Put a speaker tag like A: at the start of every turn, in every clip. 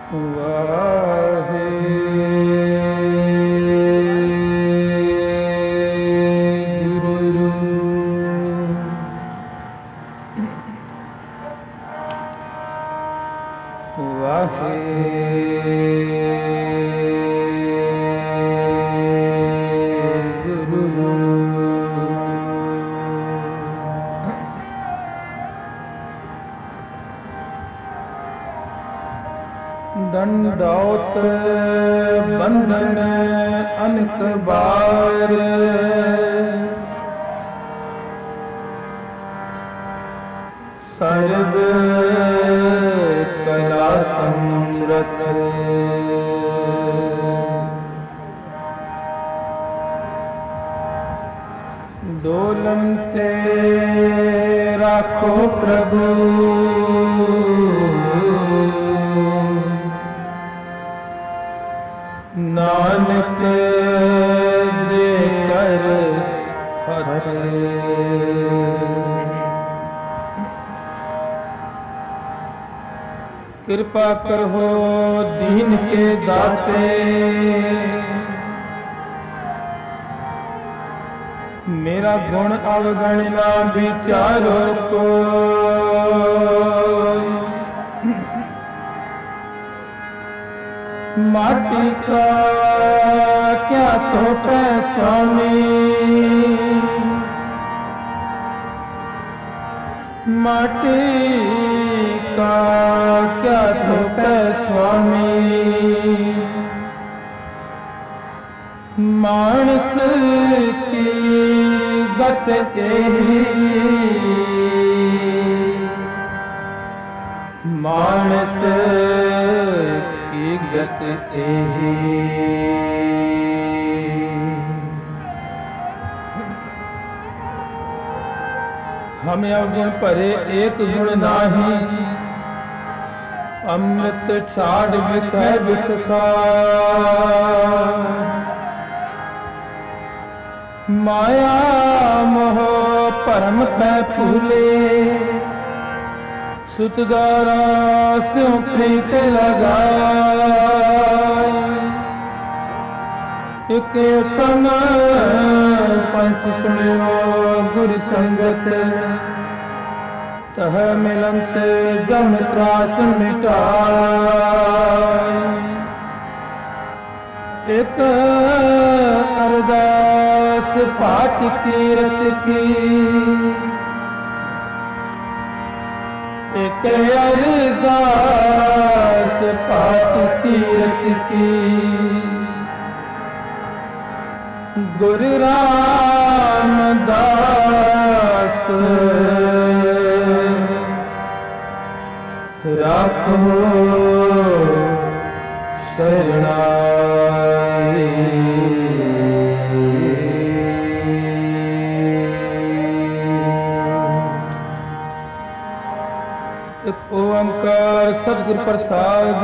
A: दंडौत बंधन अनक बार, सर्व कला समृत, डोलम ते राखो प्रभु, नानक दे कर हथ। कृपा करो दीन के दाते, मेरा गुण अवगण ना विचारो को, माटी का क्या थोप स्वामी, माटी का क्या थोप स्वामी, मानस की गत एही, मानस की गत एही। हम अवगुण भरे एक गुण नाही, अमृत छाड़ बिखै बिखा, माया मोह परम पै फूले, सुतदारा स्यों प्रीत लगाए, एक तन पंच सुनियो गुर संगत, तह मिलंत जम त्रास मिटाए, एक अरदास पाठ कीरत की, एक अरदास पाठ कीरत की, गुरु रामदास राखो शरणाई। ओंकार सतगुर प्रसाद।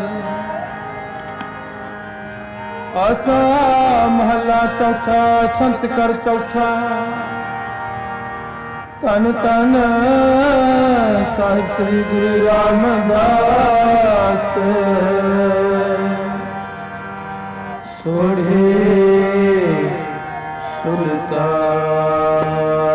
A: आसा महला चौथा छंत कर चौथा। तन तन साहिब श्री गुरु रामदास सोढ़े सुल्तान।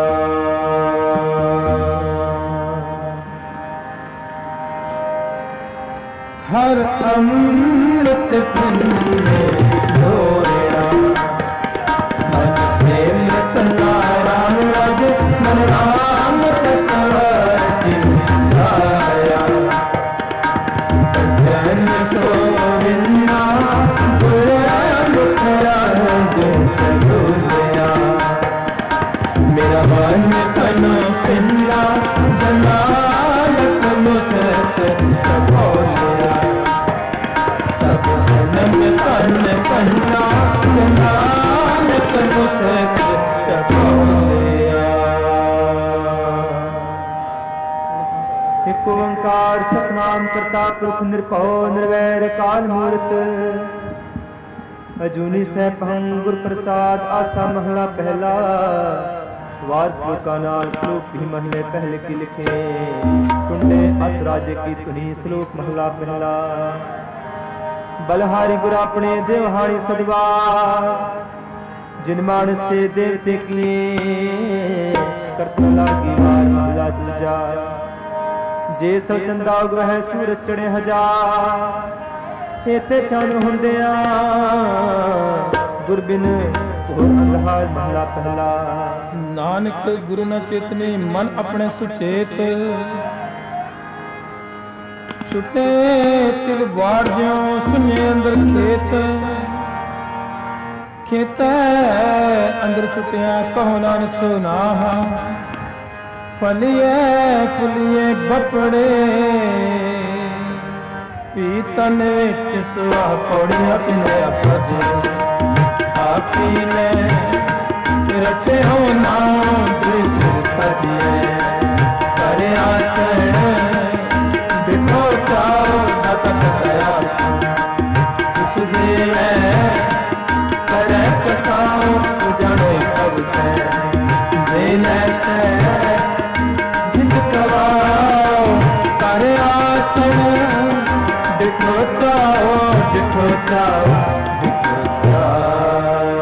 A: हर अमृत पिंडे धोया मन प्रेम रतना राम राज मन राम कसवती आया जन सोविन्ना गुरा मुखरा जो चलूया मेरा मन तन पिंडा जनालक मुसत सकोलिया तन पन्ना जनालक मुसत सकोलिया। एक ओंकार सतनाम करता पुरख निरभव निर्वैर काल मूर्त अजूनी सैभं गुर प्रसाद। आसा महला पहला
B: वार श्लोका नाल श्लोक भी महले पहले की लिखे। टुंडे अस राजे की धुनी श्लोक महला पहला। बलहारी गुर अपने देवहारी सदवा, जिन मानस ते देवते किए करता लागी वार महला दूजा। जे सौ चंदा उगवह सूरज चढ़े हजार, एते चंद हुंदिया गुरबिन होर अंधार महला पहला।
A: नानक गुरु न चेतने मन अपने सुचेत, छुटे तिल बाड़ ज्यों सुने अंदर खेत। खेत अंदर छुटिया कहो नानक सो नाहा, फलिए फुलिए बपड़े पीतन विच सुहा पौड़िया पिने सजे। आपी ने रचे हो नाम प्रीत सजिए, करे आसन बिठो चाओ दाता कतया। कुछ भी करे कसाओ जाने सबसे, देने से जित कवाओ करे आसन बिठो चाओ बिठो चाओ बिठो चाओ।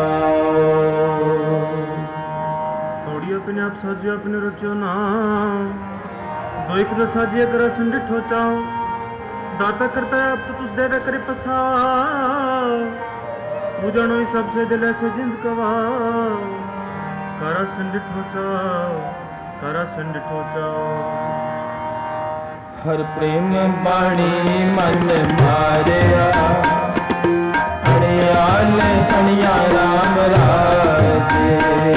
C: तोड़ियो अपने आप साजियो अपने रचो नाम, दो एक दो साजिए कर संडिठो चाओ। दाता करता है अब तो तुझ देवे करे पसा, तू जानो ही सबसे दिल ऐसे जिंद कवा। करा संडिठो चाओ करा संडिठो चाओ।
A: हर प्रेम बाणी मन मारिया, अड़ियाल अड़िया राम राजे।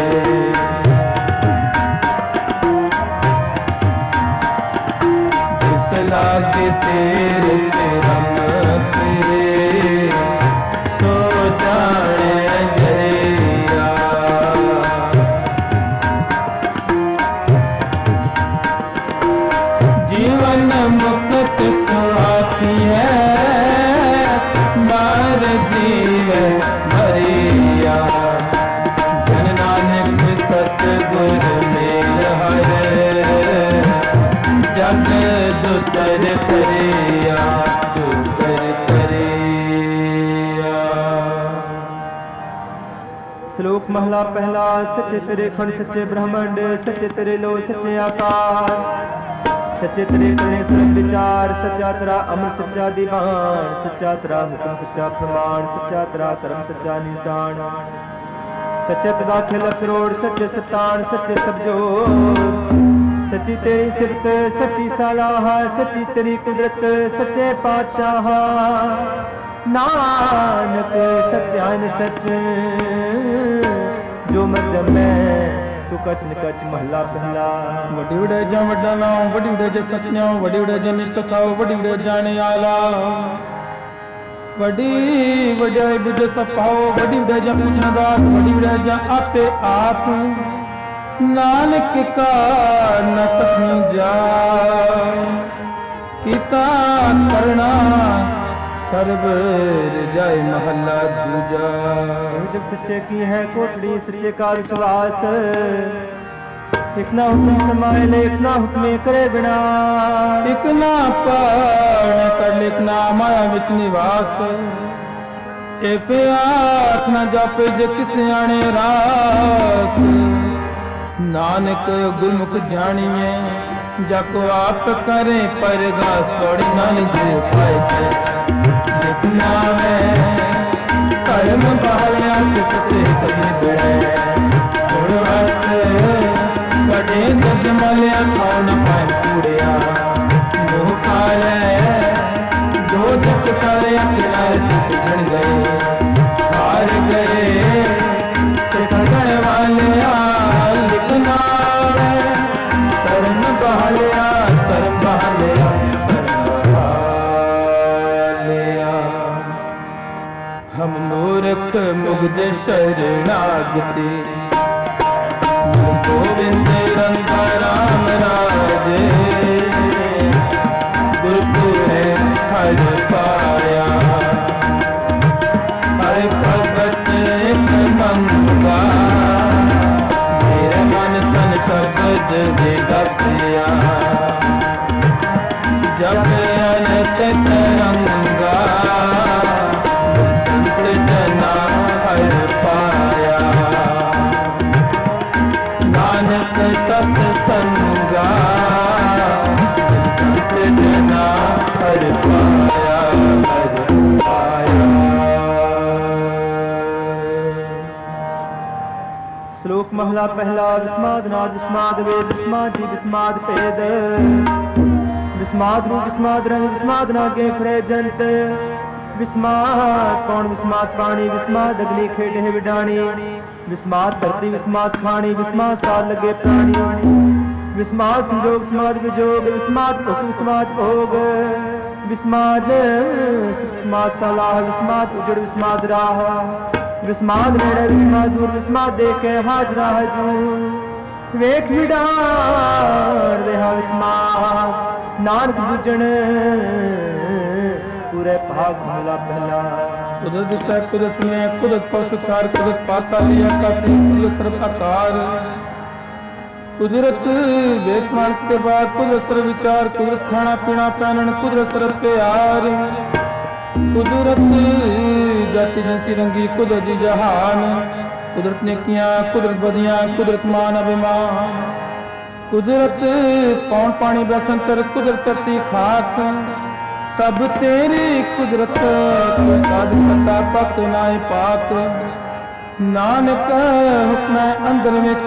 A: जिस लागे तेरे रम तेरे, सो जाने जरिया। जीवन मुक्त सुहाती है, बार जीव भरिया। जन नानक सतगुर मेल हर, जग दुतर करिया दुतर करिया।
B: श्लोक महला पहला। सच्चे तेरे खंड सच्चे ब्रह्मांड, सच्चे तेरे लो सच्चे आकार, सच्चे तेरे करने सर्व विचार। सच्चा तेरा अमर सच्चा दीवान, सच्चा तेरा हुक्म सच्चा प्रमाण। सच्चा तेरा कर्म सच्चा निशान, सच्चे तेरा खिल करोड़। सच्चे सतान सच्चे सब जोर, सच्ची तेरी सिफत सच्ची सलाह। सच्ची तेरी कुदरत सच्चे पातशाह। नानक सत्यान सच, जो मर जमै सुकच निकच महला पहला।
A: वडी वडे जा वड्डा नाम, वडी वडे जा सत्यां, वडी वडे जा नीच खाओ, वडी वडे जाने आला। वडी वडाई बुझ सपाओ, वडी वडे जा पूछना बात, वडी वडे जा आपे आप। नानक का न कहीं जा, किता करना सर्व जाए महला दूजा।
B: जब सच्चे की है कोठड़ी सच्चे का विश्वास, इतना हुक्म समाए ले इतना हुक्म करे बिना।
A: इतना पाण कर लिखना माया विच निवास, ए प्यास न जापे जे किसे आने रास। नानक गुरमुख जानिए, जाको आप करे परगास। पौड़ी नानक जी पाए लिखना है, कर्म बहालिया के सच्चे सभी बेड़े। छोड़ हाथ बड़े गज मलिया, खाओ न पाए कूड़िया। मुँह खाले दो जग सारे किनारे से ढल गए। हार गए सिखण वाले लिखना है, कर्म बहालिया कर्म बहालिया हम मूर्ख मुग्ध शरणागति। गोविंद रंग राम राजे, गुरपुरे हर पाया। हर भगत एक मंगवा, मेरे मन
B: महला पहला। विस्माद नाद विस्माद वेद विस्माद जी विस्माद भेद विस्माद रूप विस्माद रंग विस्माद नागे फरे जंत विस्माद कौन विस्माद पानी विस्माद अग्नि खेड है विडाणी विस्माद धरती विस्माद खानी विस्माद साल लगे प्राणी विस्माद संजोग विस्माद विजोग विस्माद भुख विस्माद भोग विस्माद विस्माद सलाह विस्माद उजड़ विस्माद राह विस्माद नेड़े विस्माद दूर विस्माद देखे हाजरा हजूर वेख विडार देहा विस्माद नानक बुझण पूरे भाग महला पहला।
A: कुदरत दिशा कुदरत में कुदरत पौषकार कुदरत पाताल आकाशी कुदरत सर्व आकार कुदरत वेतमान के बाद कुदरत सर्व विचार कुदरत खाना पीना पहनन कुदरत सर्व प्यार कुदरत जाति जिनसी रंगी कुदरत जहान कुदरत ने किया कुदरत बदियां कुदरत मान अभिमान कुदरत पौन पानी बसंतर कुदरत धरती खाक सब तेरी कुदरत पता पक नाए पाक नानक हुक्म अंदर में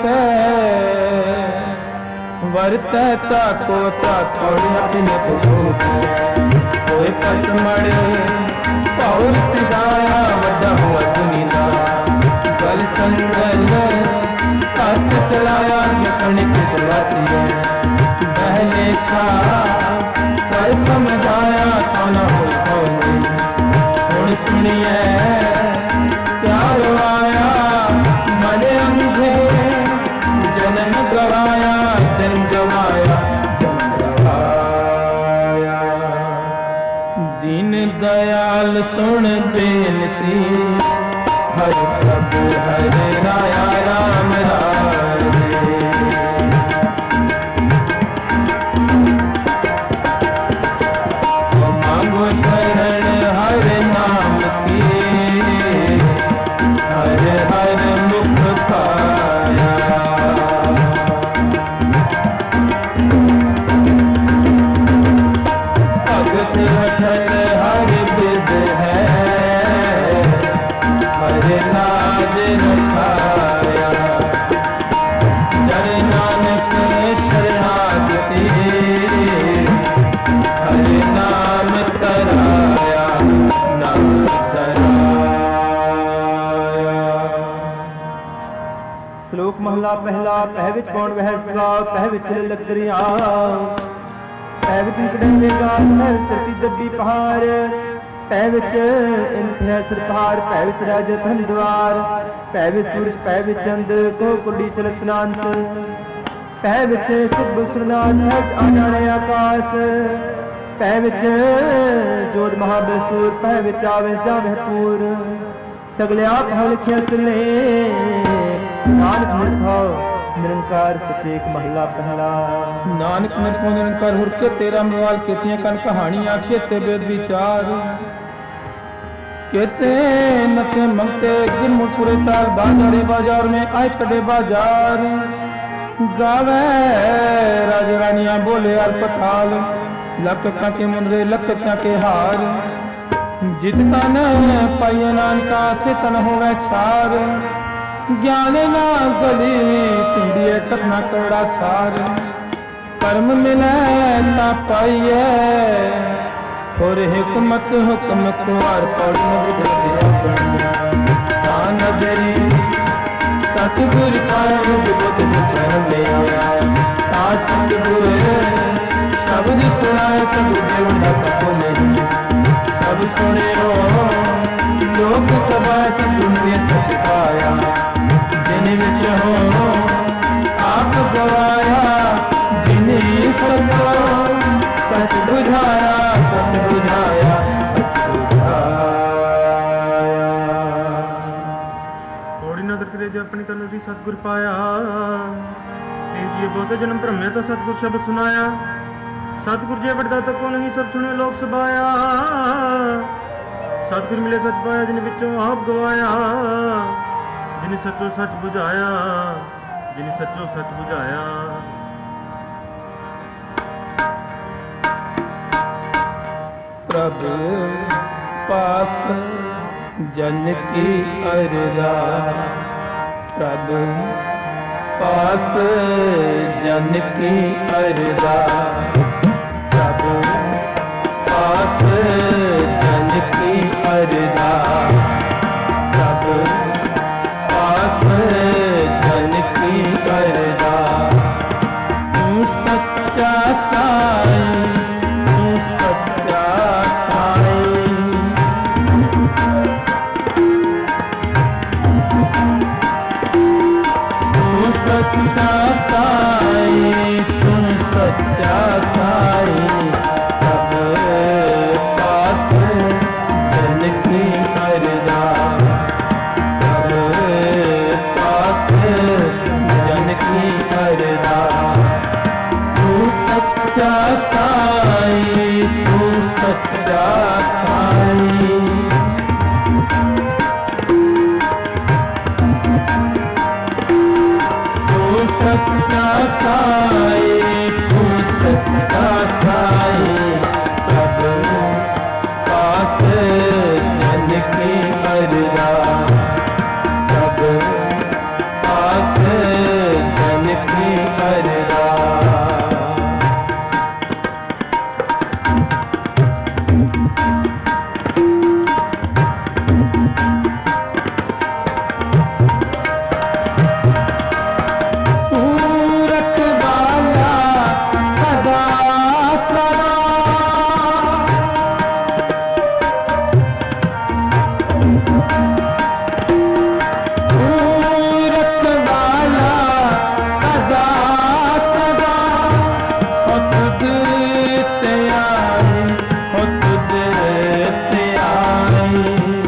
A: वरत ताको ताकोड़ी अपने कोई पसमड़े पौर सिदाया वड्डा हुआ दुनिया गल संगल हाथ चलाया अपने कुदरती पहले था कर समझाया कौन हो कौन हुण सुनिए प्यार आया मन अंधे जन्म गवाया जन्म गवाया जन्म गवाया दीन दयाल सुन बेनती हर प्रभु हरे राया राम राय
B: श्लोक महला पहला पह विच कौन वह सदा पह विच लग दरिया पह विच कड़े गाल पह धरती दबी पहाड़ पह विच इंद्र सरकार पह विच राज धन द्वार पह विच सूरज पह विच चंद को कुड़ी चलत नांत पह विच सिद्ध सुरनाथ पह आजाने आकाश पह विच जोध महाबसूर पह विच आवे जावे पूर सगले आप लिखिया सले नानक निर्भव निरंकार सचे एक महला पहला।
A: नानक निर्भव निरंकार हुर के तेरा मवाल केतियां कन कहानियां केते वेद विचार केते नते मंगते गिरमुरपुरे ताल बाजारे बाजार में आए कड़े बाजार गावे राज रानियां बोले अर्पताल लक के मुनरे लक के हार जित तन पाइए नानका से तन होवे छार ज्ञान ना गली पिंडिए कथना कड़ा सार कर्म मिले ना पाइए और हिकमत हुक्म कुआर पौड़ी सतगुर का सतगुर शब्द सुनाए सब सब सुने लोक सभा सतुल्य सच पाया जिन विच हो आप गवाया जिन्हें सच बुझाया सच बुझाया सच बुझाया।
C: थोड़ी नजर करे जो अपनी तन भी सतगुर पाया जी बहुत जन्म भ्रमे तो सतगुर शब्द सुनाया सतगुर जे वड्डा तक को नहीं सब सुने लोक सभाया सतगुर मिले सच पाया जिन विचों आप गवाया जिन्हें सचो सच बुझाया जिन्हें सचो सच बुझाया।
A: प्रभु पास जन की अरजा प्रभु पास जन की अरदास, जब पास जन की अरदास, जब पास जन की अरदास। तू सच्चा साईं, तू सच्चा साईं, तू सच्चा साईं, तू सच्चा साईं। तब पास जन की अरदास, तब पास जन की अरदास। तू सच्चा साईं, तू सच्चा साईं। तू सच्चा साईं, तू सच्चा साईं। तब पास जन की अरदास, तब पास जन की अरदास। तू रखवाला सदा सदा, तू रखवाला सदा सदा। हो तुझ ते आई, हो तुझ ते आई।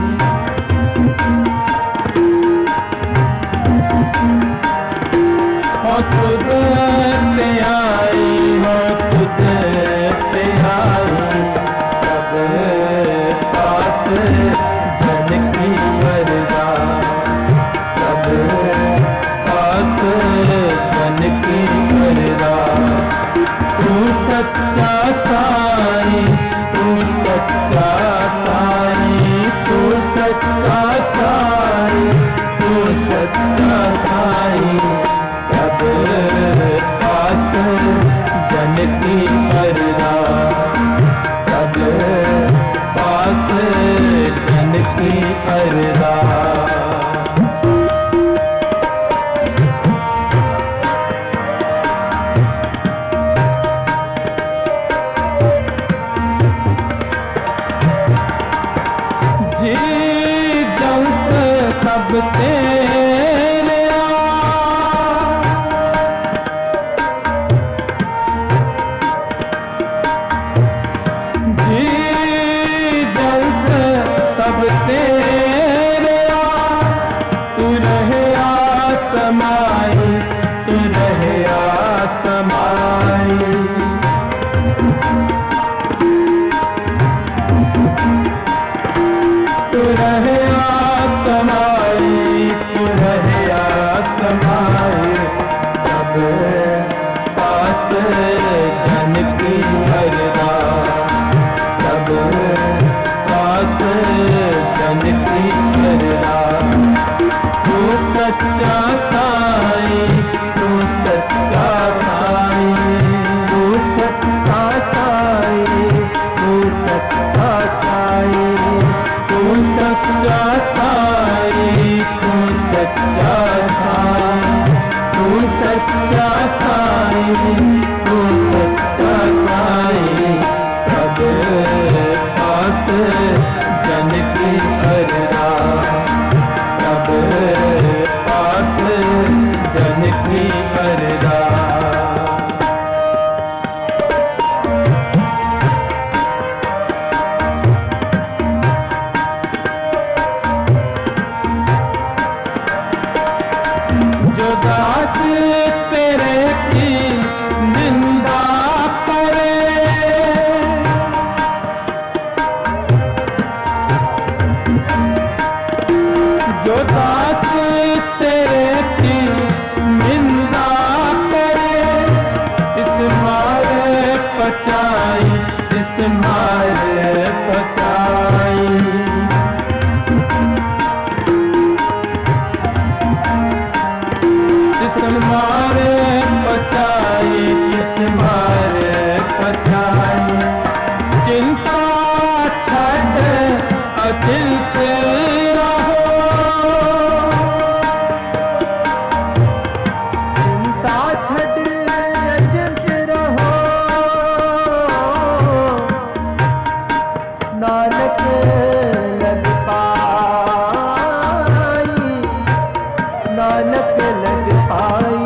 A: हो तुझ ते आई, हो तुझ ते आई। तब पास जन की अरदास, तब पास जन की अरदास। तू सच्चा साईं, तू सच्चा साईं, तू सच्चा साईं, तू सच्चा साईं। तब पास जन की अरदास, तब पास जन की अरदास। जी जंत सब तेरे जी जंत सब तेरे। तू रहे आसमाई, तू रहे आसमाई। तू रहे आसमाई, तू रहे आसमाई। तब पास जन की अरदास, तब पास जन की अरदास। तू सच्चा साईं, तू सच्चा साईं, तू सच्चा साईं, तू सच्चा साईं। तू सच्चा साईं, तू सच्चा साईं, तू सच्चा साईं, तू सच्चा साईं। तब पास जन की अरदास, तब पास जन की अरदास। जो दास तेरे की निंदा करे, जो दास तेरे की निंदा करे। इस मारे पचाई, इस मारे पचाई। इस मारे अचिंत रहो,
B: चिंता छट अचिंत रहो, नानक लग पाई, नानक लग पाई।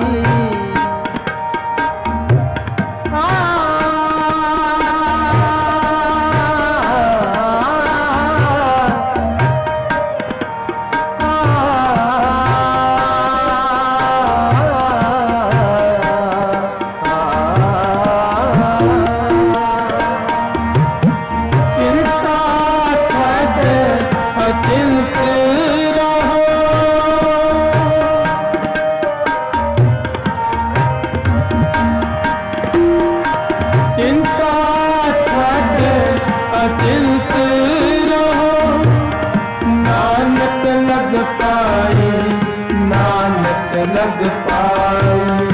A: लग पाई,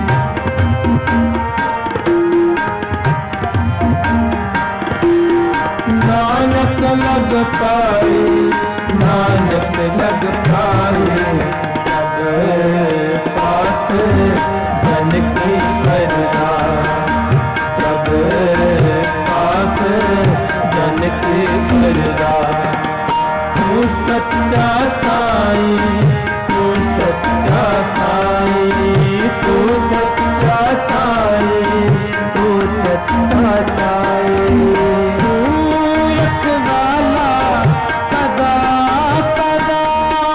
A: नानक लग पाई, नानक लग पाई। अब पास जन की करना, अब पास जन की करना। तू सच्चा साई, तू सच्चा साई, तू सच्चा साई, तू सच्चा साई। तू रखवाला सदा सदा,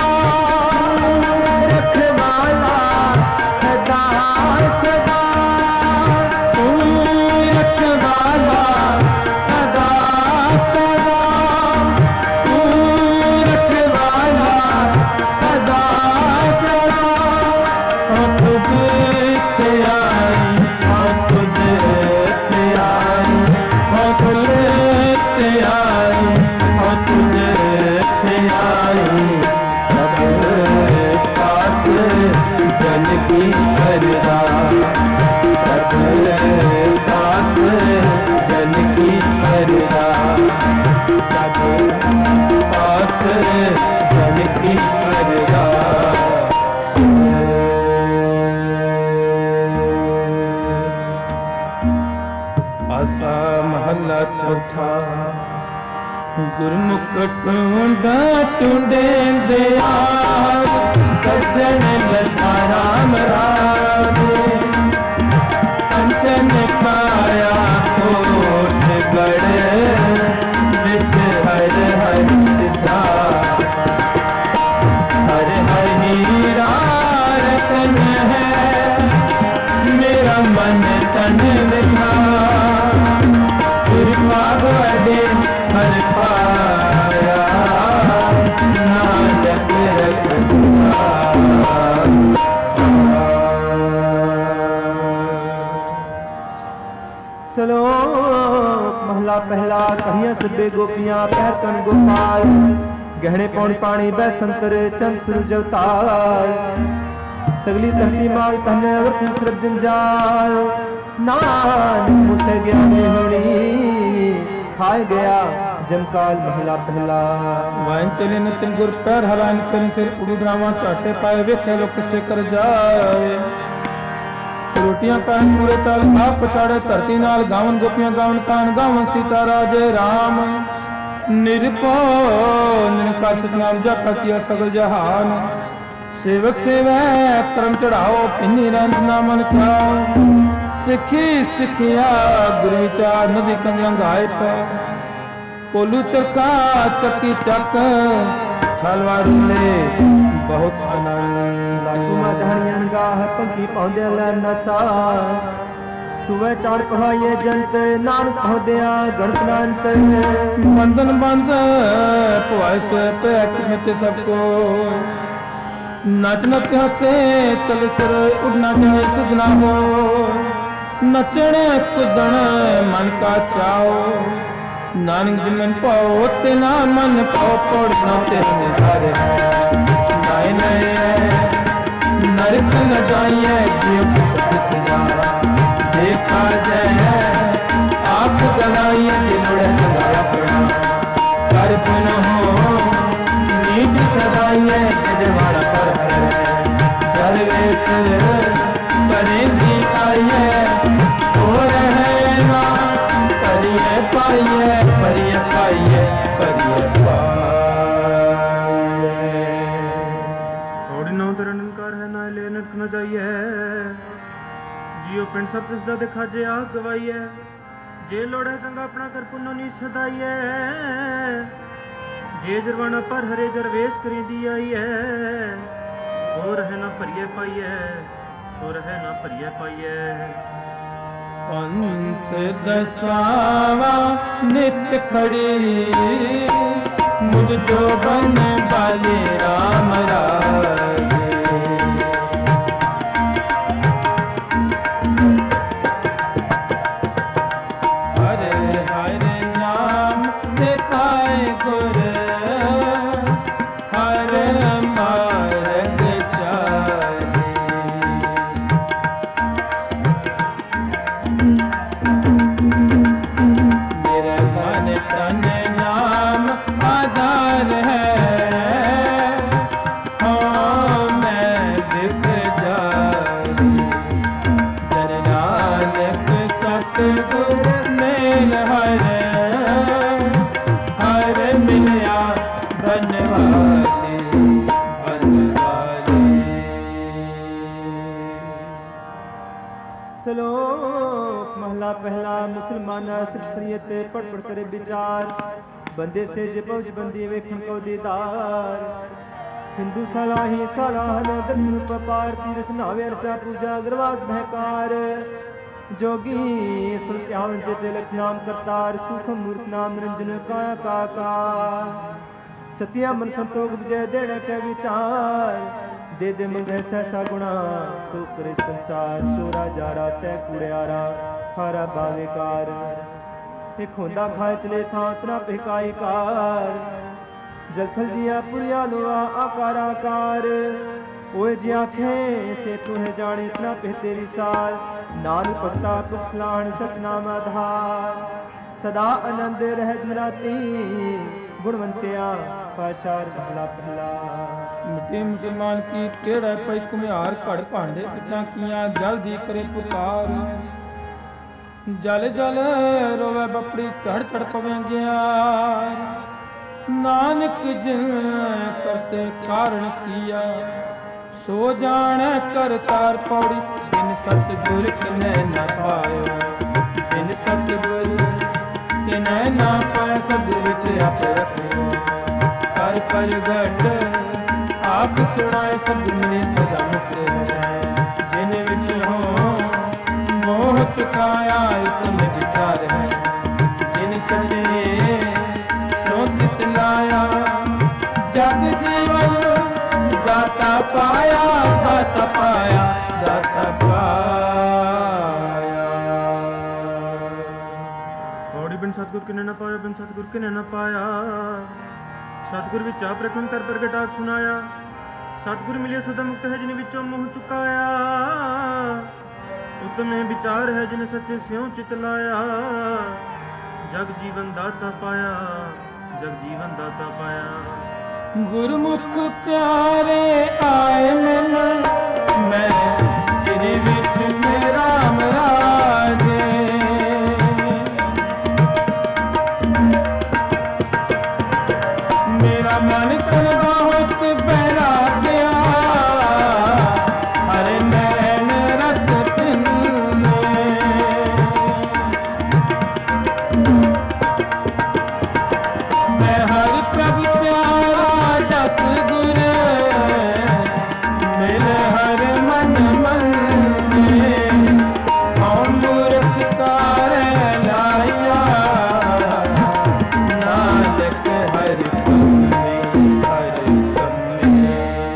A: रखवाला सदा सदा, तू रखवाला सदा सदा, तू रखवाला सदा सदा। हम तुझे आई, हम तुझे आई, हम तुझे आई, हम तुझे आई। सब पास जन की करना, सब पास जन की करना, सब पास जन की करना। आसा महला चौथा। गुरमुख टूंडा टूंडे दयाल, सज्जन लता राम राजे। कंचन काया कोट गढ़, बिच हर हर सिद्धा। हर हर हीरा रतन है, मेरा मन तन लिखा। कृपा बड़े हर पाया, नानक रस सुना।
B: श्लोक महला पहला। कहिया सबे गोपियां पहर कन गोपाल, गहने पौन पानी बै संतर चंद सूरज अवतार। सगली धरती माल तहने वर्त सरब जंजाल, नानक मुझसे ज्ञानी होनी खाए गया जमकाल। महला पहला।
A: वाइन चले नचन गुर पैर हलान करें सिर उड़ू द्रावा चाटे पाए, वेखे लोग किसे कर जाए। रोटियां कान पूरे ताल आप पछाड़े, धरती नाल गावन गोपियां गावन कान गावन। सीता राजे राम निरपो निरका सतनाम जाका किया सगल जहान। सेवक सेवै करम चढ़ाओ, पिन्नी रंज नामन खाओ। सिखी सिखिया गुरु विचार, नदी कंग लंघाए पे। कोलू चरखा चक्की चक, छलवार ले बहुत आनंद।
B: लागू मधनियन गाह पंखी पौंदे लै नसा। सुबह चाड़ पहाइए जंत, नानक पौंदिया गणत नानत।
A: बंधन बंद पुआय से पैक नचे सबको। नच नच हंसे चल सर, उड़ना चाहे सुजना हो। नचने कुदन मन का चाओ, नानक जिमन पाओ तेना मन पाओ। पड़ना तेरे हारे नाय नए नरक न जाइए, जीव सत सजा। देखा जाए आप गलाइए, दिलोड़े चलाया पड़ा। कर पुन हो करेंगी आइए और है ना करिए पाइए परिए पाइए परिए
C: थोड़ी ना तेरा निंकार है ना ले नटक न जाइए जियो पिंड सब तिसदा दिखा जे आ गवाइए जे लोड़ है चंगा अपना कर पुनो नी सदाइए जे जरवाना पर हरे जरवेश करी दी आई है और है ना परिए पाइए और है ना परिए पाइए
A: पंथ दसावा नित खड़ी मुझ जो बन बाले राम राज हरे हरे नाम सिखाए गुर हरे मार्ग चाले मेरे मन तन नाम आधार है हो मैं दिख जारी जन नानक सतगुर मेल हर मिलया बनवाले बनवाले।
B: श्लोक महला पहला मुसलमाना शरीयत पढ़ पढ़ करे विचार बंदे से जे पहुंच बंदी वेखन को दीदार हिंदू सलाही सलाहन दर्शन पपार तीर्थ नावे अर्चा पूजा गरवास भयकार जोगी सुल्तान जे तिलक नाम करतार सुख मूर्ख नाम निरंजन काया काका सत्या मन संतोष विजय देने के विचार दे दे मंगे सहसा गुणा सो करे संसार चोरा जारा तै कूड़ियारा खारा बावेकार एक होंदा खाए चले था तना पिकाई कार जलथल जिया पुरिया लोआ आकार आकार ओए जी आंखें से तुम्हें जाने इतना पे तेरी सार नाल पत्ता कुशलान सच नाम आधार सदा आनंद रहत निराती गुणवंतिया पाशार भला भला
A: मिट्टी मुसलमान की टेढ़ पई कुम्हार घड़ भांडे पिछा किया जल्दी करे पुकार जल जल रोवे बपड़ी चढ़ चढ़ पवे गया नानक जिन करते कारण किया सो जान करतार पौड़ी बिन सतगुर किने न पायो बिन सतगुर किने न पाए सद विच आप रखो कर परगट आप सुनाए सद मिले सदा मुक्त जिन विच हो मोह चुकाया इतन विचार है जिन सजने सोचित लाया जग जीवन दाता पाया दाता पाया दाता पाया।
C: पौड़ी बिन सतगुर किने न पाया बिन सतगुर किने न पाया सतगुर विच आप रखन कर प्रगटाक सुनाया सतगुर मिले सदा मुक्त है जिन विचों मोह चुकाया उत्तमे विचार है जिन सच्चे स्यों चित लाया जग जीवन दाता पाया जग जीवन दाता पाया।
A: गुरमुख प्यारे आए मन मैं श्री विच में राम राजे मेरा मन तन बहुत बहरा गया हरे नैन रस मैं हर प्रभु प्यारा दस गुर मिल हर मन मन हम मूर्ख कार लाया नानक हर कम्मे हर कम्मे।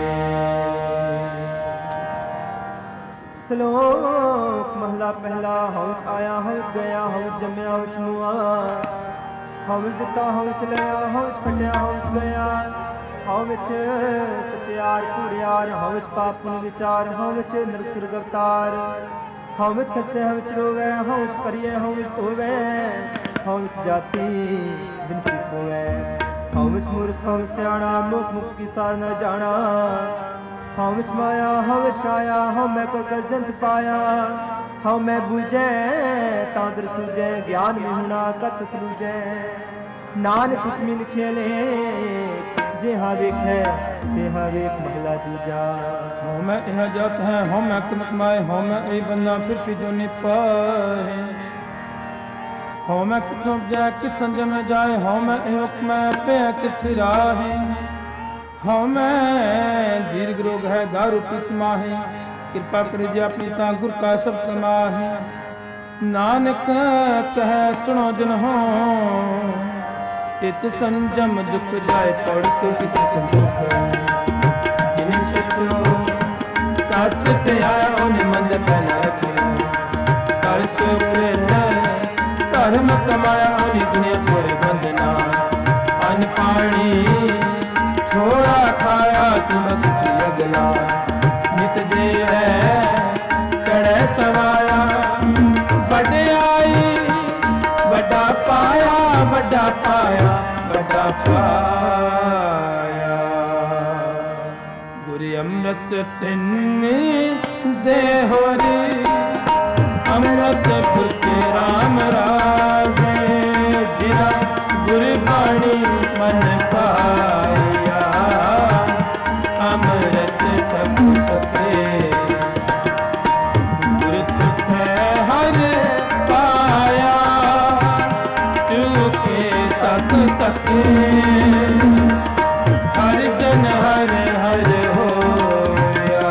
B: श्लोक महला पहला हौच आया हौच गया हौच जमया हौच मुआ हौच दिता हौच लिया हौच खटिया हौच गया हौच सचियार कूड़ियार हौच पाप पुन विचार हौच नरसुर अवतार हौच हसे हौच रोवे हौच परिये हौच धोवे हौच जाति दिन सिखोवे हौच मूर्ख हौच सियाणा मुख मुख की सार न जाना ਹਉ ਵਿੱਚ ਮਾਇਆ ਹਉ ਵਿੱਚ ਛਾਇਆ ਹਉ ਮੈਂ ਕਰ ਕਰ ਜੰਤ ਪਾਇਆ ਹਉ ਮੈਂ ਬੂਝੈ ਤਾਂ ਦਰ ਸੂਝੈ ਗਿਆਨ ਮਿਹੁਣਾ ਕਤ ਤਲੂਜੈ ਨਾਨਕ ਹੁਕਮੀ ਲਿਖੇ ਲੇ ਜਿਹਾ ਵੇਖੈ ਤਿਹਾ ਵੇਖ ਮਹਲਾ ਦੂਜਾ
A: ਹਉ ਮੈਂ ਇਹ ਜਤ ਹੈ ਹਉ ਮੈਂ ਕਿਮਤ ਮਾਏ ਹਉ ਮੈਂ ਇਹ ਬੰਨਾ ਫਿਰ ਵੀ ਜੋ ਨਿਪਾਏ ਹਉ ਮੈਂ ਕਿਥੋਂ ਜਾ ਕਿਥ ਸੰਜਮ ਜਾਏ ਹਉ ਮੈਂ ਇਹ ਹੁਕਮ ਪੈ ਕਿਥ ਰਾਹੇ ਹਉ ਮੈਂ ਦੀਰਘ ਰੋਗ ਹੈ ਦਾਰੂ ਪੀਸ ਮਾਹੇ ਕਿਰਪਾ ਕਰੇ ਜੇ ਆਪਣੀ ਤਾਂ ਗੁਰ ਕਾ ਸ਼ਬਦ ਮਾਹੇ ਨਾਨਕ ਕਹੈ ਸੁਣੋ ਜਨ ਹੋ ਇਤ ਸੰਜਮ ਦੁਖ ਜਾਏ ਪੜ ਸੋ ਕਿਤ ਸੰਤੋਖ ਜਿਨ ਸਚੋ ਸੱਚ ਤੇ ਆਇਆ ਉਹਨੇ ਮੰਦ ਪਹਿਲਾ ਰੱਖਿਆ ਕਰ ਸੋ ਪ੍ਰੇਤ ਧਰਮ ਕਮਾਇਆ ਉਹਨੇ ਦੁਨੀਆ ਕੋਲੇ ਬੰਦਨਾ ਅਨ ਪਾਣੀ ਥੋੜਾ ਖਾਇਆ ਤੁਮ ਕਿਸੇ ਅਗਲਾ ਨਿਤ ਦੇ ਹੈ ਚੜੈ ਸਵਾਇਆ ਵਡਿਆਈ ਵੱਡਾ ਪਾਇਆ ਵੱਡਾ ਪਾਇਆ ਵੱਡਾ ਪਾਇਆ ਗੁਰ ਅੰਮ੍ਰਿਤ ਤਿੰਨੀ ਦੇ ਹੋਰੀ ਅੰਮ੍ਰਿਤ ਪੁਰਤੇ ਰਾਮ ਰਾਜੇ ਜਿਨਾ ਗੁਰ ਬਾਣੀ ਮਨ ਪਾਇਆ ਅੰਮ੍ਰਿਤ ਸਭ ਸਤੇ ਗੁਰ ਤੁਠੈ ਹਰ ਪਾਇਆ ਚੁਕੇ ਤਕ ਤਕੇ ਹਰ ਜਨ ਹਰ ਹਰ ਹੋਇਆ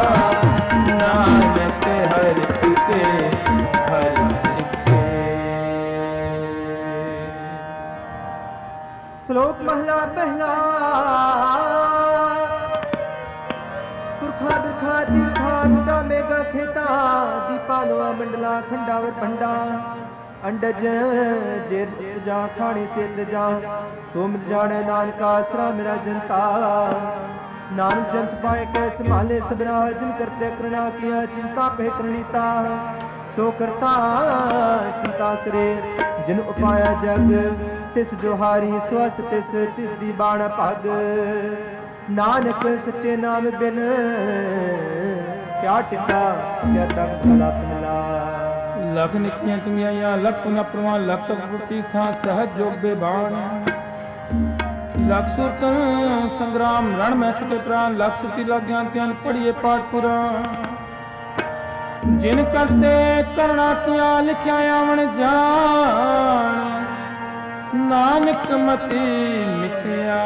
A: ਨਾਨਕ ਹਰ ਕੇ ਹਰ ਕੇ
B: ਸ਼ਲੋਕ ਮਹਲਾ ਪਹਿਲਾ ਪੁਰਖਾ ਬਿਰਖਾ ਤੀਰਥਾ ਟੁੱਟਾ ਮੇਗਾ ਖੇਤਾ ਦੀਪਾ ਲੋਆ ਮੰਡਲਾ ਖੰਡਾਵਰ ਪੰਡਾ ਅੰਡਜ ਜੇਰ ਜੇਰ ਜਾ ਖਾਣੀ ਸਿੱਧ ਜਾ ਸੋਮਿਤ ਜਾਣੈ ਨਾਨਕਾ ਆਸਰਾ ਮੇਰਾ ਜਨਤਾ ਨਾਨਕ ਜੰਤ ਪਾਏ ਕੈ ਸੰਭਾਲੇ ਸਬਨਾ ਜਿਨ ਕਰਤੇ ਕਰਣਾ ਕੀਆ ਚਿੰਤਾ ਪਹਿ ਪ੍ਰਣੀਤਾ ਸੋ ਕਰਤਾ ਚਿੰਤਾ ਕਰੇ ਜਿਨ ਉਪਾਇਆ ਜਗ ਤਿਸ ਜੋਹਾਰੀ ਸਵਸ ਤਿਸ ਤਿਸ ਦੀ ਬਾਣ ਭਗ ਨਾਨਕ ਸੱਚੇ ਨਾਮ ਬਿਨ ਕਿਆ ਟਿਕਾ ਕਿਆ ਤੱਕ ਭਲਾ ਮਿਲਾ
A: ਲਖ ਨਿੱਕੀਆਂ ਚੰਗਿਆਈਆਂ ਲਖ ਪੁਨਾ ਪ੍ਰਵਾਨ ਲਖ ਸਤਿ ਥਾਂ ਸਹਜ ਜੋਗ ਬੇਬਾਨ ਲਖ ਸੁਰਤਨ ਸੰਗਰਾਮ ਰਣ ਮੈਂ ਛੁਟੇ ਪ੍ਰਾਨ ਲਖ ਸੁਤੀ ਲੱਗ ਗਿਆਨ ਧਿਆਨ ਪੜੀਏ ਪਾਠ ਪੁਰਾਣ ਜਿਨ ਕਰਤੇ ਕਰਣਾ ਕੀਆਂ ਲਿਖਿਆ ਆਵਣ ਜਾਣ ਨਾਨਕ ਮਤੀ ਲਿਖਿਆ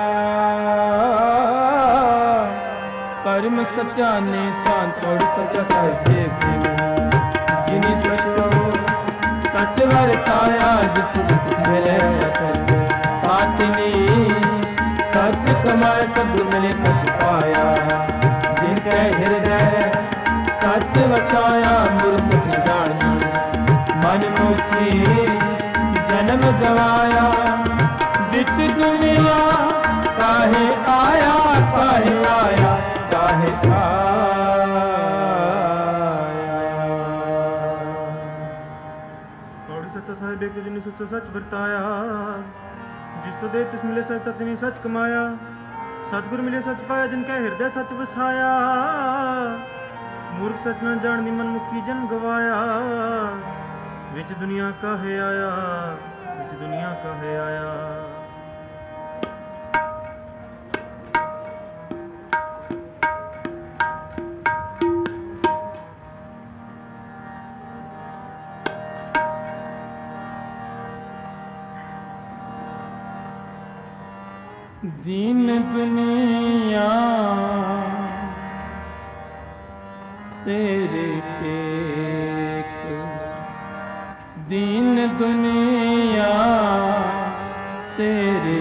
A: ਕਰਮ ਸੱਚਾ ਨੇ ਸੰਤੋੜ ਸੱਚਾ ਸਾਹਿਬ ਸੇਵ ਜਿਨੀ ਸਚੋ ਸਚ ਵਰਤਾਇਆ ਜਿਸ ਜਿਸ ਮਿਲੇ ਸਚ ਆਤਨੀ ਸਚ ਕਮਾਏ ਸਭ ਮਿਲੇ ਸਚ ਪਾਇਆ ਜਿਨ ਕੈ ਹਿਰਦੈ ਸਚ ਵਸਾਇਆ ਮੁਰ ਸਚ ਜਾਣੀ ਮਨ ਮੁਖੀ ਜਨਮ ਗਵਾਇਆ ਵਿੱਚ ਦੁਨੀਆ ਕਾਹੇ ਆਇਆ ਕਾਹੇ ਆਇਆ ਕਾਹੇ
C: ਸੱਚਾ ਸਾਹਿਬ ਇੱਕ ਜਿਨੇ ਸੱਚਾ ਸੱਚ ਵਰਤਾਇਆ ਜਿਸ ਤੋਂ ਦੇ ਤਿਸ ਮਿਲੇ ਸੱਚ ਤਤਨੀ ਸੱਚ ਕਮਾਇਆ ਸਤਿਗੁਰ ਮਿਲੇ ਸੱਚ ਪਾਇਆ ਜਿਨ ਕੈ ਹਿਰਦੈ ਸੱਚ ਵਸਾਇਆ ਮੂਰਖ ਸੱਚ ਨਾ ਜਾਣਦੀ ਮਨਮੁਖੀ ਜਨ ਗਵਾਇਆ ਵਿੱਚ ਦੁਨੀਆ ਕਾਹੇ ਆਇਆ ਵਿੱਚ ਦੁਨੀਆ ਕਾਹੇ ਆਇਆ
A: दीन दुनिया तेरे टेक दीन दुनिया तेरे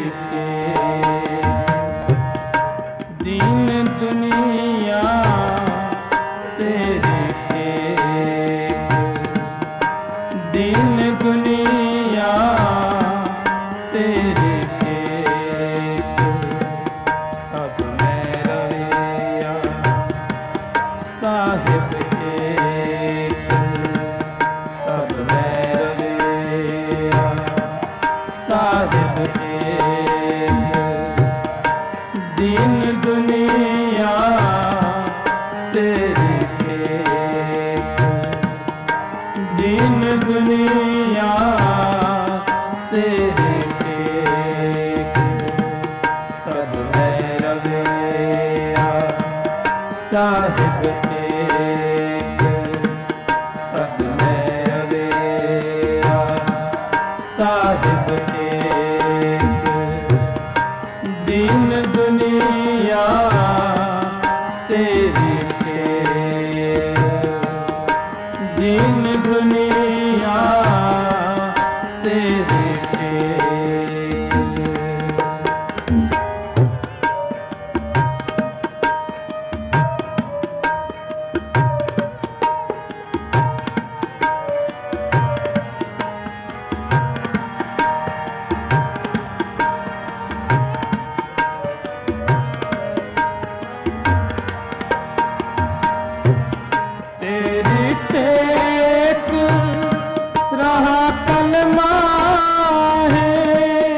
A: टेक दीन दुनिया तेरे टेक दीन दुनिया तेरे साहिब एक सब में रवेया साहिब एक दीन दुनिया रवेया साहिब एक सब में रवेया साहिब एक दीन दुनिया तेरी टेक दीन दुनिया तेरी टेक रहा कलमा है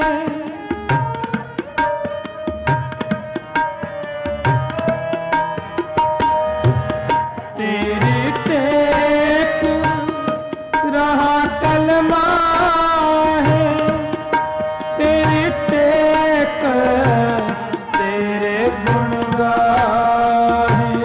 A: तेरी टेक रहा कलमा है तेरी टेक तेरे गुण गाहे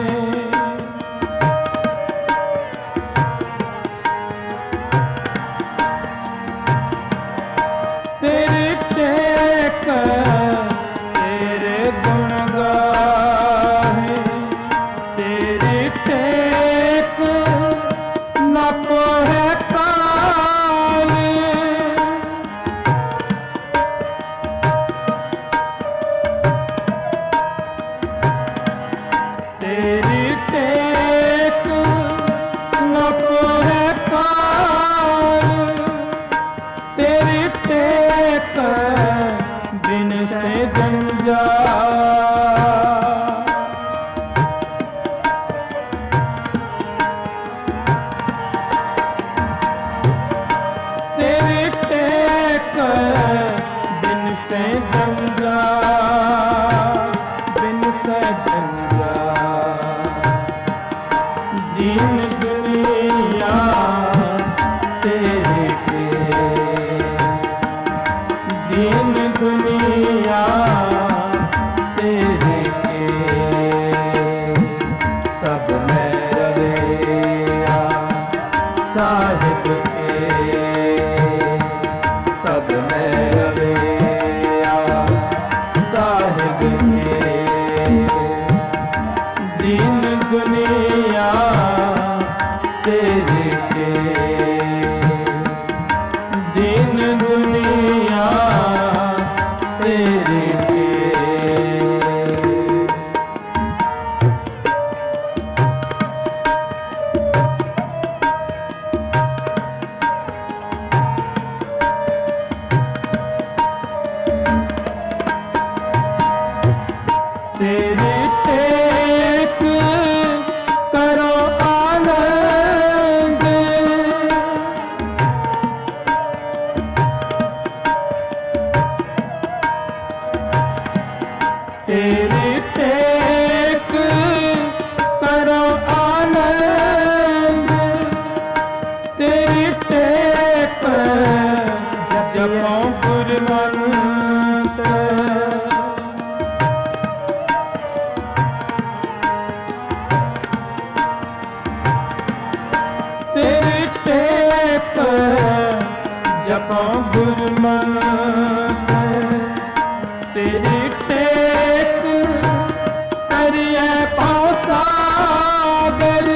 A: तेरी टेक तेरे गुण गाहे तेरी टेक न को है काल तेरी टेक न को है काल तेरी टेक दिन से जंजाल तेरी टेक दिन से जंजाल दिन से जंजाल दीन दुनिया तेरी दीन दुनिया तेरे के सब में रवेया साहिब के सब में रवेया साहिब के दीन दुनिया तेरे के दीन दुनिया तेरे तेरी टेक करो आनंद तेरी टेक करो आनंद तेरी टेक जपो गुरमंत्र तेरी टेक जपो गुरमंत्र तेरी टेक करिए पाओ सागर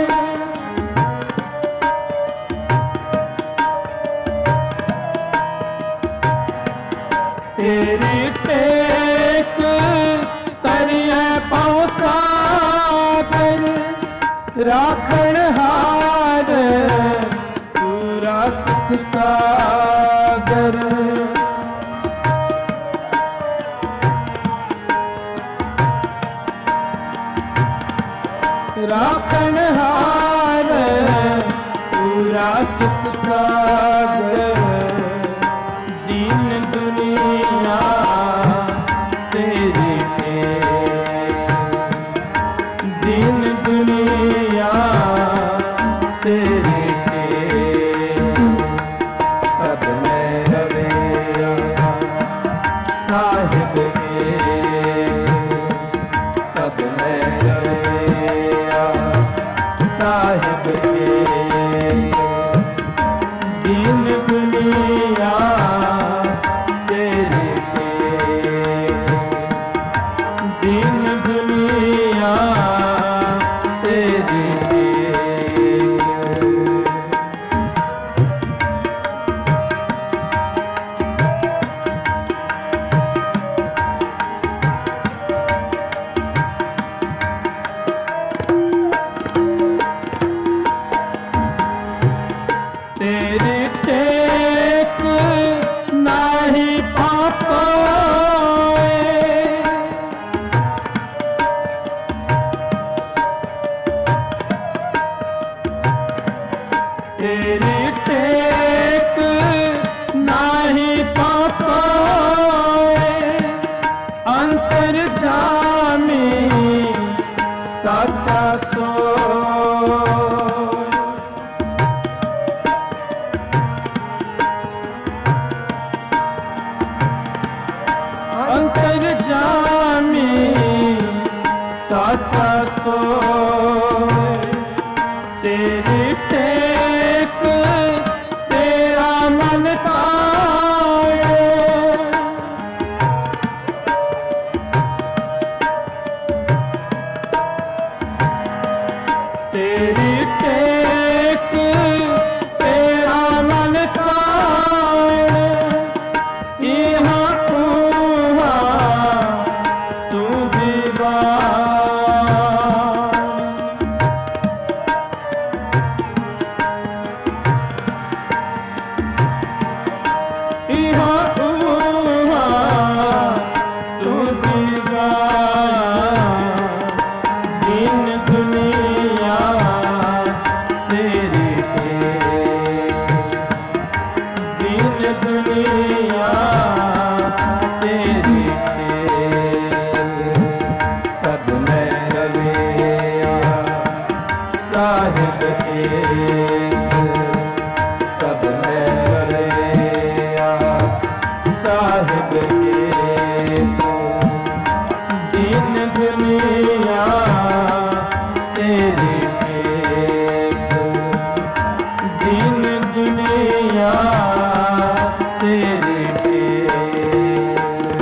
A: तेरी टेक करिए पाओ सागर राखण हार पूरा सुख सागर राखण हार पूरा सुख सागर दीन दुनिया तेरी दीन दुनिया तेरी सब में रवेया साहिब के साचा सोए तेरी टेक तेरा मन ताए तेरी टेक तेरा मन ताए यहाँ तू साहिब एक सब में रया साहिब एक दीन दुनिया तेरी एक दीन दुनिया तेरी एक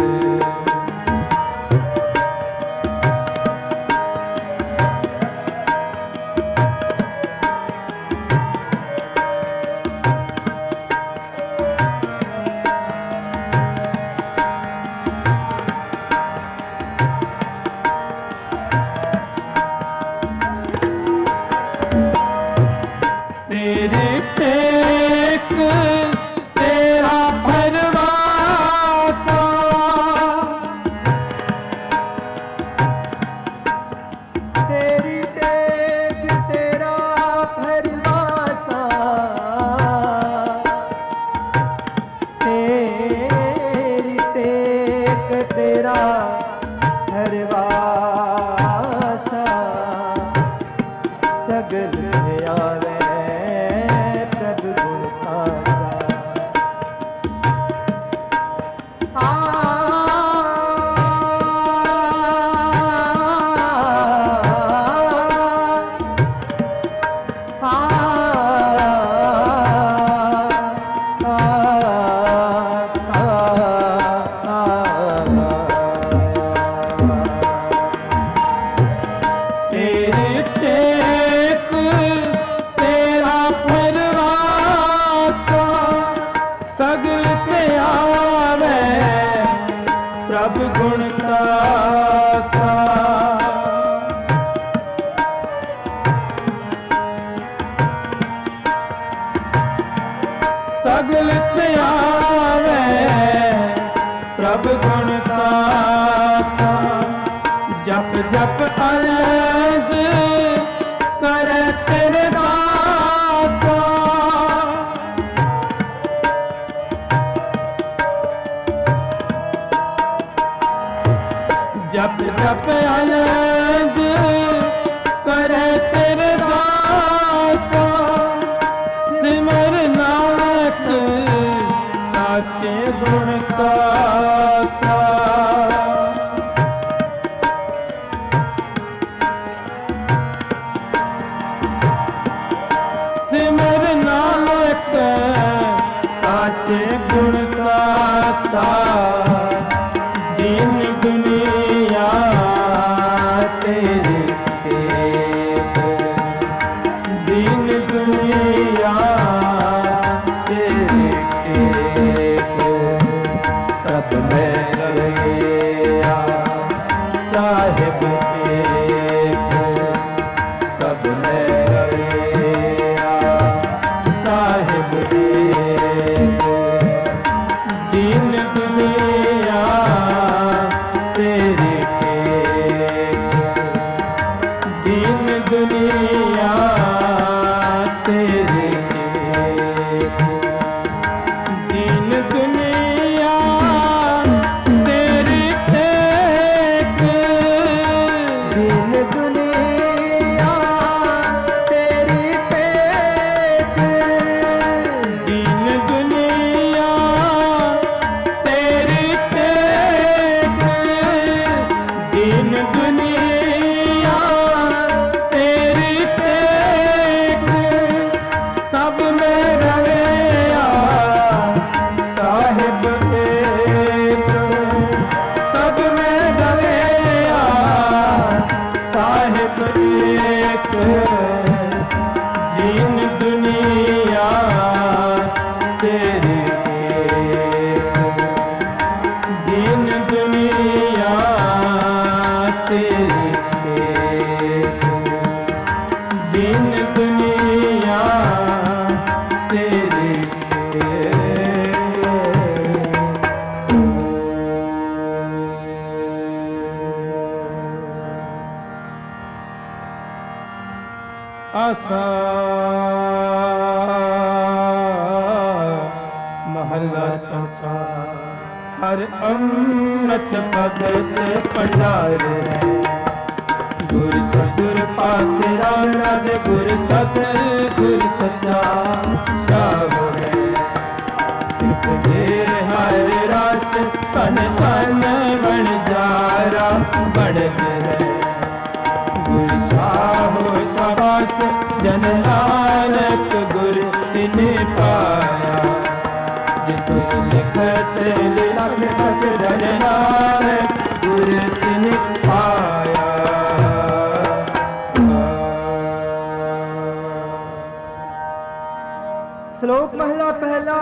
A: तेरी टेक तेरा भरवासा
B: तेरी टेक तेरा भरवासा तेरी टेक तेरा भरवासा सगल आवे
A: तेरी टेक तेरा भरवासा सगल पे आवे प्रभु गुण कासा सगल पे आवे प्रभु गुण कासा जप जप अलग करे तेरे दासा जप जप अलग करे तेरे दासा सिमर नानक साचे गुण कासा सिमर नानक साचे गुण कासा दीन दुनिया तेरे एक दीन दुनिया तेरे एक तेरी टेक, दीन दुनिया तेरी आसा। महला चौथा। हर अमृत भगत भंडार है, गुर ससुर पास राम राज, गुर ससुर गुर सच्चा शाह है। सिख घेर हर रास, तन तन बन जारा बन है। गुर शाह शाबाश, जन नानक गुर इन्हें पाया। जितुर लिखत लिख बस, जन नानक गुर इन्हें पाया।
B: श्लोक महला पहला।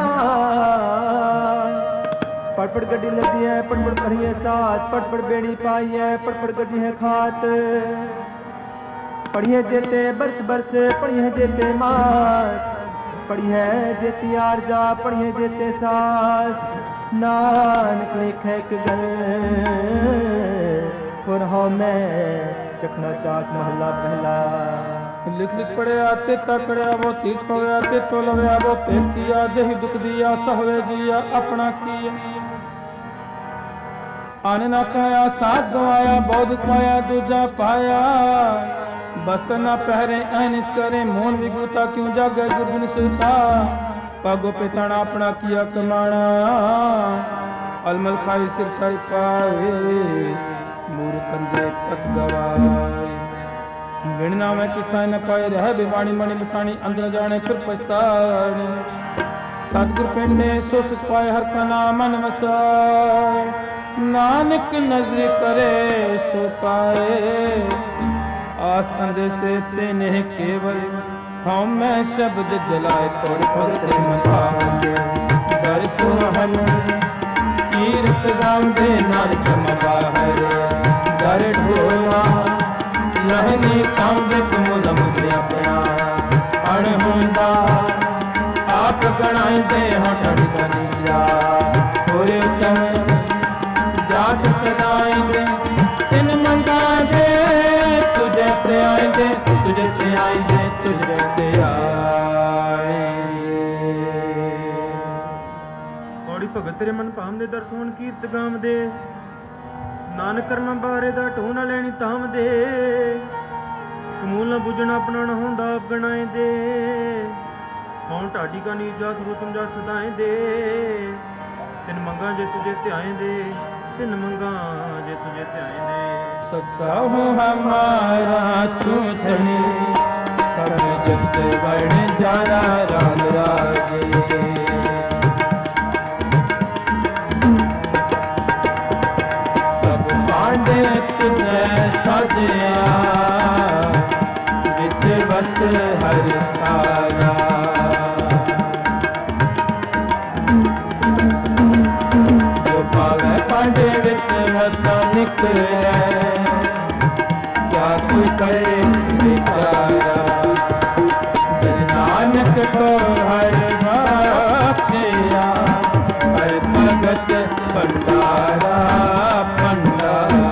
B: पड़ पड़ गड्डी लदी है, पड़ पड़ भरी है साथ, पड़ पड़ बेड़ी पाई है, पड़ पड़ गड्डी है खात। पढ़िए जेते बरस बरस, पढ़िए जेते मास, पढ़िए जेती आरजा, पढ़िए जेते सास। नानक लिखे कि गल और हाँ मैं चखना चाक महला पहला।
A: लिख लिख पड़े आते तकड़े वो तीत पवे आते तो लवे वो पेट किया। देहि दुख दिया सहवे जिया अपना किया। आने ना कहया साथ गवाया, बौद्ध पाया दूजा पाया। बस्तर ना पहरे ऐनिश करे, मोहन विगुता क्यों जागे गुरबिन सुता। पागो पे ताना अपना किया कमाना, अलमल खाई सिर छाई पावे। मूर कंदे पत गवाए, गिणना में किस्ता न पाए। रह बिवाणी मणि बसानी, अंदर जाने फिर पछताने। सतगुर पिंडे सो सुख पाए, हर का नाम मन वसाए। नानक नजर करे सो पाए, आस अंदेशे से नेह केवल। हम मैं शब्द जलाए तोड़ भगत मतावंदे। दर सुहन कीरत गांधे नानक मबाहर। दर ढोला लहनी कांदे कुमुल मुद्रिया पिया। अण हुंदा आप गणाई दे हटड़ करिया। होरे उत्तम जात सदाई दे, तिन मंगा दे तुझे ते आएंगे, तुझे ते आएंगे, तुझे ते आएंगे।
C: ਔੜੀ ਭਗਤ ਤੇਰੇ ਮਨ ਭਾਮ ਦੇ ਦਰਸ਼ਨ ਕੀਰਤ ਗਾਮ ਦੇ। ਨਾਨਕ ਕਰਮਾਂ ਬਾਰੇ ਦਾ ਢੋ ਨਾ ਲੈਣੀ ਤਾਮ ਦੇ। ਕਮੂਲ ਨਾ ਬੁਝਣਾ ਆਪਣਾ ਨਾ ਹੁੰਦਾ ਆਪ ਗਣਾਏ ਦੇ। ਹਉ ਢਾਡੀ ਕਾ ਨੀਰ ਜਾ ਸਰੋ ਤੁਮ ਜਾ ਸਦਾਏ ਦੇ। ਤਿੰਨ ਮੰਗਾ ਜੇ ਤੁਝੇ ਧਿਆਏ ਦੇ, ਤਿੰਨ ਮੰਗਾ ਜੇ ਤੁਝੇ ਧਿਆਏ ਦੇ।
A: सच्चा हूँ हमारा तू धनी, सब जगत वर्ण जाना राम राजे। सब पांडे तुझे साजिया, बिच वस्त्र हर तारा। जो पावे पांडे बिच हसा निकले, कोई करे बेचारा। जन नानक को हर बख्शिया, हर भगत भंडारा भंडारा।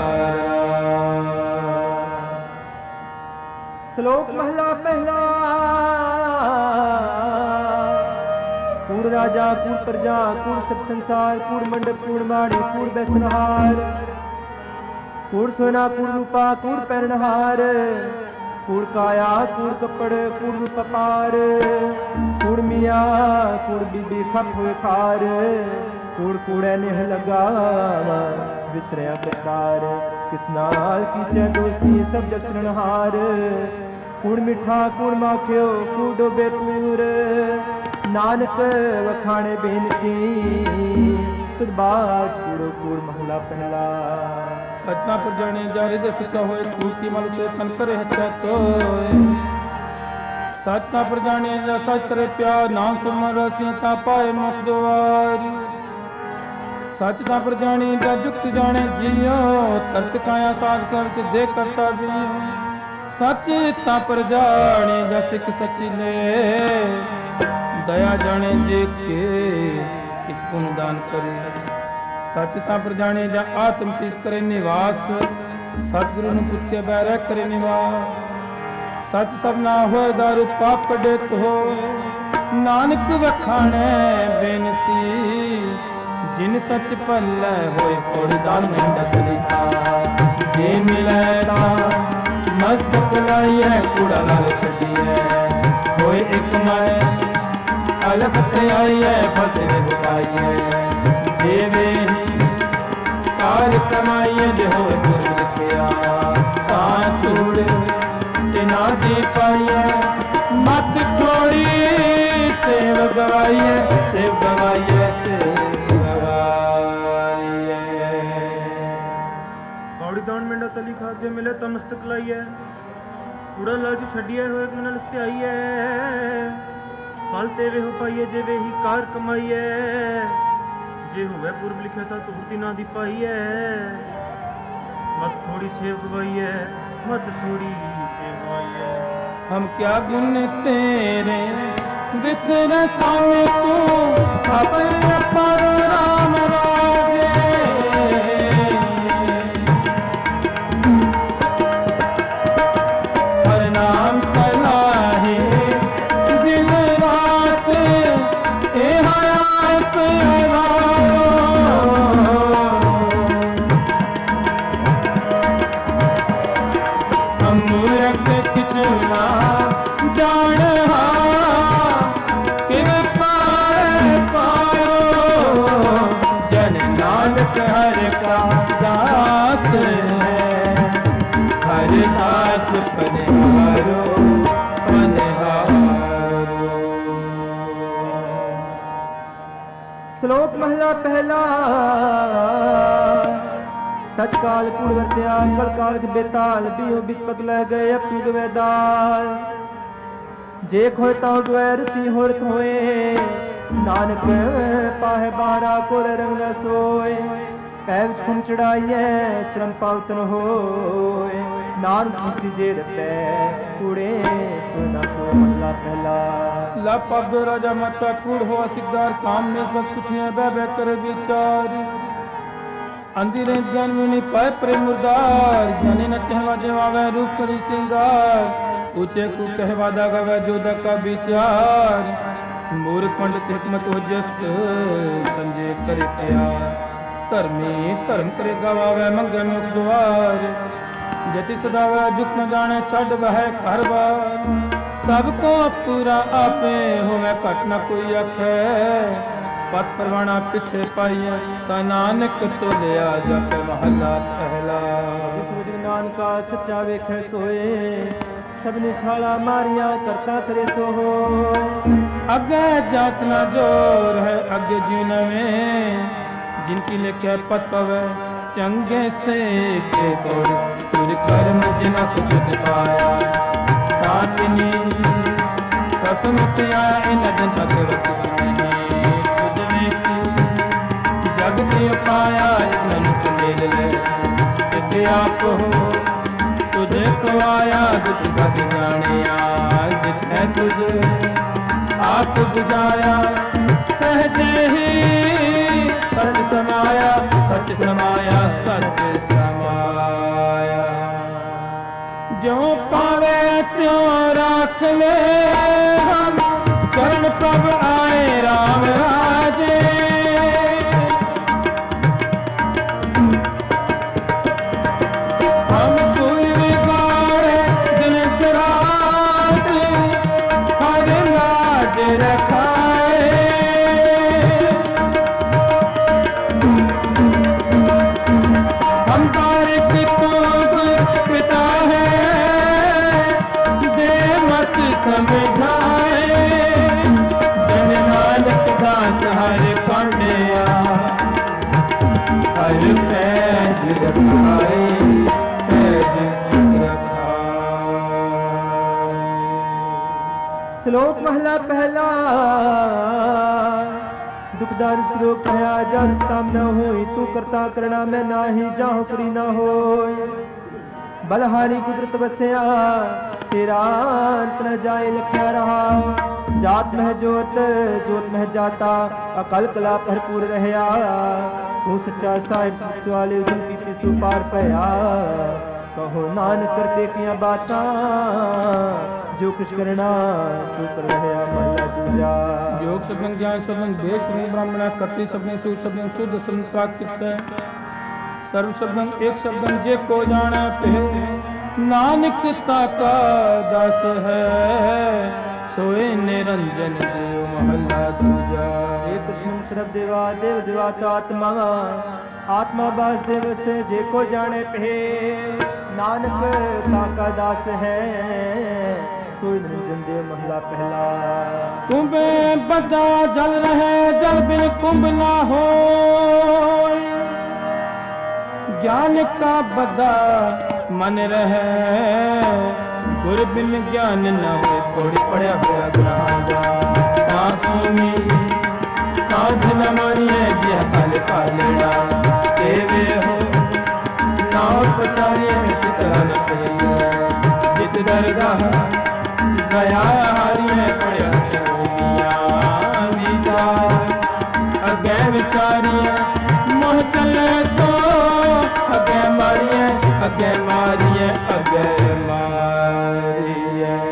B: श्लोक महला पहला। कूड़ राजा कूड़ प्रजा, कूड़ सब संसार, कूड़ मंडप कूड़ माड़ी, कूड़ बैसनहार। कूड़ सोना कूड़ रूपा कूड़ पैरनहार। कूड़ काया कूड़ कपड़ कूड़ रूप पार। कूड़ मिया कूड़ बीबी खप हुए खार। कूड़ कूड़े नेह लगा विसरिया करतार। किस नाल कीचे दोस्ती सब जचनहार। कूड़ मिठा कूड़ माखियो कूड़ डोबे पूर। नानक वखाणे बेनती, तुद बाज कूड़ो कूड़ महला पहला।
A: सचना पर जाने जारे दे सच्चा होए, कूड़ती मल ते तन करे हत्या तोए। सचना पर जाने जा सच करे प्यार, नाम सुमन रसियता पाए मुख द्वार। सच सांपर जानी जा जुक्त जाने जियो तर्क काया साग सर्च दे करता दियो सच सांपर जाने जा सिख सची ले दया जाने जे के किस पुण्य दान करे सच सांपर जाने जा आत्म प्रीत करे निवास सतगुरु नु पुछ के बैर करे निवास सच सब ना होए दारू पाप कढे तो नानक वखाणे बेनती जिन सच पल्ले होए कोड़ दान मंडत लिखा जे मिले ता मस्तक लाइए कूड़ा लाल छड़िए होए एक मन अलग ते आइए फतेह बुलाइए जे वे कार कमाइए जे होए गुर लिखिया ता तूड़ ते ना दे पाइए मत थोड़ी सेव गवाइए सेव गवाइए
C: दान मेंढा तली खा के मिले तमस्तक लाइए कूड़ा लालच छड़िए होए मन लगते आइए फल तेवे हो पाइए जे वे ही कार कमाइए जे होवे पूर्व लिखे था तुरती ना दी पाइए मत थोड़ी सेव गवाइए मत थोड़ी सेव गवाइए
A: हम क्या गुण तेरे वितर सामे तू अपने पर राम राजे हर नाम सलाहे दिन रात ए हयात हम मूरख किचना जान हर का दास है हर दास पनहारो पनहारो।
B: श्लोक महला पहला सच काल कूड़ वरत्या कल काल के बेताल बियो बित लह गए अपनी गवेदाल जे खोए ताऊ डुए रुती होरत होए नानक पाहे बारा कोल रंग न सोए पैव खुम चढ़ाइए श्रम पावतन होए नानक कीती जे रपे कूड़े सोना को महला पहला
A: ला पग राजा माता कूड़ हो सिकदार काम में सब कुछ है बह कर विचार अंधेरे ज्ञान मुनि पाए प्रेम मुर्दार जाने न चहवा जवावे रूप करी सिंगार ऊंचे को कहवादा गवा जोदा का विचार मूर्ख पंडित हिकमत हो जत संजय करे तैयार धर्मी धर्म करे गवावे मंगे मुख द्वार जति सदावे जुक न जाने छड़ वह घर बार सबको पूरा आपे होवे घट न कोई आखे पत परवाना पिछे पाइए ता नानक तो लिया जप महला पहला
B: जिस वजह नानका सच्चा वेखे सोए सबने छाला मारिया करता करे सो हो
A: अगे जात न जोर है अगे जीवन में जिनकी लेखे पत पवे चंगे से के तोड़ तुर कर्म जिना कुछ पाया तातनी कसम से आया इन दिन तक कुछ नहीं तुझ में जग के पाया ननुक मेल ले ते आप हो तुझे को आया दुख भग जानिया जितने तुझ आप बुझाया सहजे ही सच समाया सच समाया सच समाया जो पावे त्यों राख ले हम चरण प्रभ आए राम राजे हम भूल बिगाड़े दिन सरात हर लाज रखाए हम तारिक तोग पिता है दे मत समझाए जन नानक दास हर पांडिया हर पैज रखाए पैज रखाए।
B: श्लोक महला पहला दुखदान श्लोक कहा जस काम न होई तू करता करना मैं नाही जाहु करी न होई बलहारी कुदरत बसया तेरा अंत न जाए लख्या रहा जात मह जोत जोत मह जाता अकल कला भरपूर रहया तू सच्चा साहिब सवाले जिनकी पिसु पार पया कहो नानक करते किया बाता जो कुछ करना सो कर रहया महला दूजा
A: योग शब्द ज्ञान शब्द देश ब्राह्मण कर्ति शब्द सु शब्द शुद्ध शब्द प्राकृत सर्व शब्द एक शब्द जे को जाना पे नानक ताका दास है सोए निरंजन देव महला दूजा
B: एक कृष्ण सर्व देवा देव देवाता आत्मा आत्मा वासुदेव से जे को जाने पे नानक ताका दास है सोए निरंजन देव महला पहला
A: कुंभ बदा जल रहे जल बिन कुंभ ना हो ज्ञान का बदा मन रहे गुर बिन ज्ञान न हो थोड़ी पड़ा हुआ ग्रांडा आंखों में साधन मानिए जिया काल कालड़ा देवे हो नाव पचारिए सितरन करिए जित दरगाह गया हारिए पड़ा दिया विचार अगे विचारिए मोह चले सो अगे मारिए अगे मारिए अगे मारिए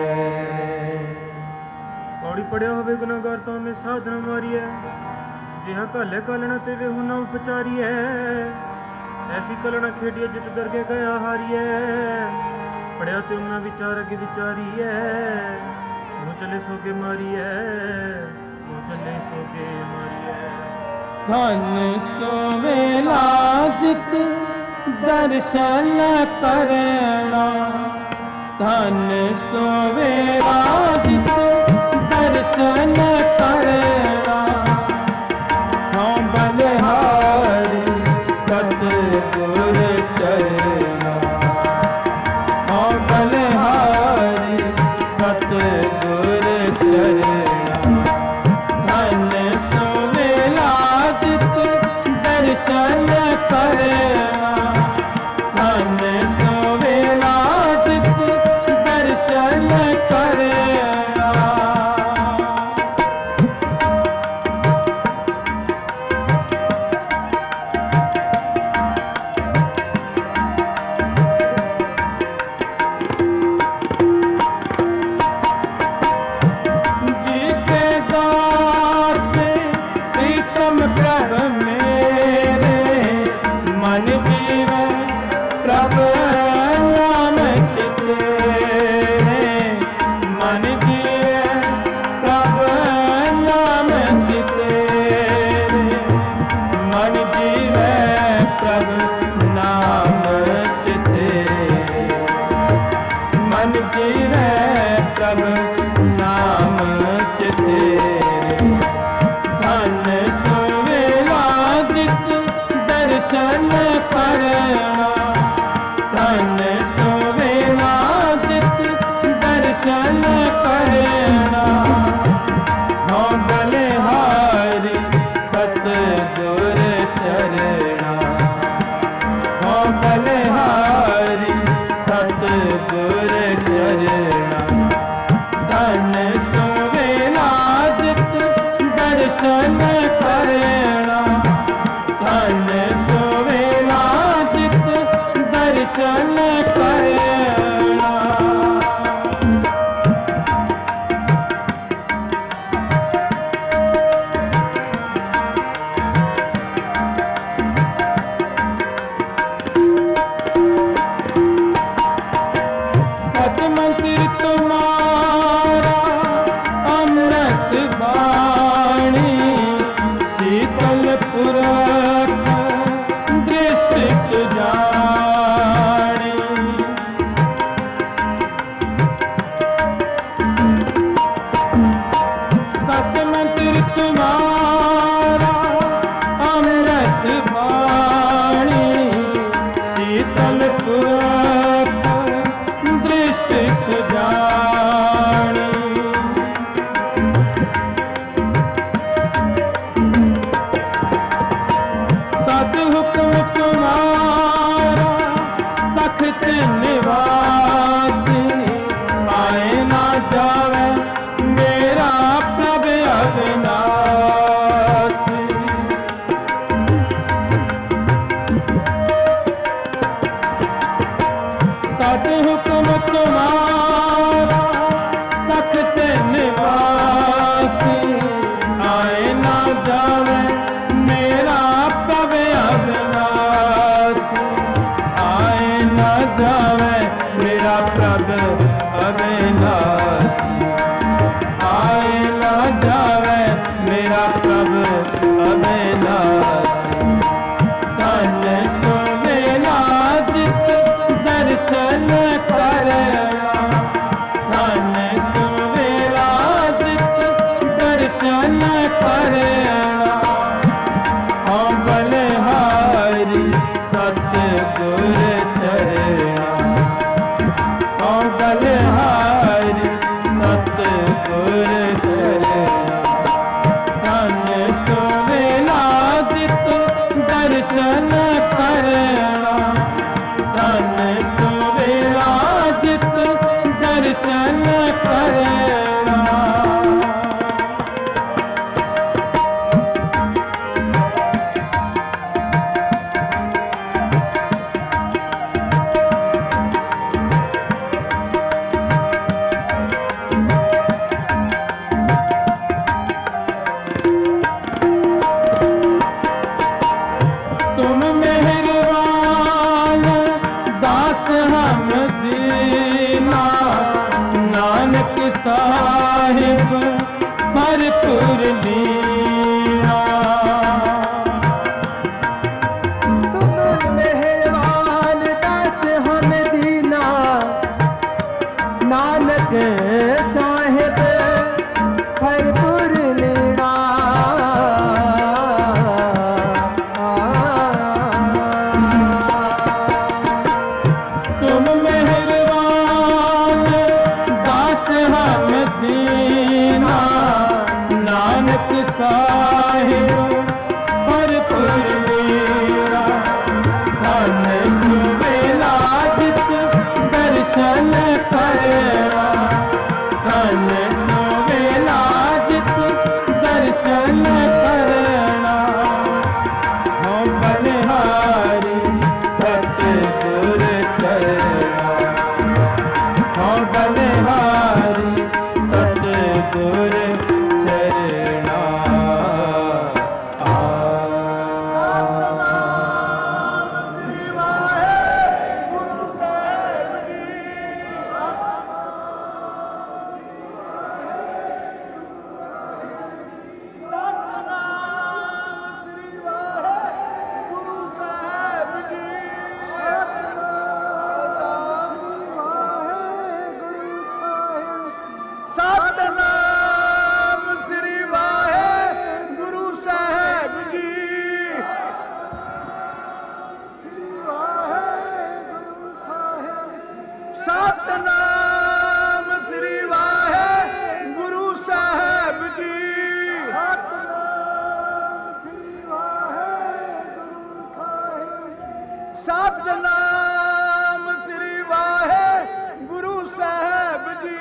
C: पौड़ी पड़िया होवे गुनाहगार तो में साधन मारिए जिहा काले कालना तेवे होना उपचारिए ऐसी कलना खेड़िए जित दरगे गया हारिए पड़िया ते उन्ना विचार अगे विचारिए मुँह चले सोगे मारिए मुँह चले सोगे मारिए
A: धन सोवेला जित दर्शन करना धन सोवेला जित दर्शन करना हम बलिहारी सतगुर चरना हम बलिहारी सतगुर चरना धन सोवेला जित दर्शन करना धन सोवेला जित दर्शन करना निवासी आए ना जावे मेरा प्रभ अविनाशी। सत हुक्म तुम्हारा तख्त निवासी आए ना जावे मेरा प्रभ अविनाशी आए ना जावे मेरा प्रभ अविनाशी आए ना जावे मेरा प्रभ अविनाशी। धन सुवेला जित दर्शन करना धन सुवेला जित दर्शन करना हाँ बलिहारी सतगुर चरणा हाँ बलिहारी सतगुर चरणा। धन सुवेला जित दर्शन करना धन सुवेला जित दर्शन करना। तुम मेहरबान दास हम दीना नानक साहिब भरपूर लीना।
B: तुम मेहरबान दास हम दीना नानक साहिब भरपूर लीना।
A: तुम मेहरबान दास हम दीना नानक साहिब भरपूर लीना। धन सुवेला जित दर्शन करना धन सुवेला जित दर्शन करना हाँ बलिहारी सतगुर चरणा हाँ बलिहारी सतगुर चरणा।
C: ਸਤਨਾਮ ਸ੍ਰੀ ਵਾਹਿਗੁਰੂ ਸਾਹਿਬ ਜੀ। ਸਤਨਾਮ ਸ੍ਰੀ ਵਾਹਿਗੁਰੂ ਸਾਹਿਬ ਜੀ। ਸਤਨਾਮ ਸ੍ਰੀ ਵਾਹਿਗੁਰੂ ਸਾਹਿਬ ਜੀ।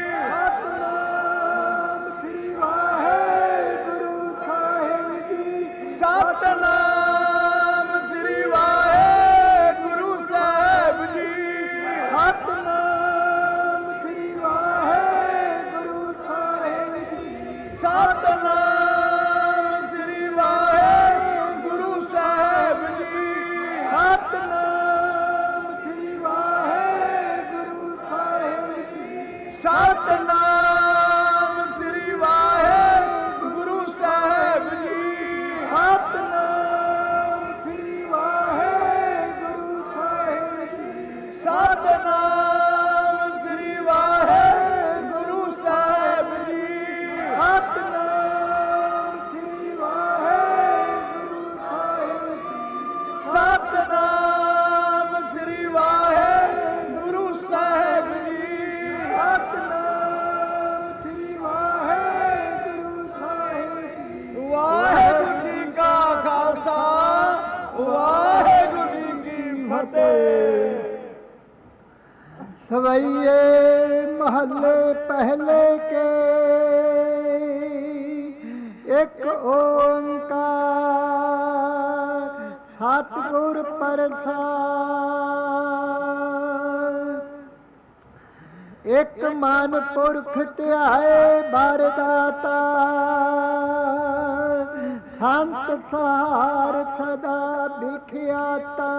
C: ਸਤਨਾਮ ਸ੍ਰੀ ਵਾਹਿਗੁਰੂ ਸਾਹਿਬ ਜੀ। ਸਤਨਾਮ ਸ੍ਰੀ ਵਾਹਿਗੁਰੂ ਸਾਹਿਬ ਜੀ। ਸਤਨਾਮ ਸ੍ਰੀ ਵਾਹਿਗੁਰੂ ਸਾਹਿਬ ਜੀ। ਸਤਨਾਮ ਸ੍ਰੀ ਵਾਹਿਗੁਰੂ ਸਾਹਿਬ ਜੀ। ਸਤਨਾਮ ਸ੍ਰੀ ਵਾਹਿਗੁਰੂ ਸਾਹਿਬ ਜੀ। ਸਤਨਾਮ ਸ੍ਰੀ ਵਾਹਿਗੁਰੂ ਸਾਹਿਬ ਜੀ। ਸਤਨਾਮ ਸ੍ਰੀ ਵਾਹਿਗੁਰੂ ਸਾਹਿਬ ਜੀ। ਸਤਨਾਮ ਸ੍ਰੀ ਵਾਹਿਗੁਰੂ ਸਾਹਿਬ ਜੀ। ਸਤਨਾਮ ਸ੍ਰੀ ਵਾਹਿਗੁਰੂ ਸਾਹਿਬ ਜੀ। ਸਤਨਾਮ ਸ੍ਰੀ ਵਾਹਿਗੁਰੂ ਸਾਹਿਬ ਜੀ। ਵਾਹਿਗੁਰੂ ਜੀ ਕਾ ਖਾਲਸਾ ਵਾਹਿਗੁਰੂ ਜੀ ਕੀ ਫਤਿਹ।
A: सवैये महल्ले पहले के एक ओंकार सतगुर प्रसाद। एक मन पुरख ध्याए बरदाता संत सहार सदा बिख्याता।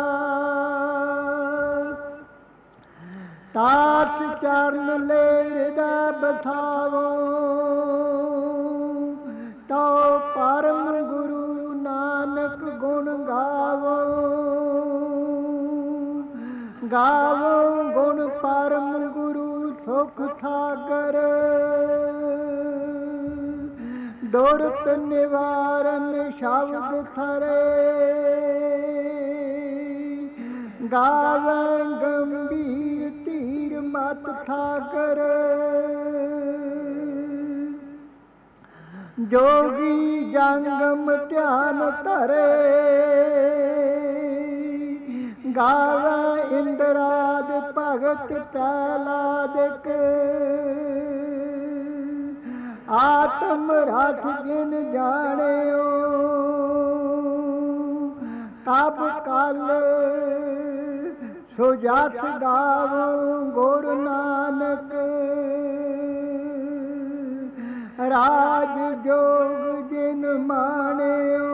A: तास चरण ले हृदय बसावो तो परम गुरु नानक गुण गावो। गावो गुण परम गुरु सुख सागर दुरत निवारण शब्द थरे। गावे गंभीर तीर मत सागर जोगी जंगम ध्यान धरे। गावे इंद्राद भगत प्रहलादिक आत्म रस जिन जानियो। कब कल सो जस गावो गुर नानक राज जोग जिन मानियो।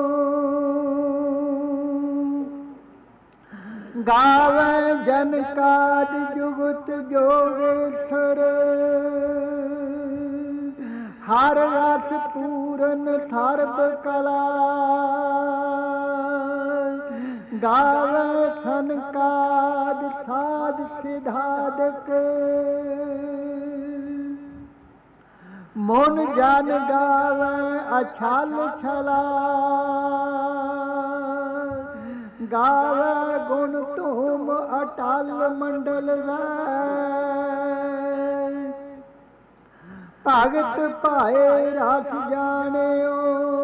A: गावे जन काज जुगत जोगेश्वर हर रस पूरन सर्ब कला। गावे सनकाद साध सिधादक मन जन गावे अछल छला। गावे गुण तुम अटल मंडल भगत पाए रस जानियो।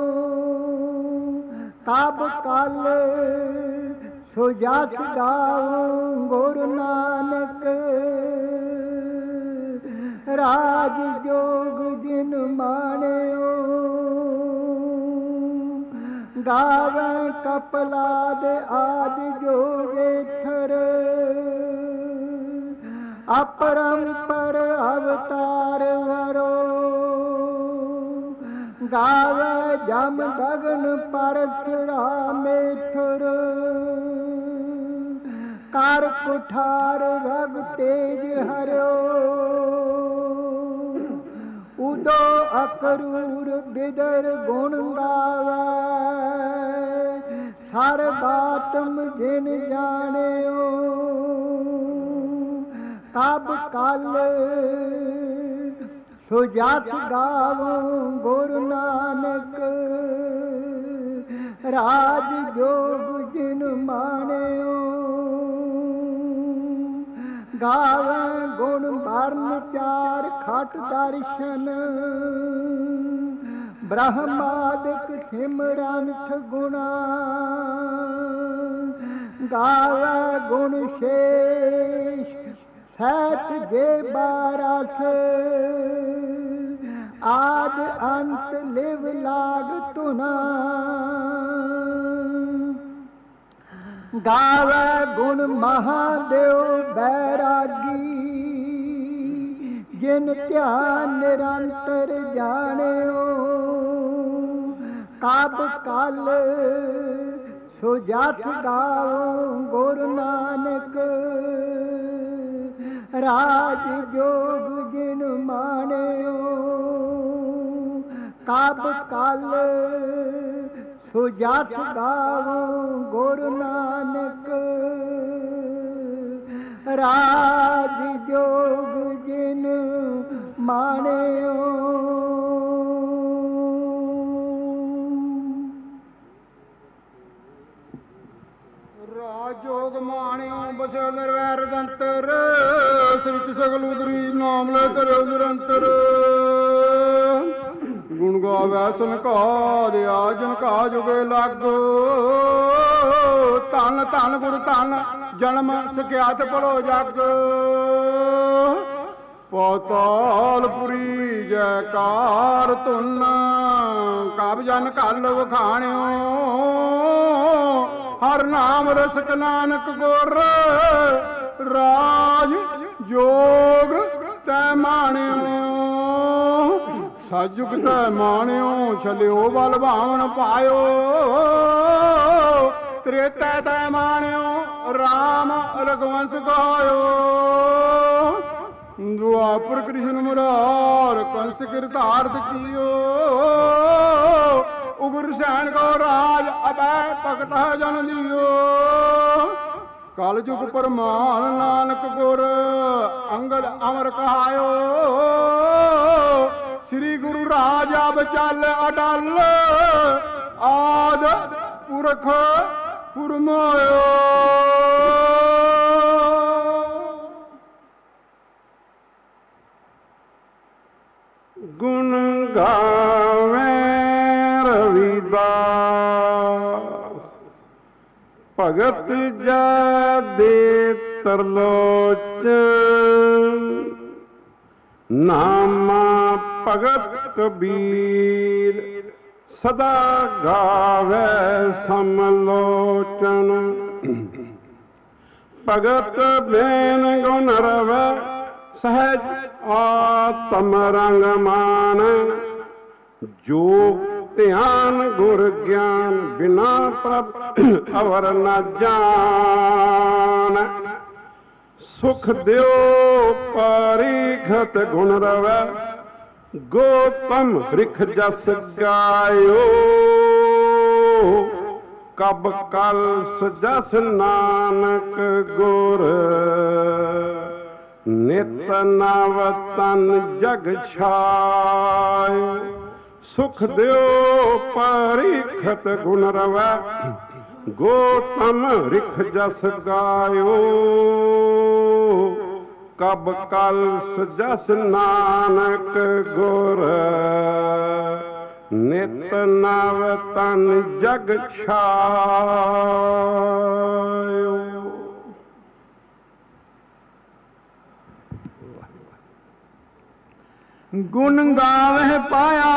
A: कब कल सो जस गाऊं गुर नानक राज जोग जिन मानियो। गावे कपलाद आदि जोगेश्वर अपरंपर अवतार वरो। गावे जम गगन परशुरामेश्वर कर कुठार रग तेज हरो। उदो अकरूर बिदर गुण गावे सर्वात्म जिन जानियो। कब कल सो जस गावो गुरु नानक राज जोग जिन मानियो। गावे गुण वर्ण चार खट दर्शन ब्रह्मादिक सिमरंथ गुणा। गावे गुण शेष सैत जे बारस आद अंत लिव लाग तुना। गावे गुण महादेव बैरागी जिन ध्यान निरंतर जानियो। कब कल सो जस गाओ गुरु नानक राज जोग जिन मानियो। कब कल सो जस गाओ गुरु नानक राज जोग जिन मानियो।
D: जोग माणियो बसो निर्वैर दंतर सृत सगल उदरी नाम ले करो निरंतर। ਗੁਣ ਗਾਵੈ ਸੁਨਕਾ ਦਿਆ ਜਨ ਕਾ ਜੁਗੇ ਲਾਗੋ। ਧੰਨ ਧੰਨ ਗੁਰ ਧੰਨ ਜਨਮ ਸਕਿਆਤ ਭਲੋ ਜਗ। ਪਤਾਲਪੁਰੀ ਜੈਕਾਰ ਧੁਨ ਕਬ ਜਨ ਕਲ ਵਖਾਣਿਓ। ਹਰ ਨਾਮ ਰਸਕ ਨਾਨਕ ਗੁਰ ਰਾਜ ਜੋਗ ਤੈ ਮਾਣਿਓ। ਸਜੁਗ ਤੈ ਮਾਣਿਓ ਛਲਿਓ ਬਲ ਭਾਵਨ ਪਾਇਓ। ਤ੍ਰੇਤੈ ਤੈ ਮਾਣਿਓ ਰਾਮ ਰਘੁਵੰਸ ਗਾਇਓ। ਦੁਆਪਰ ਕ੍ਰਿਸ਼ਨ ਮੁਰਾਰ ਕੰਸ ਕਿਰਤਾਰਥ ਕੀਓ। ਉਗਰ ਸੈਨ ਕੋ ਰਾਜ ਅਬੈ ਭਗਤ ਜਨ ਦਿਓ। ਕਲ ਜੁਗ ਪਰਮਾਨ ਨਾਨਕ ਗੁਰ ਅੰਗਦ ਅਮਰ ਕਹਾਇਓ। ਸ੍ਰੀ ਗੁਰੂ ਰਾਜ ਅਬ ਚੱਲ ਅਡਲ ਆਦ ਪੁਰਖ ਫੁਰਮਾਇਓ।
A: ਗੁਣ ਗਾਵੇ ਰਵਿਦਾਸ ਭਗਤ ਜਾ ਦੇ ਤਰਲੋਚਨ। ਨਾਮਾ ਭਗਤ ਕਬੀਰ ਸਦਾ ਗਾਵੇ ਸਮਲੋਚਨ। ਭਗਤ ਬੇਨ ਗੁਣ ਰਵੈ ਸਹਿਜ ਆਤਮ ਰੰਗ ਮਾਨ। ਜੋ ਧਿਆਨ ਗੁਰ ਗਿਆਨ ਬਿਨਾ ਪ੍ਰਭ ਅਵਰ ਨ ਜਾਣ। ਸੁਖ ਦਿਓ ਪਰਿਖਤ ਗੁਣ ਰਵੈ ਗੋਤਮ ਰਿਖ ਜਸ ਗਾਇਓ। ਕਬ ਕਲ ਸਜਸ ਨਾਨਕ ਗੁਰ ਨਿਤ ਨਵ ਤਨ ਜਗ ਛਾਇ। ਸੁਖ ਦਿਓ ਪਰਿਖਤ ਗੁਣ ਰਵੈ ਗੋਤਮ ਰਿਖ ਜਸ ਗਾਇਓ। ਕਬ ਕਲ ਸਜਸ ਨਾਨਕ ਗੁਰ ਨਿਤ ਨਵ ਤਨ ਜਗ ਛਾਇਓ।
C: ਗੁਣ ਗਾਵਹਿ ਪਾਇਆ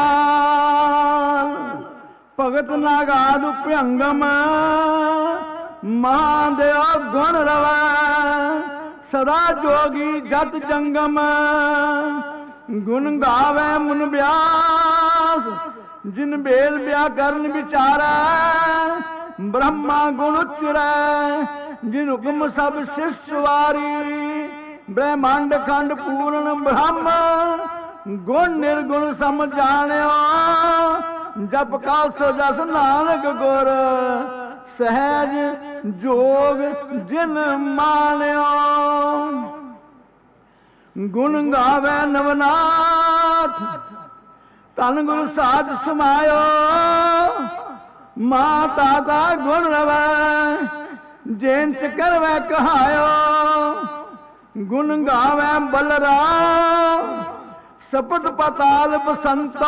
C: ਭਗਤ ਨਾਗਾਦ ਭਯੰਗਮ। ਮਹਾਦੇਵ ਗੁਣ ਰਵੈ ਸਦਾ ਜੋਗੀ ਜਤ ਜੰਗਮ। ਗੁਣ ਗਾਵੈ ਮੁਨ ਬਿਆਸ ਜਿਨ ਬੇਲ ਵਿਆਕਰਨ ਵਿਚਾਰੈ। ਬ੍ਰਹਮਾ ਗੁਣ ਉਚਰੈ ਜਿਨ ਹੁਕਮ ਸਭ ਸਿਸ਼ ਵਾਰੀ। ਬ੍ਰਹਮੰਡ ਖੰਡ ਪੂਰਨ ਬ੍ਰਹਮ ਗੁਣ ਨਿਰਗੁਣ ਸਮ ਜਾਣਿਓ। ਜਪ ਕਾ ਸੋ ਜਸ ਨਾਨਕ ਗੁਰ ਸਹਿਜ ਜੋਗ ਜਿਨ ਮਾਣਿਓ। ਗੁਣ ਗਾਵੇ ਨਵਨਾਥ ਤਨ ਗੁਰ ਸਾਧ ਸਮਾਇਓ। ਮਾਤਾ ਦਾ ਗੁਣ ਰਵੈ ਜੇਨ ਚ ਕਰਵੈ ਕਹਾਇਓ। ਗੁਣ ਗਾਵੇ ਬਲਰਾਮ ਸਪਤ ਪਤਾਲ ਬਸੰਤਾ।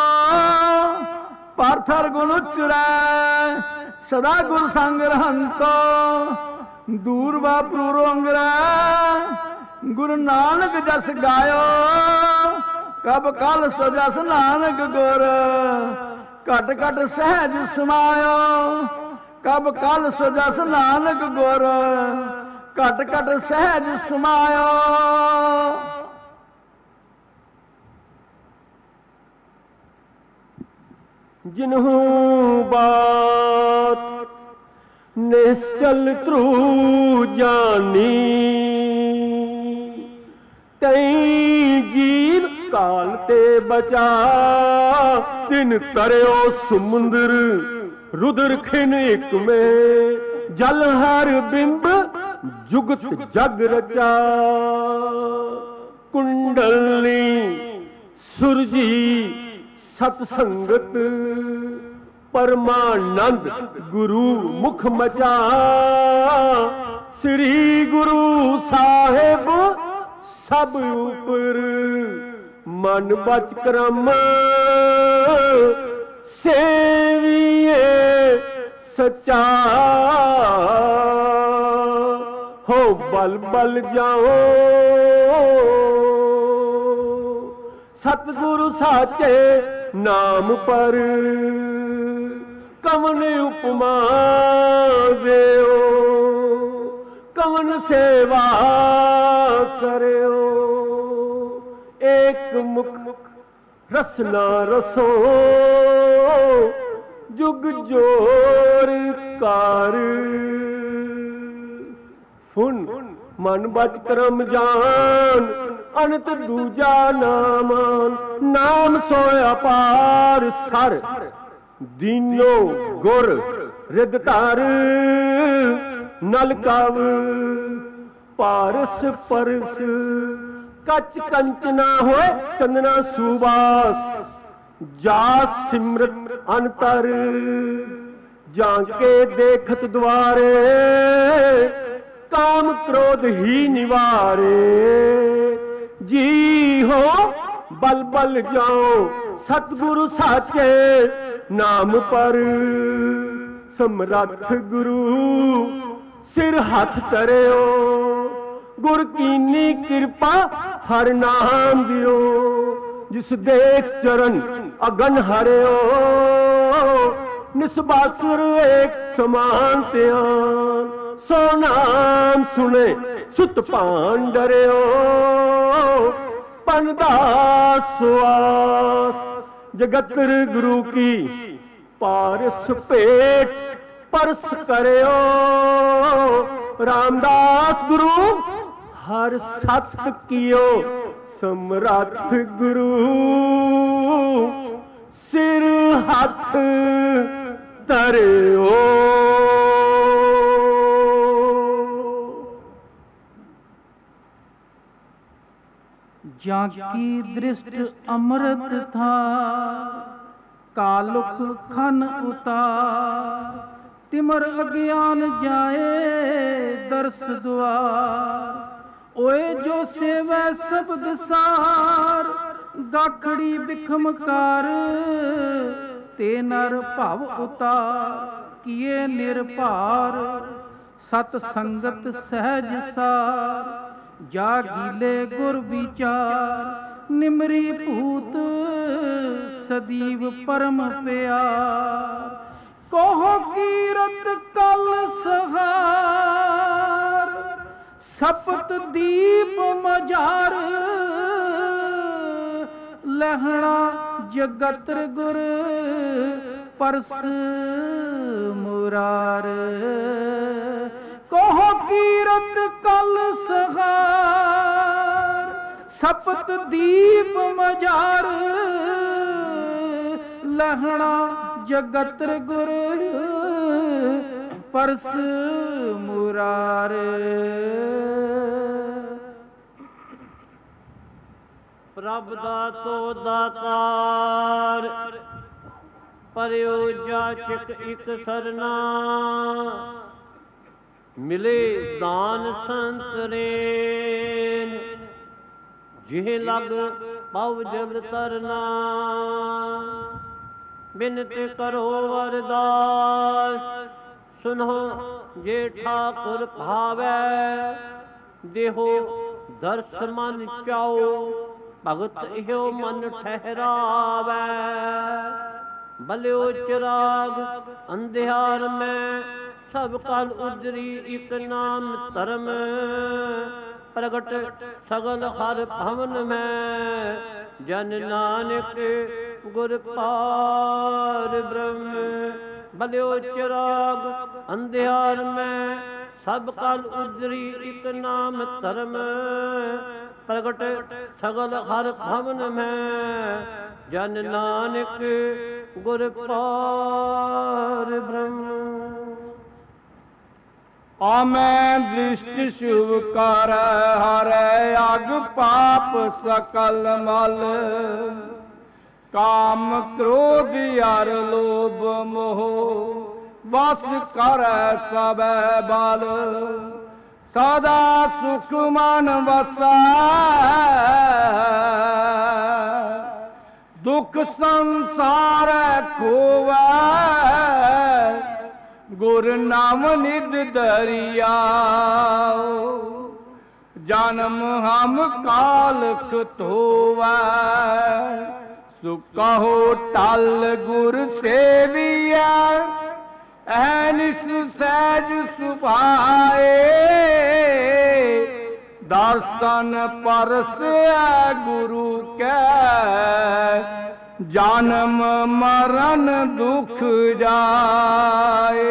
C: ਪਾਰਥਰ ਗੁਣ ਉਚਰੈ ਸਦਾ ਗੁਰ ਸੰਗ ਰਹੰਤੋ। ਦੂਰ ਵਾ ਪੂਰੋ ਅੰਗਰੈ ਗੁਰੂ ਨਾਨਕ ਜਸ ਗਾਇਓ। ਕਬ ਕਲ ਸੋ ਜਸ ਨਾਨਕ ਗੁਰ ਘਟ ਘਟ ਸਹਿਜ ਸਮਾਇਓ। ਕਬ ਕਲ ਸੋ ਜਸ ਨਾਨਕ ਗੁਰ ਘਟ ਘਟ ਸਹਿਜ ਸਮਾਇਓ।
E: ਜਿਨਹੂ ਬਾਤ ਨਿਸ਼ਚਲ ਧਰੂ ਜਾਨੀ। ਤਈ ਜੀਵ ਕਾਲ ਤੇ ਬਚਾ ਤਿਨ ਤਰਿਓ ਸਮੁੰਦਰ। ਰੁਦਰ ਖਿਨ ਇੱਕ ਮੇ ਜਲ ਹਰ ਬਿੰਬ ਜੁਗਤ ਜਗ ਰਚਾ। ਕੁੰਡਲਨੀ ਸੁਰਜੀ ਸਤ ਸੰਗਤ ਪਰਮਾਨੰਦ ਗੁਰੂ ਮੁਖ ਮਚਾ। ਸ੍ਰੀ ਗੁਰੂ ਸਾਹਿਬ ਸਭ ਉਪਰ ਮਨ ਬਚ ਕਰਮ ਸੇਵੀਏ ਸੱਚਾ ਹੋ ਬਲ ਬਲ ਜਾਓ ਸਤਿਗੁਰੂ ਸਾਚੇ ਨਾਮ ਪਰ ਕਵਨ ਉਪਮਾ ਦੇਓ ਕਵਨ ਸੇਵਾ ਸਰਿਓ ਏਕ ਮੁਖ ਰਸਨਾ ਰਸੋ ਜੁਗ ਜੋਰ ਕਰ ਫੁਨ ਮਨ ਬਚ ਕਰਮ ਜਾਨ ਅਨੰਤ ਦੂਜਾ ਨਾਮਾਨ ਨਾਮ ਸੋਇਆ ਪਾਰ ਸਰ ਦੀਨੋ ਗੁਰ ਰਿਦ ਧਰ ਨਲ ਕਵ ਪਾਰਸ ਪਰਸ ਕੱਚ ਕੰਚ ਨਾ ਹੋਏ ਚੰਦਨਾ ਸੁਬਾਸ ਜਾ ਸਿਮਰਤ ਅੰਤਰ ਜਾਂ ਕੇ ਦੇਖਤ ਦੁਆਰੇ ਕਾਮ ਕ੍ਰੋਧ ਹੀ ਨਿਵਾਰੇ ਜੀ ਹੋ ਬਲ ਬਲ ਜਾਓ ਸਤਿਗੁਰੂ ਸਾਚੇ ਨਾਮ ਪਰ ਸਮਰੱਥ ਗੁਰੂ ਸਿਰ ਹੱਥ ਧਰਿਓ ਗੁਰ ਕੀਨੀ ਕਿਰਪਾ ਹਰ ਨਾਮ ਦਿਓ ਜਿਸ ਦੇਖ ਚਰਨ ਅਗਨ ਹਰਿਓ ਨਿਸਬਾਸੁਰ ਏਕ ਸਮਾਨ ਧਿਆਨ ਸੋ ਨਾਮ ਸੁਣੇ ਸੁਤ ਭਾਨ ਡਰਿਓ ਪਨਦਾਸ ਸੁਆਸ ਜਗਤਰ ਗੁਰੂ ਕੀ ਪਾਰਸ ਭੇਟ ਪਰਸ ਕਰਿਓ ਰਾਮਦਾਸ ਗੁਰੂ ਹਰ ਸਤ ਕੀਓ ਸਮਰੱਥ ਗੁਰੂ ਸਿਰ ਹੱਥ ਧਰਿਓ
A: ਜਾਂ ਕੀ ਦ੍ਰਿਸ਼ਟ ਅੰਮ੍ਰਿਤ ਥਾ ਕਾਲੁਖ ਖਨ ਉਤਾਰ ਤਿਮਰ ਅਗਿਆਨ ਜਾਏ ਦਰਸ ਦੁਆਰ ਓਏ ਜੋ ਸੇਵੈ ਸ਼ਬਦ ਸਾਰ ਗਾਖੜੀ ਬਿਖਮਕਾਰ ਤੇ ਨਰ ਭਵ ਉਤਾਰ ਕੀਏ ਨਿਰਭਾਰ ਸਤ ਸੰਗਤ ਸਹਿਜ ਸਾਰ ਜਾ ਗੀਲੇ ਗੁਰ ਵਿਚਾਰ ਨਿਮਰੀ ਭੂਤ ਸਦੀਵ ਪਰਮ ਪਿਆਰ ਕੋਹ ਕੀਰਤ ਕਲ ਸਹਾਰ ਸਪਤ ਦੀਪ ਮਝਾਰ ਲਹਿਣਾ ਜਗਤਰ ਗੁਰ ਪਰਸ ਮੁਰਾਰ ਕੋਹ ਕੀਰਤ ਕਲ ਸਹਾਰ ਸਪਤ ਦੀਪ ਮਝਾਰ ਲਹਿਣਾ ਜਗਤਰ ਗੁਰ ਪਰਸ ਮੁਰਾਰ
F: ਪ੍ਰਭ ਦਾਤੋ ਦਾਤਾਰ ਪਰਿਓ ਜਾਚਕ ਇਕ ਸਰਨਾ ਮਿਲੇ ਦਾਨ ਸੰਤਰੇ ਜਿਹ ਲਗ ਪਉ ਜਲ ਤਰਨਾ ਬਿਨਤ ਕਰੋ ਅਰਦਾਸ ਸੁਨੋ ਜੇ ਠਾਕੁਰ ਭਾਵੈ ਦੇਹੋ ਦਰਸ ਮਨ ਚਾਓ ਭਗਤ ਇਹੋ ਮਨ ਠਹਿਰਾਵੈ ਬਲਿਓ ਚਿਰਾਗ ਅੰਧਿਆਰ ਮੈਂ ਸਭ ਕਲ ਉਜਰੀ ਇਕ ਨਾਮ ਧਰਮ ਪ੍ਰਗਟ ਸਗਲ ਹਰ ਭਵਨ ਮੈਂ ਜਨ ਨਾਨਕ ਗੁਰ ਪਾਰ ਬ੍ਰਹਮ ਬਲਿਓ ਚਿਰਾਗ ਅੰਧਿਆਰ ਮੈਂ ਸਭ ਕਲ ਉਜਰੀ ਇਕ ਨਾਮ ਧਰਮ ਪ੍ਰਗਟ ਸਗਲ ਹਰ ਭਵਨ ਮੈਂ ਜਨ ਨਾਨਕ ਗੁਰ ਪਾਰ ਬ੍ਰਹਮ
A: ਆਮੈ ਦ੍ਰਿਸ਼ਟ ਸ਼ੁਭ ਕਰ ਹਰੈ ਅਗ ਪਾਪ ਸਕਲ ਮਲ ਕਾਮ ਕ੍ਰੋਧ ਅਰ ਲੋਭ ਮੋਹ ਵਸ ਕਰੈ ਸਭੈ ਬਲ ਸਦਾ ਸੁਖ ਮਨ ਵਸੈ ਦੁਖ ਸੰਸਾਰ ਖੋਵੈ ਗੁਰ ਨਾਮ ਨਿਧ ਦਰਿਆਓ ਜਨਮ ਹਮ ਕਾਲਖ ਧੋਵੈ ਸੁਕਹੁ ਟਲ ਗੁਰ ਸੇਵੀਐ ਐਨਿਸ ਸਹਿਜ ਸੁਭਾਏ ਦਰਸ਼ਨ ਪਰਸੈ ਗੁਰੂ ਕੈ ਜਨਮ ਮਰਨ ਦੁਖ ਜਾਏ।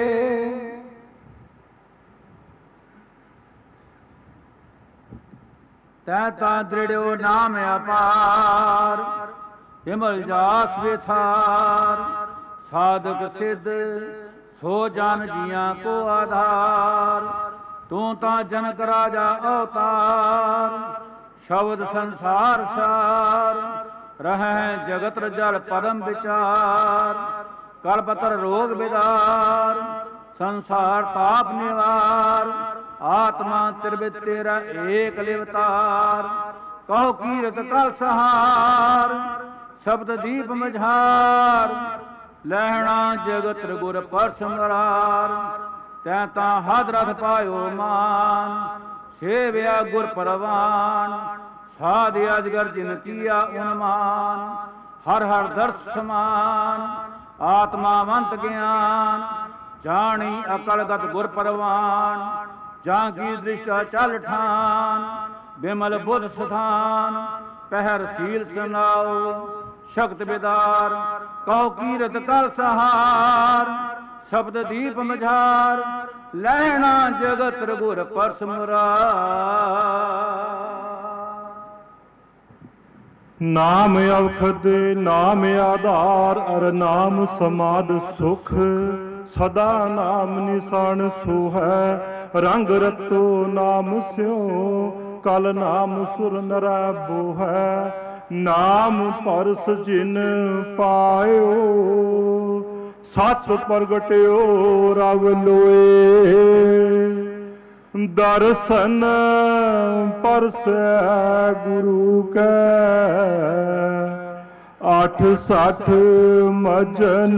A: ਤੈ ਤਾਂ ਦ੍ਰਿੜਿਓ ਨਾਮ ਅਪਾਰ ਹਿਮਲ ਜਾਸ ਵਿਥਾਰ ਸਾਧਕ ਸਿੱਧ ਸੋ ਜਨ ਜੀਆਂ ਕੋ ਆਧਾਰ ਤੂੰ ਤਾਂ ਜਨਕ ਰਾਜਾ ਅਵਤਾਰ ਸ਼ਬਦ ਸੰਸਾਰ ਸਾਰ ਰਹਿ ਜਗਤ ਜਲ ਪਰਮ ਵਿਚਾਰ ਕਲਪਤਰ ਰੋਗ ਬਿਦਾਰ ਸੰਸਾਰ ਤਾਪ ਨਿਵਾਰ ਆਤਮਾ ਤਿਰਬਿਤ ਤੇਰਾ ਏਕ ਲਿਵਤਾਰ ਕਹੋ ਕੀਰਤ ਕਲ ਸਹਾਰ ਸ਼ਬਦ ਦੀਪ ਮਝਾਰ ਲਹਿਣਾ ਜਗਤ ਗੁਰ ਪਰਸਮਰਾਰ ਤੈ ਤਾਂ ਹਦ ਰਥ ਪਾਇਓ ਮਾਨ ਸੇਵਿਆ ਗੁਰ ਪਰਵਾਨ ਸਾਧ ਅਜਗਰ ਜਿਨ ਕੀਆ ਉਨਮਾਨ ਹਰ ਹਰ ਦਰਸ ਸਮਾਨ ਆਤਮਾਵੰਤ ਗਿਆਨ ਜਾਣੀ ਅਕਲਗਤ ਗੁਰ ਪਰਵਾਨ ਜਾਂ ਕੀ ਦ੍ਰਿਸ਼ਟਾ ਚਲ ਠਾਨ ਬਿਮਲ ਬੁੱਧ ਸਥਾਨ ਪਹਿਰ ਸੀਲ ਸੁਨਾਓ ਸ਼ਕਤ ਬਿਦਾਰ ਕਹੋ ਕੀਰਤ ਕਲ ਸਹਾਰ ਸ਼ਬਦ ਦੀਪ ਮਝਾਰ ਲਹਿਣਾ ਜਗਤ ਗੁਰ ਪਰਸਮਰਾਰ।
G: ਨਾਮ ਅਵਖਦ ਨਾਮ ਆਧਾਰ ਅਰ ਨਾਮ ਸਮਾਦ ਸੁਖ ਸਦਾ ਨਾਮ ਨਿਸ਼ਾਨ ਸੋ ਹੈ ਰੰਗ ਰਤੋ ਨਾਮ ਸਿਉ ਕਲ ਨਾਮ ਸੁਰ ਨਰਾ ਬੋ ਹੈ ਨਾਮ ਪਰਸ ਜਿਨ ਪਾਇਓ ਸਤ ਪ੍ਰਗਟਿਓ ਰਵ ਲੋਏ ਦਰਸ਼ਨ ਪਰਸੈ ਗੁਰੂ ਕੈ 860 ਮਜਨ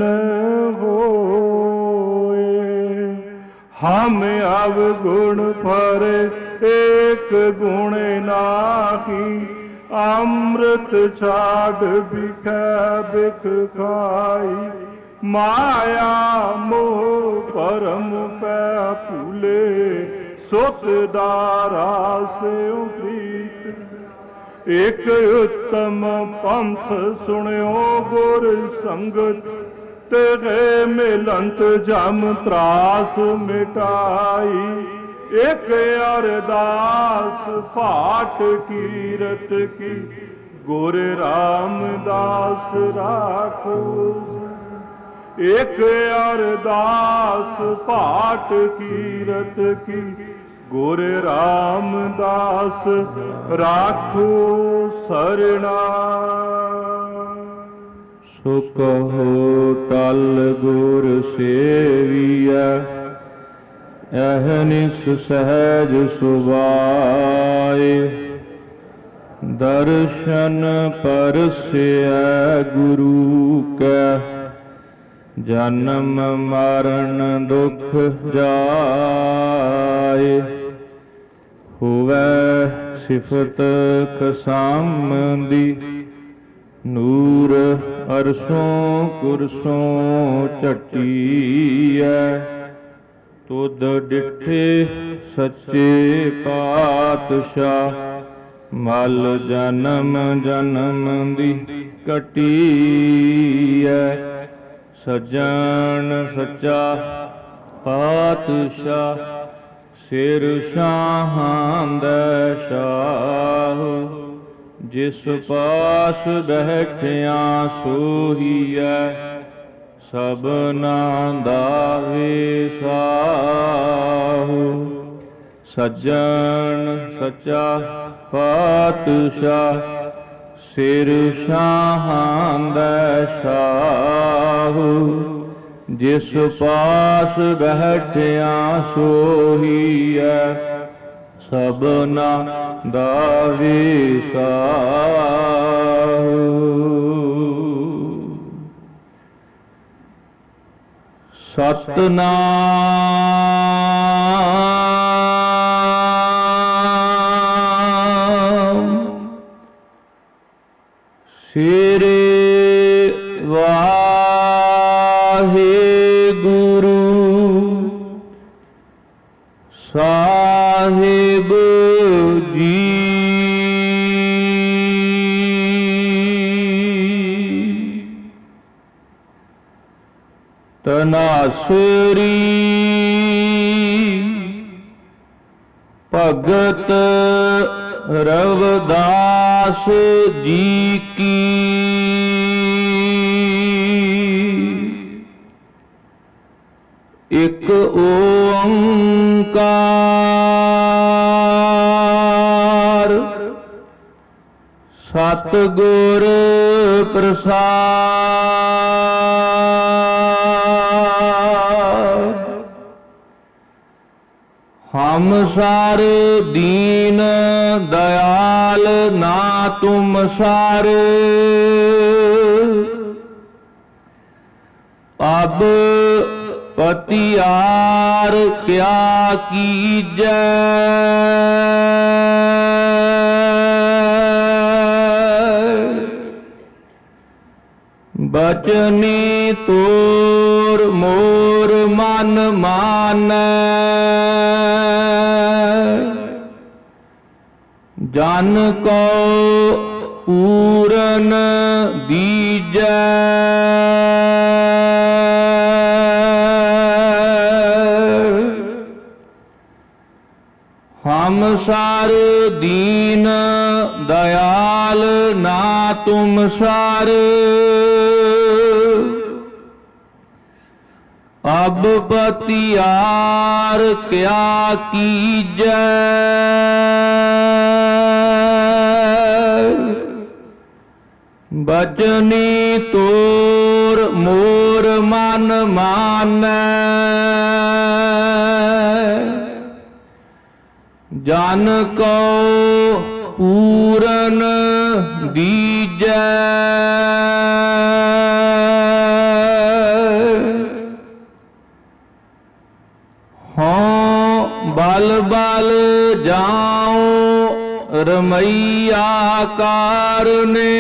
G: ਹੋਏ ਹਮ ਅਵਗੁਣ ਭਰੇ ਏਕ ਗੁਣ ਨਾਹੀ ਅੰਮ੍ਰਿਤ ਛਾੜ ਬਿਖੈ ਬਿਖ ਖਾਈ ਮਾਇਆ ਮੋਹ ਪਰਮ ਪੈ ਭੂਲੇ ਸੁਤ ਦਾਰਾ ਸਿਉ ਪ੍ਰੀਤ ਇਕ ਉਤਮ ਪੰਥ ਸੁਣਿਓ ਗੁਰ ਸੰਗਤ ਤੇਰੇ ਮਿਲੰਤ ਜਮ ਤਰਾਸ ਮਿਟਾਈ ਇਕ ਅਰਦਾਸ ਪਾਠ ਕੀਰਤ ਕੀ ਗੁਰ ਰਾਮਦਾਸ ਰਾਖੋ ਇਕ ਅਰਦਾਸ ਪਾਠ ਕੀਰਤ ਕੀ ਗੁਰ ਰਾਮਦਾਸ ਰਾਖੋ ਸਰਣਾ।
A: ਸੋ ਕਹੋ ਟਲ ਗੁਰ ਸੇਵੀਐ ਅਹਨਿਸ ਸਹਿਜ ਸੁਭਾਏ ਦਰਸ਼ਨ ਪਰਸੈ ਗੁਰੂ ਕੈ ਜਨਮ ਮਰਨ ਦੁਖ ਜਾਏ ਹੋਵੈ ਸਿਫਤ ਖਸਮ ਦੀ ਨੂਰ ਅਰਸੋਂ ਕੁਰਸੋਂ ਝਟੀਐ ਤੁਧ ਡਿਠੇ ਸੱਚੇ ਪਾਤਸ਼ਾਹ ਮਲ ਜਨਮ ਜਨਮ ਦੀ ਕਟੀਐ ਸੱਜਣ ਸੱਚਾ ਪਾਤਸ਼ਾਹ ਸਿਰ ਸ਼ਾਹਾਂ ਦਾ ਸ਼ਾਹ ਜਿਸ ਪਾਸ ਬੈਠਿਆ ਸੋਹੀਐ ਸਭਨਾ ਦਾ ਵਿਸਾਹੂ ਸੱਜਣ ਸੱਚਾ ਪਾਤਸ਼ਾਹ ਸਿਰ ਸ਼ਾਹਾਂ ਦਾ ਸ਼ਾਹੂ ਜਿਸ ਪਾਸ ਬੈਠਿਆ ਸੋਹੀਐ ਸਭਨਾ ਦਾ ਵਿਸਾਹੂ। ਸਤਨਾਮ ਸ੍ਰੀ ਵਾਹਿਗੁਰੂ ਸਾਹਿਬ ਜੀ। ਤਨਾਸਰੀ ਭਗਤ ਰਵਿਦਾਸ ਜੀ ਕੀ ਇਕ ਓੰਕਾਰ ਸਤਿਗੁਰ ਪ੍ਰਸਾਦ। ਹਮ ਸਾਰ ਦੀਨ ਦਇਆਲ ਨਾ ਤੁਮ ਸਾਰ ਅਬ ਪਤਿਆਰ ਕਿਆ ਕੀਜੈ। ਬਚਨੀ ਤੋਰ ਮੋਰ ਮਨ ਮਾਨੈ ਜਨ ਕੋ ਪੂਰਨ ਦੀਜੈ। ਹਮ ਸਾਰ ਦੀਨ ਦਇਆਲ ਨਾ ਤੁਮ ਸਾਰ ਅਬ ਪਤਿਆਰ ਕਿਆ ਕੀਜੈ। ਬਚਨੀ ਤੋਰ ਮੋਰ ਮਨ ਮਾਨੈ ਜਨ ਕੋ ਪੂਰਨ ਦੀਜੈ। ਹੋਂ ਬਲ ਬਲ ਜਾਉ ਰਮਈਆ ਕਾਰਨੇ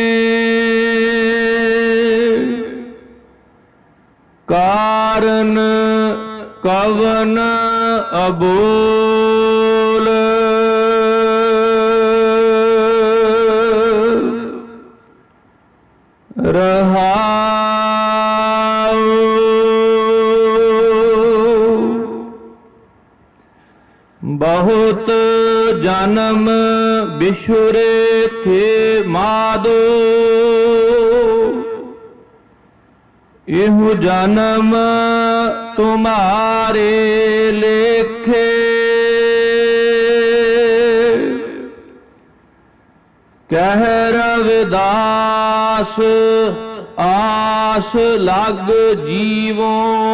A: ਕਾਰਨ ਕਵਨ ਅਬੋਲ। ਰਹਾਉ ਬਹੁਤ ਜਨਮ ਬਿਛੁਰੇ ਥੇ ਮਾਦੋ ਇਹੋ ਜਨਮ ਤੁਮਾਰੇ ਲੇਖੇ। ਕਹਿ ਰਵਿਦਾਸ ਆਸ ਲਗ ਜੀਵੋ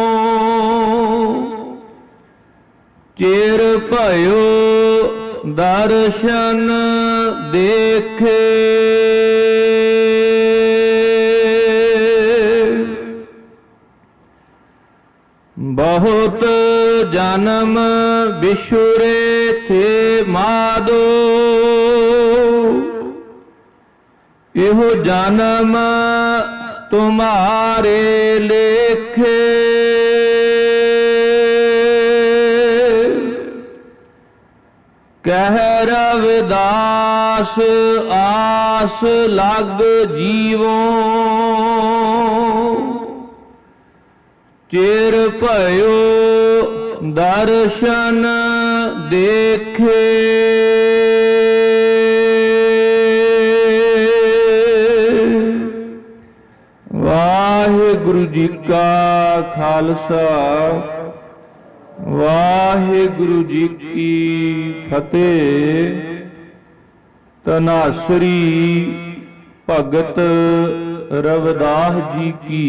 A: ਚਿਰ ਭਇਓ ਦਰਸ਼ਨ ਦੇਖੇ। ਬਹੁਤ ਜਨਮ ਬਿਛੁਰੇ ਥੇ ਮਾਦੋ ਇਹੋ ਜਨਮ ਤੁਮਾਰੇ ਲੇਖੇ। ਕਹਿ ਰਵਿਦਾਸ ਆਸ ਲਗ ਜੀਵੋ ਚਿਰ ਭਇਓ ਦਰਸ਼ਨ ਦੇਖੇ। ਵਾਹਿਗੁਰੂ ਜੀ ਕਾ ਖਾਲਸਾ ਵਾਹਿਗੁਰੂ ਜੀ ਕੀ ਫਤਿਹ। ਤਨਾਸਰੀ ਭਗਤ ਰਵਿਦਾਸ ਜੀ ਕੀ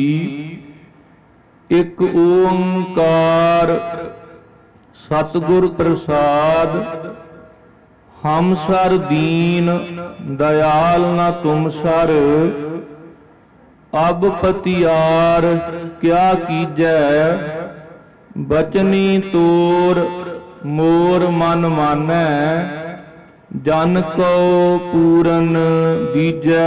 A: ਇਕ ਓੰਕਾਰ ਸਤਿਗੁਰ ਪ੍ਰਸਾਦ। ਹਮ ਸਰ ਦੀਨ ਦਇਆਲ ਨਾ ਤੁਮ ਸਰ ਅਬ ਪਤਿਆਰ ਕਿਆ ਕੀਜੈ। बचनी तोर मोर मन मानै, जन को पूरन दीजै।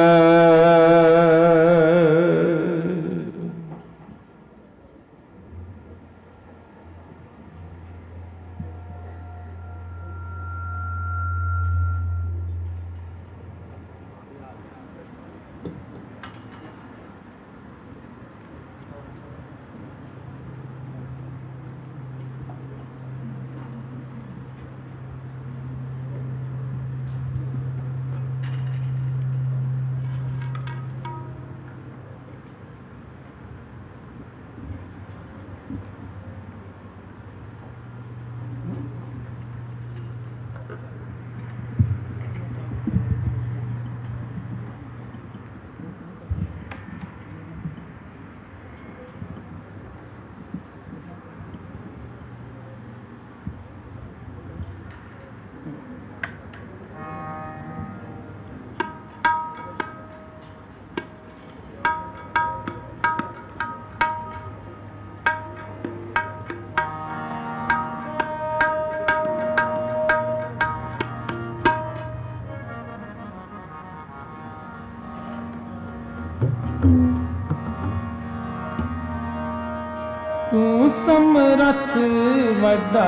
A: तू समरथ वड्डा,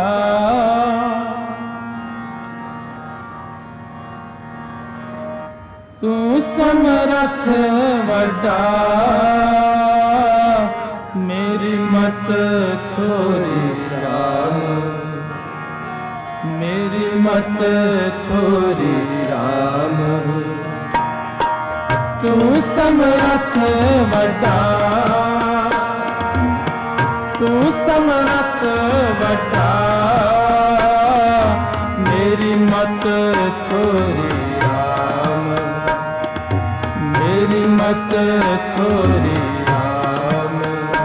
A: तू समरथ वड्डा, मेरी मत थोड़ी राम, मेरी मत थोड़ी राम। तू समरथ वड्डा, तू समरथ वड्डा, मेरी मत थोड़ी राम, मेरी मत थोड़ी राम।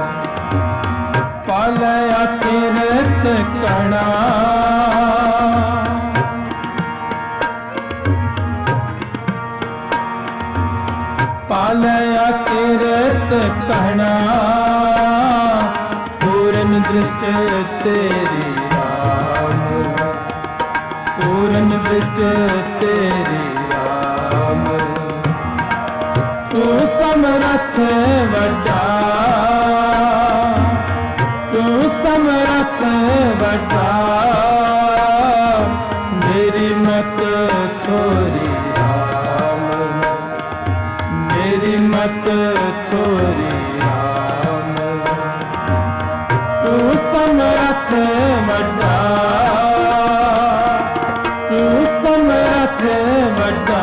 A: पालया तीरथ कणा, पालया तीरथ कणा, पूरन दृष्टि तेरी राम, पूरन दृष्टि तेरी राम। तू समरथ वड्डा, तू समरथ वड्डा, मेरी मत थोड़ी राम, मेरी मत थोड़ी राम। तू समरथ वड्डा, तू समरथ वड्डा।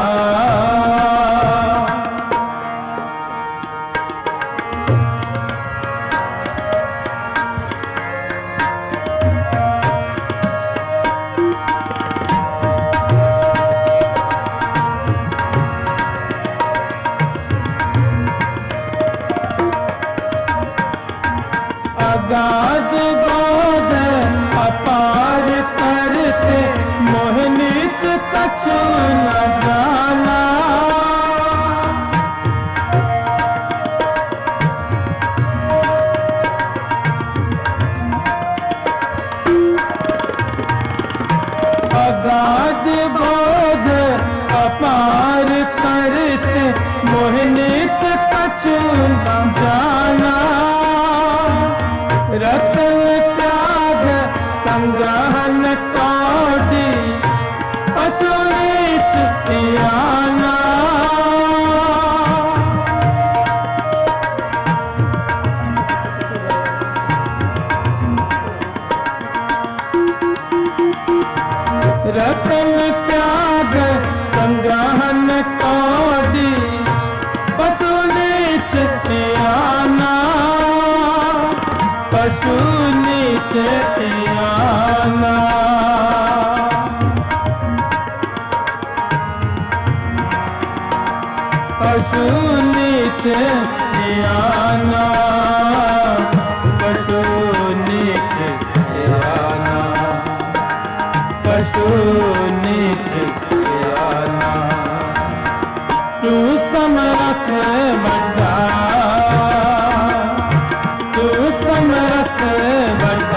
A: अगाध बोध अपार करते, मोहनीत कछु न जाना। अगाध बोध अपार करते, मोहनीत कछु न जाना। रतन त्याग संग्रहण कौड़ी, पशु नीच सियाना। रतन त्याग संग्रहण कौड़ी, पशु नीच सियाना। पशु नीच सियाना, पशु नीच सियाना, पशु नीच सियाना, पशु नीच सियाना। तू समरथ वड्डा, तू समरथ वड्डा,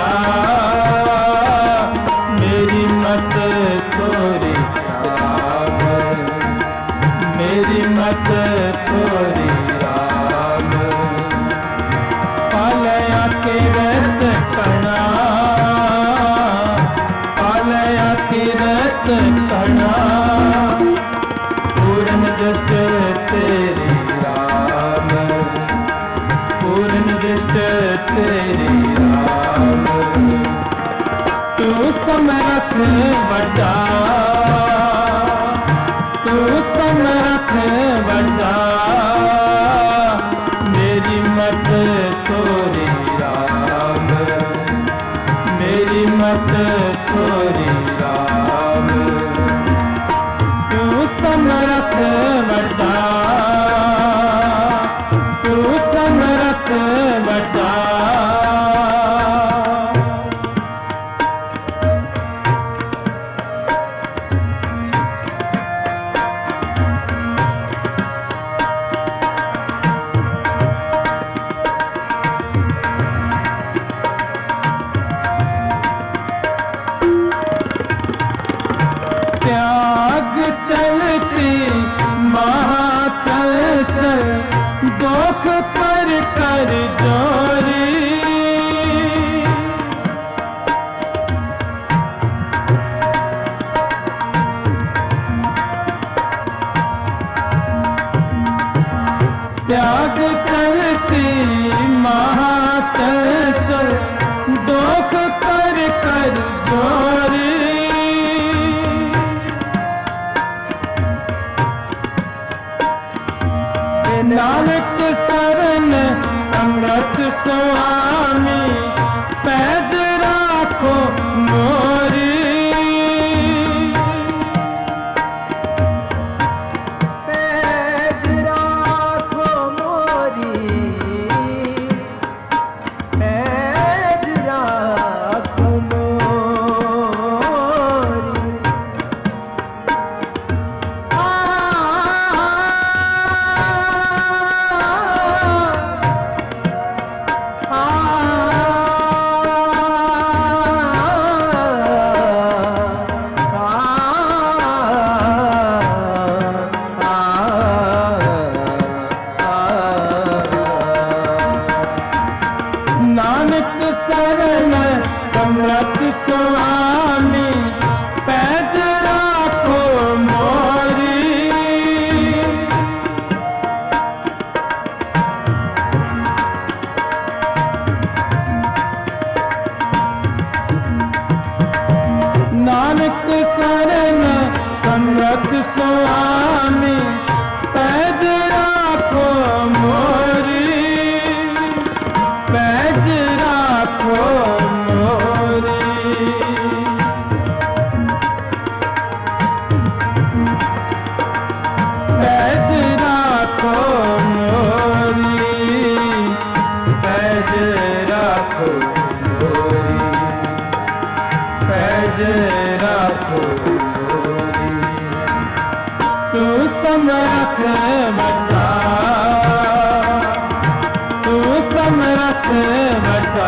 A: समरथ वड्डा, तू समरथ वड्डा। त्याग चलती महाचल चल, दुख कर कर जोरी। त्याग चलती महाचल चल, दुख कर कर जोरी। नानक शरण समरथ स्वामी, पैज राखो मोरी।
B: पैज राखो मोरी, पैज राखो मोरी।
A: नानक शरण समरथ स्वामी, पैज राखो मोरी। नानक शरण समरथ स्वामी, पैज राखो मोरी। पैज राखो मोरी। पैज राखो मोरी। पैज राखो मोरी। पैज राखो मोरी। तू समरथ वड्डा, तू समरथ वड्डा।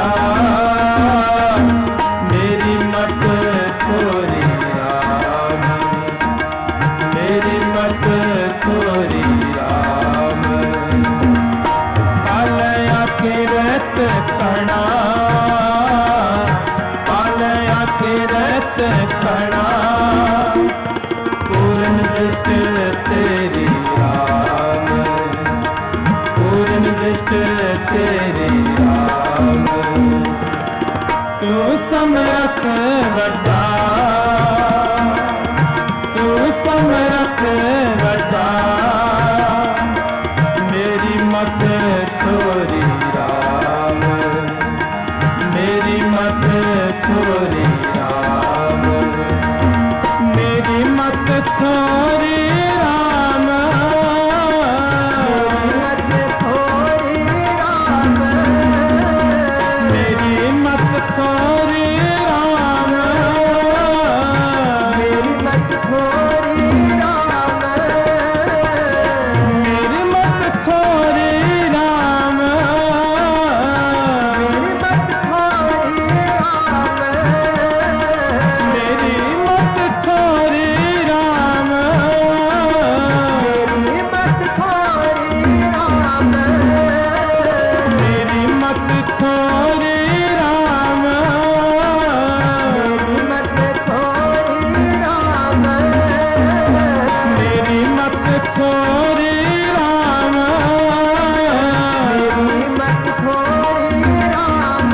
A: मेरी मत थोरी राम, मेरी मत थोरी राम। पालया किरत कणा, पालया किरत कणा। पूर्ण दृष्टि तेरी राम, पूर्ण दृष्टि तेरी राम। तू समरथ वड्डा, तू समरथ वड्डा। मेरी मत थोरी राम, मेरी मत थोरी राम। मेरी मत थोरी राम, मेरी मत थोरी राम। मेरी मत थोरी राम, मेरी मत थोरी राम। मेरी मत थोरी राम, मेरी मत थोरी राम। मेरी मत थोरी राम, मेरी मत थोरी राम। मेरी मत थोरी राम, मेरी मत थोरी राम। मेरी मत थोरी राम।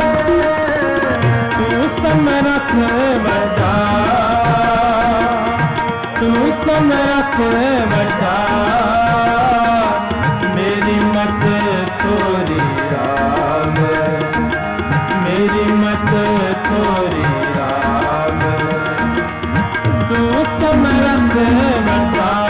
A: तू समरथ वड्डा, तू समरथ वड्डा। मेरी मत थोरी राम, मेरी मत थोरी राम। तू समरथ वड्डा,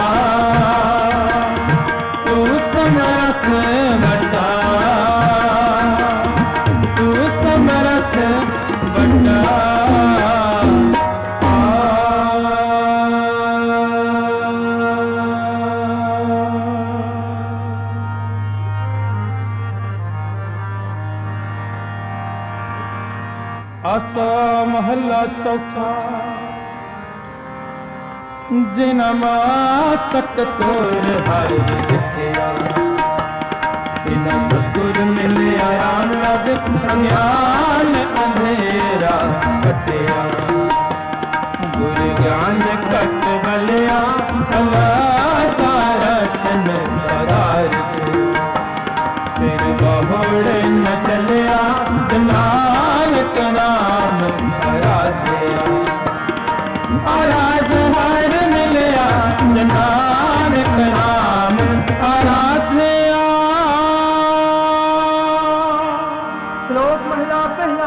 A: ਆਸਾ ਮਹੱਲਾ ਚੌਥਾ। ਜਿਨ ਮਾਸਤਕ ਤੋਰ ਹਰਿ ਲਿਖਿਆ, ਬਿਨਾ ਸਤਿਗੁਰ ਮਿਲਿਆ ਰਾਮ ਰਾਜ ਅਗਿਆਨ ਅੰਧੇਰਾ ਕਟਿਆ। ਗੁਰ ਗਿਆਨ ਕਟ ਬਲਿਆ ਅਲਾਕਾਰਤਨ ਕਰਾਰ, ਫਿਰ ਬਹੁੜ ਨ ਚਲਿਆ ਨਾਨਕ ਨਾਮ ਆਰਾਧਿਆ। ਆਰਾਧ ਹਰ ਮਿਲਿਆ ਨਾਨਕ ਨਾਮ ਆਰਾਧਿਆ।
B: ਸ਼ਲੋਕ ਮਹਲਾ ਪਹਿਲਾ।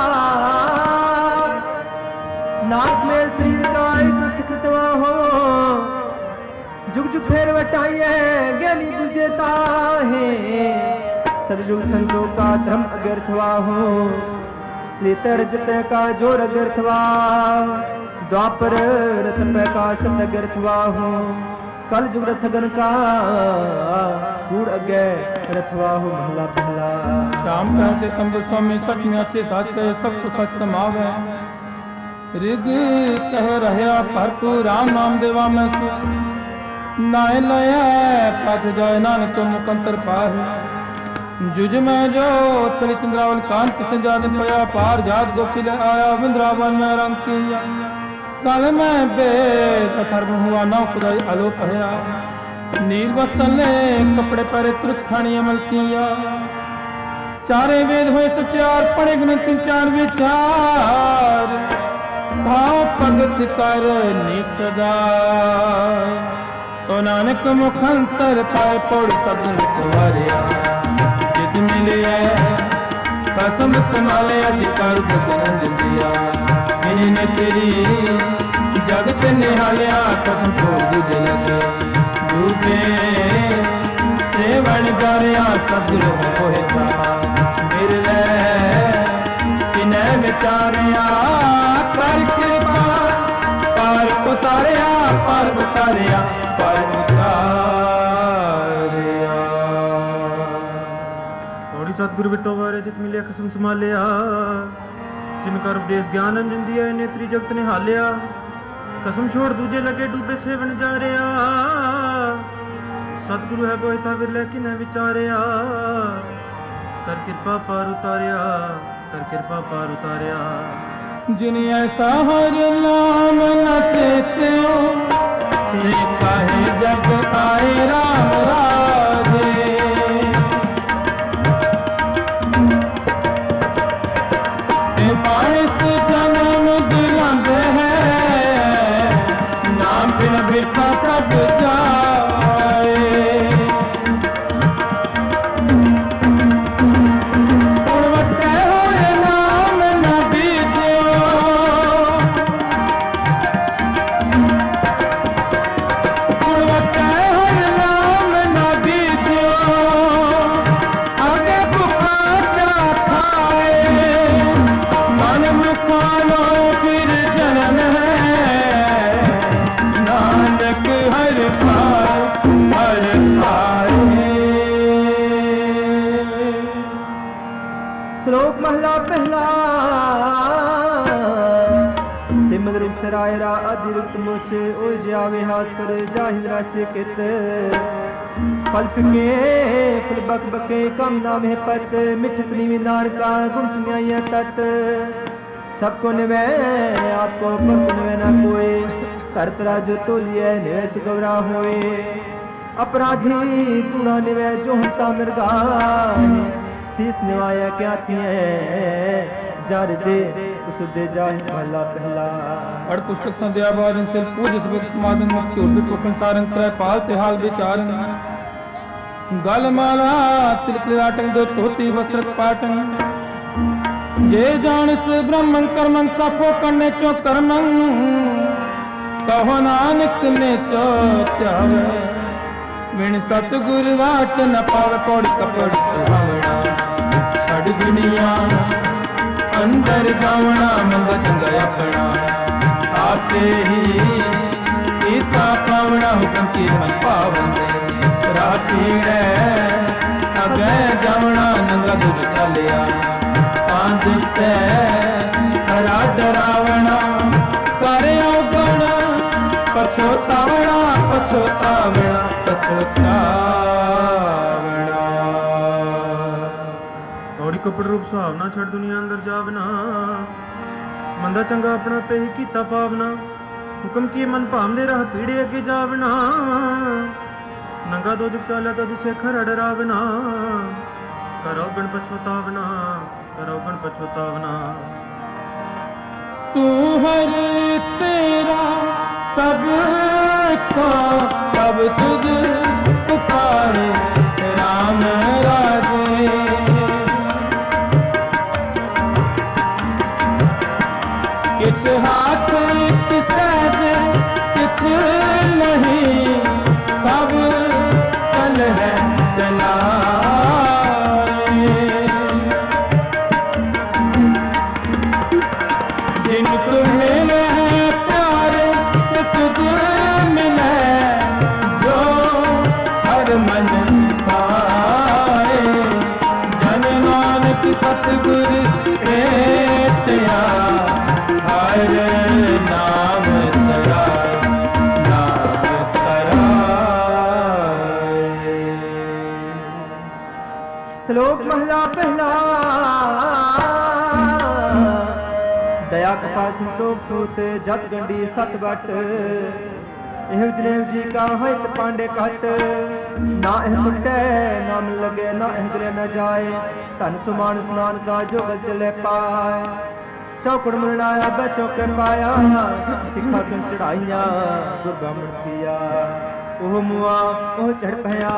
B: ਨਾਥ ਮੇਰ ਸਰੀਰ ਕਾ ਇਕ ਖਤਵਾ ਹੋ, जुग जुग फेर वटाइए ज्ञानी बुझे ताहे। सतयुग संतों का धर्म अगर्थवा हो, त्रेतर जतय का जोर अगर्थवा। द्वापर रतपय का सत अगर्थवा हो, कल जुग रथगन का कूड़ अज्ञ रथवा हो। महला पहला।
A: श्याम कह से तंब स्वामी सच में अच्छे साथ कहे सब कुछ सच समावे। रिग कह रहा भरपूर राम नाम देवा में सुख, नाय लया पथ जाय नानक तो मुकंतर पाहे। जुज में जो चली चंद्रावल कांत से जाद पया, पार जात गोपिल आया वृंदावन में रंग किया। कल में बेद अथर्व हुआ ना खुदाई आलोक है, नील वस्तले कपड़े पर तुरखानी अमल किया। चारे वेद हुए सचार, पढ़े गुण तीन चार विचार। भाव भगत कर नीक सदा, तो नानक मुखंतर पाए पौड़ सगुन कुंवरिया। जित मिले कसम संभाले अधिकार भगवंत दिया। इन्हें तेरी जगत निहालिया, कसम छोड़ दूजे लगे डूबे सेवन जारिया। सदगुरु होए था बिरले इन्हें विचारिया। कर कृपा पार उतारिया, पार उतारिया, पार उतारिया।
C: थोड़ी सतगुरु बिटो बारे जित मिलिया कसम संभालिया। जिनका उपदेश ज्ञान अंजन दिया, नेत्री जगत ने हालिया। कसम छोड़ दूजे लगे डूबे सेवन जा रहा। सतगुरु है बोए था बिरले किन्हें विचारिया। कर कृपा पार उतारिया, कर कृपा पार उतारिया।
A: जिन ऐसा हर नाम न चेत्यो, से काहे जग आए राम राजे। बाईस जन्म दिलांदे हैं, नाम बिन बिरखा सब जाए। उड़वटे हुए नाम न बीजियो, उड़वटे हुए नाम न बीजियो। आगे भूखा क्या खाए, मन मुखानो फिर जन्म है। नानक हर पार हर पाए।
B: श्लोक महला पहला। सिमर सरायरा अधिरुक्त मुच, ओ जावे हास कर जाहिर रासे कित। फल फिके फल बक बके कम नाम है पत। मिठत नीवी नानका गुण सुनिया तत। सबको निवे आपको पर को निवे ना कोई। करतरा जो तोलिए निवे सुगवरा होए। अपराधी गुणा निवे जो हंता मिर्गा। शीस निवाया क्या थी जार दे उसदे जाहि महला पहला।
A: पढ़ पुस्तक संध्या बाद से पूज सबक समाजन मुक्ति उर्दू टोकन सारंग त्रय पाल ते हाल विचारन। गल माला तिलक लाटन दो धोती वस्त्र पाटन। जे जानिस ब्रह्मन कर्मन साफो करने चो कर्मन। कहो नानक ने चो त्यावे, बिन सतगुर वाट न पावे। पौड़ी कपड़ सुहावना छड़ दुनिया, अंदर जावना मंग चंगा अपना। आपे ही कीता पावना, हुक्म की मन पावन दे। राती अगे जावना नंगा दुज चलिया। पांच से ਡਰਾਵਣਾ ਕਰ ਔਗਣ ਪਛੋਤਾਵਣਾ ਪਛੋਤਾਵਣਾ ਪਛੋਤਾਵਣਾ।
C: ਔੜੀ ਕਪੜ ਰੂਪ ਸੁਹਾਵਨਾ ਛੱਡ ਦੁਨੀਆ ਅੰਦਰ ਜਾਵਨਾ ਮੰਦਾ ਚੰਗਾ ਆਪਣਾ ਪੇ ਹੀ ਕੀਤਾ ਪਾਵਨਾ ਹੁਕਮ ਕੀ ਮਨ ਭਾਵਦੇ ਰਾਹ ਪੀੜੇ ਅੱਗੇ ਜਾਵਨਾ ਨੰਗਾ ਦੋ ਜੁਗ ਚਾਲਿਆ ਤਾਂ ਦਿਸੇ ਖਰਾ ਡਰਾਵਨਾ ਕਰੋ ਗਣ ਪਛੋਤਾਵਨਾ ਕਰੋ ਗਣ ਪਛੋਤਾਵਨਾ।
A: ਤੂੰ ਹਰ ਤੇਰਾ ਸਭ ਕੋ ਸਭ ਤੁਝ ਪੁਕਾਰੇ ਰਾਮ ਰਾਜੇ किछ हाथ किसे दे किछ नहीं सब चल है चलाए जिन तुम्हें है प्यार से तुझ मिले जो हर मन पाए जन नानक सतगुर प्रेतिया हर नाम तराए नाम तराए।
B: श्लोक महला पहला दया कृपा संतोख सूत जत गंडी सत बट एह जनेव जी का हित पांडे कट ना एह टुटे नाम लगे ना एह गले न जाए धन सुमान स्नान का जो चले पाए चौकड़ मुरनाया बै चौके पाया सिखा तुम चढ़ाइया गुर ब्राह्मण किया ओह मुआ ओह चढ़ पया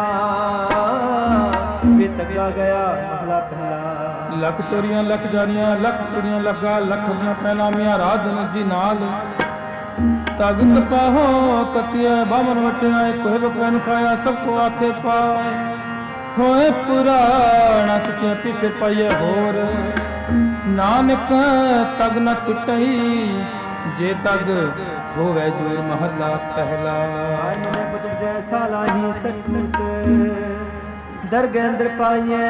B: वे तगा गया महला पहला।
A: लख चोरियां लख जानियां लख चोरियां लगा लख दियां पहला मिया राधन जी नाल तग तपाहो कतिया बामन वटिया कोई बकवन खाया सबको आखे पाए होए पुराना सच्चे पीछे पाइए होर नानक तग न टुटई जे तग होवे जो महला पहला।
B: मैंने बदल जैसा लाही सच सुत दरगे अंदर पाइए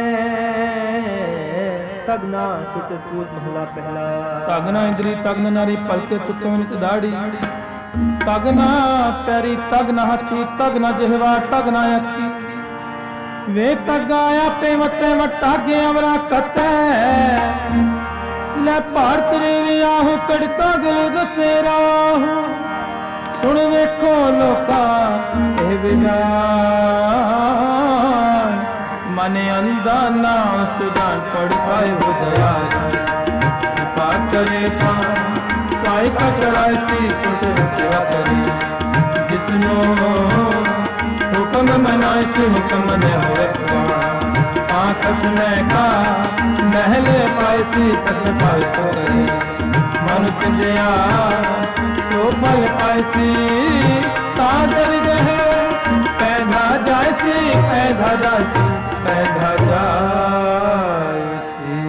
B: तग ना टुट स्पूस महला पहला।
A: तग ना इंद्री तग न नारी पलके तुक्के नित दाड़ी तग ना पैरी तग ना हाथी तग ना जिहवा तग ना अखी वे तग आया पे मते मटागे अमरा कतै ले भारत रे वियाहू कड़का गल दसेरा सुन वेखो लोका ए विजान मने अंधा नाम सुजान पड़ साहिब दया कृपा करे साई का कराए सी सेवा करे जिसनो हुक्म मनाए से हुक्म ने होए कसने का महले पायसी सस पाय सो करे मन चिंदिया सो फल पायसी तादर गहे पैदा जायसी पैदा जायसी पैदा जायसी।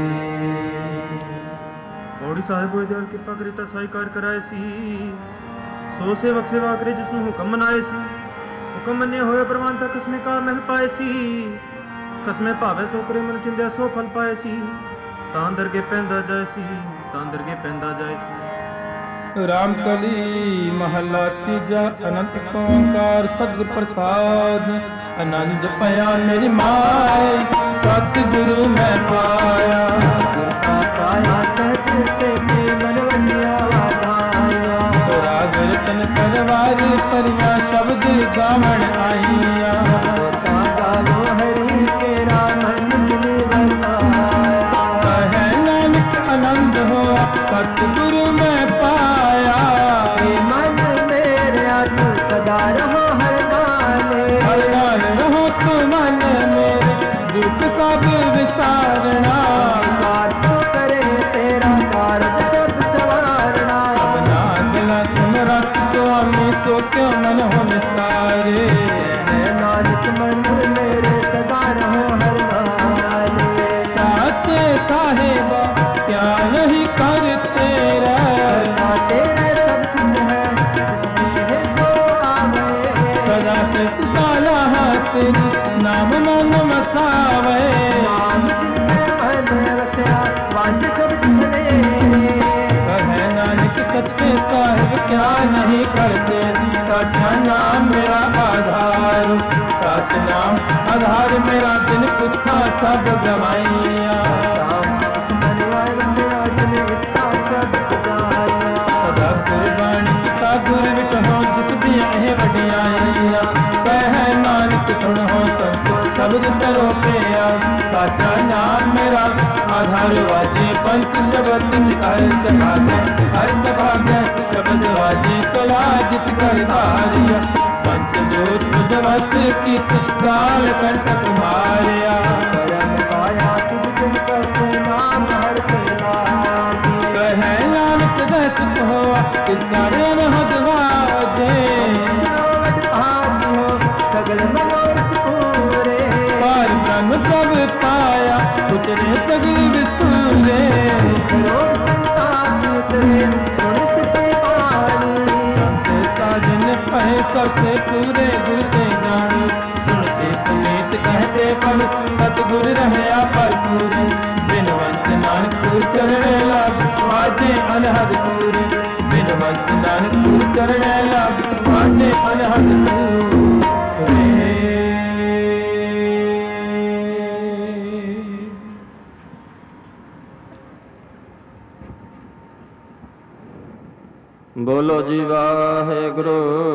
C: ਔੜੀ ਸਾਹਿਬ ਹੋਏ ਦਿਆਲ ਕਿਰਪਾ ਕਰੀਤਾ ਸਾਈਕਾਰ ਕਰਾਏ ਸੀ ਸੋ ਸੇਵਕ ਸੇਵਾ ਕਰੇ ਜਿਸਨੂੰ ਹੁਕਮ ਮਨਾਏ ਸੀ ਹੁਕਮ ਮੰਨੇ ਹੋਏ ਪ੍ਰਵਾਨ ਤੱਕ ਕਸਮੇ ਕਾ ਮਹਿਲ ਪਾਏ ਸੀ ਕਸਮੇ ਭਾਵੇ ਸੋ ਕਰੇ ਮਨ ਚਿੰਦਿਆ ਸੋ ਫਲ ਪਾਏ ਸੀ ਤਾਂ ਦਰਗੇ ਪੈਂਦਾ ਜਾਏ ਸੀ ਤਾਂ ਦਰਗੇ ਪੈਂਦਾ ਜਾਏ ਸੀ।
A: राम कली महला तीजा अनंत ओंकार सतगुर प्रसाद आनंद पया मेरी माए सतगुरु मैं पाया
B: पाया सहज से मन वंदिया वादाया
A: रागर तन परवार परिया शब्द गावण आईया
B: गालो हरि के राम निजने बसाया
A: कहे नानक आनंद हो सतगुरु मैं पाया
B: मन मेरे तू सदा रहो हर नाल
A: रहो तू मन मेरे दुख सब विसारना
B: कार तो करे तेरा कारज सब सवारना
A: सबना दिला सुमरत स्वामी सो क्यों मन हो निस्तारे
B: नानक मन मेरे सदा रहो हर नाल
A: साचे साहेबा क्या नहीं कर तेरा
B: तेरे सब सिद्ध है जिसमें है सो आवे
A: सदा से साला तेरी नाम मन मसावे
B: नाम जिनके मन वसया वांझ शब्द बने
A: कहे सच्चे साहिब क्या नहीं करते, साचा नाम मेरा आधार, साच नाम आधार मेरा, दिन कुत्था सब गवाइया, सदा कुर्बानी का गुर विटहो जिस दिया है वडियाइया, कह नानक सुनो सब शब्द तरो पिया, साचा नाम मेरा आधार वाजे पंच शब्द हर सभा में, हर सभा में शब्द वाजे कला जित कर धारिया, पंचदूत मुझवस की काल कंटक मारिया, करम पाया तुझ तुम कैसे नाम हर लागी, कहे नानक दस हो कितने महदवाजे, सगल मनोरथ पूरे, पार ब्रह्म सब पाया उतरे सगल विसूरे, करो संसार उतरे सुन सके पानी, सबसे साजन पहे सबसे पूरे गुर ते जानी, सुन से पुनीत कहते पल सतगुर रहया पर पूरे, बिनवंत नानक चरण लाभ वाजे अनहद पूरे, बिनवंत नानक चरण लाभ वाजे अनहद पूरे।
H: बोलो जी वाहेगुरु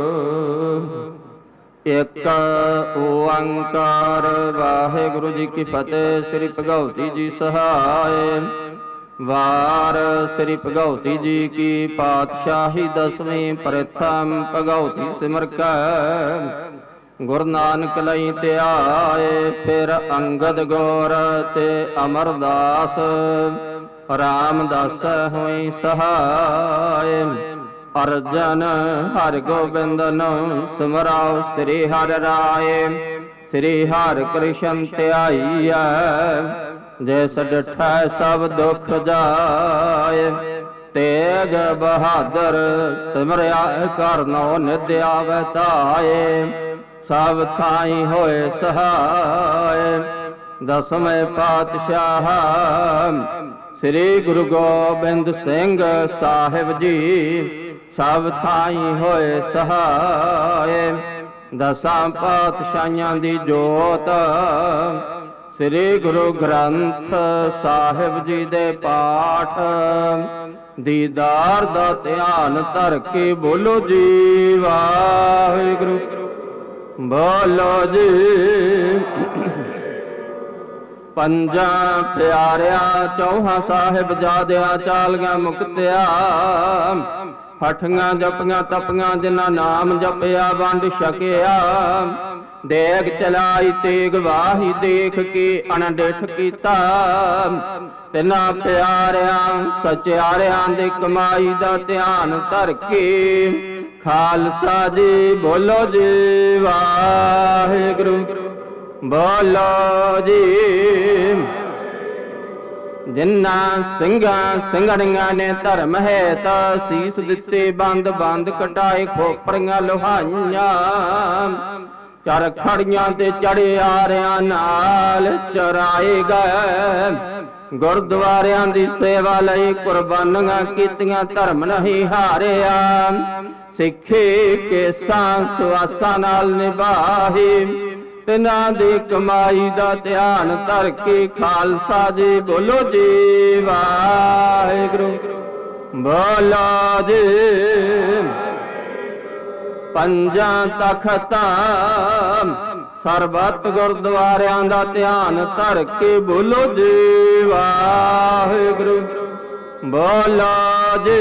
H: एक ओंकार, वाहेगुरु जी की फतेह। श्री भगवती जी सहाय। वार श्री भगवती जी की पातशाही दसवीं प्रथम भगवती सिमर कै गुरु नानक लई त्याए, फिर अंगद गौर ते अमरदास रामदास हुई सहाय। अर्जन हर गोबिंदन सिमराओ श्री हर राय, श्री हर कृष्ण त्याईया, जैस डिठा सब दुख जाए। तेग बहादुर सिमरिया करनो निद्या बताए, सब थाई होए सहाय। दसवें पातशाह श्री गुरु गोबिंद सिंह साहिब जी, सब थाई होए सहाय। दसां पातशाहियां दी जोत श्री गुरु ग्रंथ साहिब जी दे पाठ, दीदार दा ध्यान धर के बोलो जी वाहिगुरु, बोलो जी। पंजा प्यारिया चौहा साहिब जादिया चालियां मुक्तिया, हठियां जपियां तपियां जिन्ना नाम जपिया वंड छकिया। देग चलाई तेग वाही देख के अणडिठ कीता, तिना प्यारिया सचियारियां दी कमाई दा ध्यान धर के खालसा जी बोलो जी वाहिगुरु, बोलो जी। जिन्ना ਸਿੰਘਾਂ ਸਿੰਘਣੀਆਂ ने धर्म है ता सीस दिते, बंद बंद कटाए खोपड़ियां लोहाइयां। चर खड़ियां ते चढ़े आरियां नाल चराए गए, गुरुद्वारियां दी सेवा लई कुर्बानियां कीतियां, धर्म नहीं हारिया। सिखे केसां सुआसां नाल निभाही, तिना दी कमाई दा ध्यान धर के खालसा जी बोलो जी वाहिगुरु, बोलो जी। पंजा तखतां सरबत गुरुद्वारियां दा ध्यान धर के बोलो जी वाहिगुरु, बोलो जी।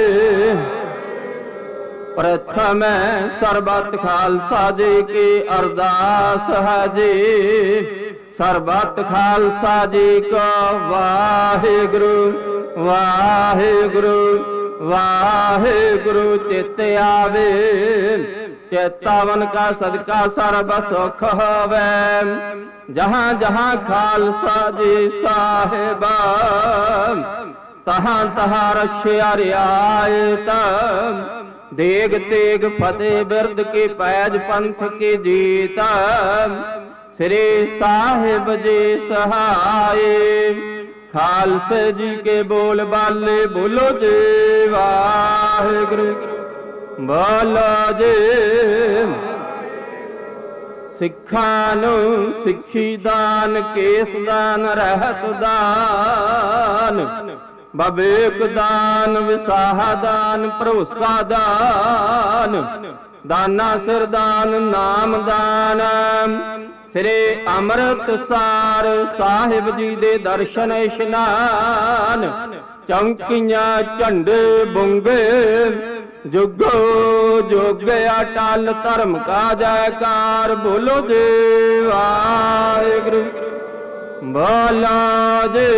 H: प्रथम सरबत खालसा जी की अरदास है जी, सरबत खालसा जी को वाहिगुरु वाहिगुरु वाहिगुरु चित आवे। चेतावन का सदका सर्ब सुख होवे, जहाँ जहाँ खालसा जी साहिबा, तहाँ तहाँ रक्षा रियायत। देग तेग फतेह बिरद की पैज पंथ की जीता, श्री साहिब जी सहाय। ਖਾਲਸੇ ਜੀ ਕੇ ਬੋਲ ਬਾਲੇ ਬੋਲੋ ਜੀ ਵਾਹਿਗੁਰੂ ਬੋਲੋ ਜੀ। ਸਿੱਖਾਂ ਨੂੰ ਸਿੱਖੀ ਦਾਨ, ਕੇਸ ਦਾਨ, ਰਹਿਤ ਦਾਨ, ਬਵੇਕ ਦਾਨ, ਵਿਸਾਹ ਦਾਨ, ਭਰੋਸਾ ਦਾਨ, ਦਾਨਾ ਸਿਰ ਦਾਨ, ਨਾਮ ਦਾਨ। ਸ੍ਰੀ ਅੰਮ੍ਰਿਤਸਰ ਸਾਹਿਬ ਜੀ ਦੇ ਦਰਸ਼ਨ ਇਸ਼ਨਾਨ, ਚੌਂਕੀਆਂ ਝੰਡੇ ਬੁੰਗੇ, ਜੁਗੋ ਜੁਗ ਅਟਲ ਧਰਮ ਕਾ ਜੈਕਾਰ। ਬੋਲੋ ਜੀ ਵਾਹਿਗੁਰੂ ਬੋਲੋ ਜੀ।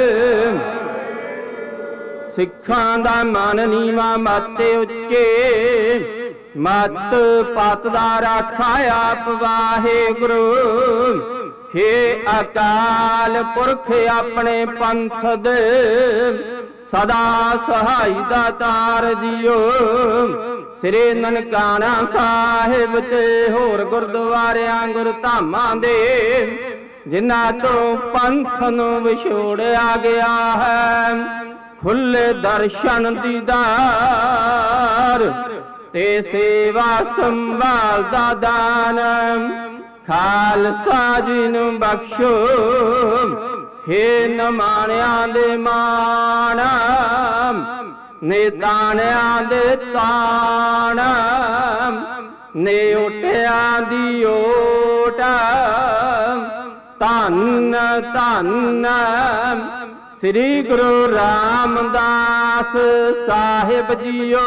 H: ਸਿੱਖਾਂ ਦਾ ਮਨ ਨੀਵਾਂ ਮਤ ਉੱਚੇ, ਮਤ ਪਤ ਦਾ ਰਾਖਾ ਆਪ ਵਾਹਿਗੁਰੂ। ਹੇ ਅਕਾਲ ਪੁਰਖ ਆਪਣੇ ਪੰਥ ਦੇ, ਸਦਾ ਸਹਾਈ ਦਾਤਾਰ ਜੀਓ। ਸ੍ਰੀ ਨਨਕਾਣਾ ਸਾਹਿਬ ਤੇ ਹੋਰ ਗੁਰਦੁਆਰਿਆਂ ਗੁਰਧਾਮਾਂ ਦੇ, ਜਿਨ੍ਹਾਂ ਤੋਂ ਪੰਥ ਨੂੰ ਵਿਛੋੜਿਆ ਗਿਆ ਹੈ, ਖੁੱਲੇ ਦਰਸ਼ਨ ਦੀਦਾਰ ਤੇ ਸੇਵਾ ਸੰਭਾਲ ਦਾ ਦਾਨ। ਖਾਲਸਾ ਜੀ ਨੂੰ ਬਖਸ਼ੋ ਹੇ ਨਮਾਣਿਆਂ ਦੇ ਮਾਣ, ਨੇਤਾਣਿਆਂ ਦੇ ਤਾਣ, ਨੇ ਓਟਿਆਂ ਦੀ ਓਟ। ਧੰਨ ਧੰਨ ਸ੍ਰੀ ਗੁਰੂ ਰਾਮਦਾਸ ਸਾਹਿਬ ਜੀਓ।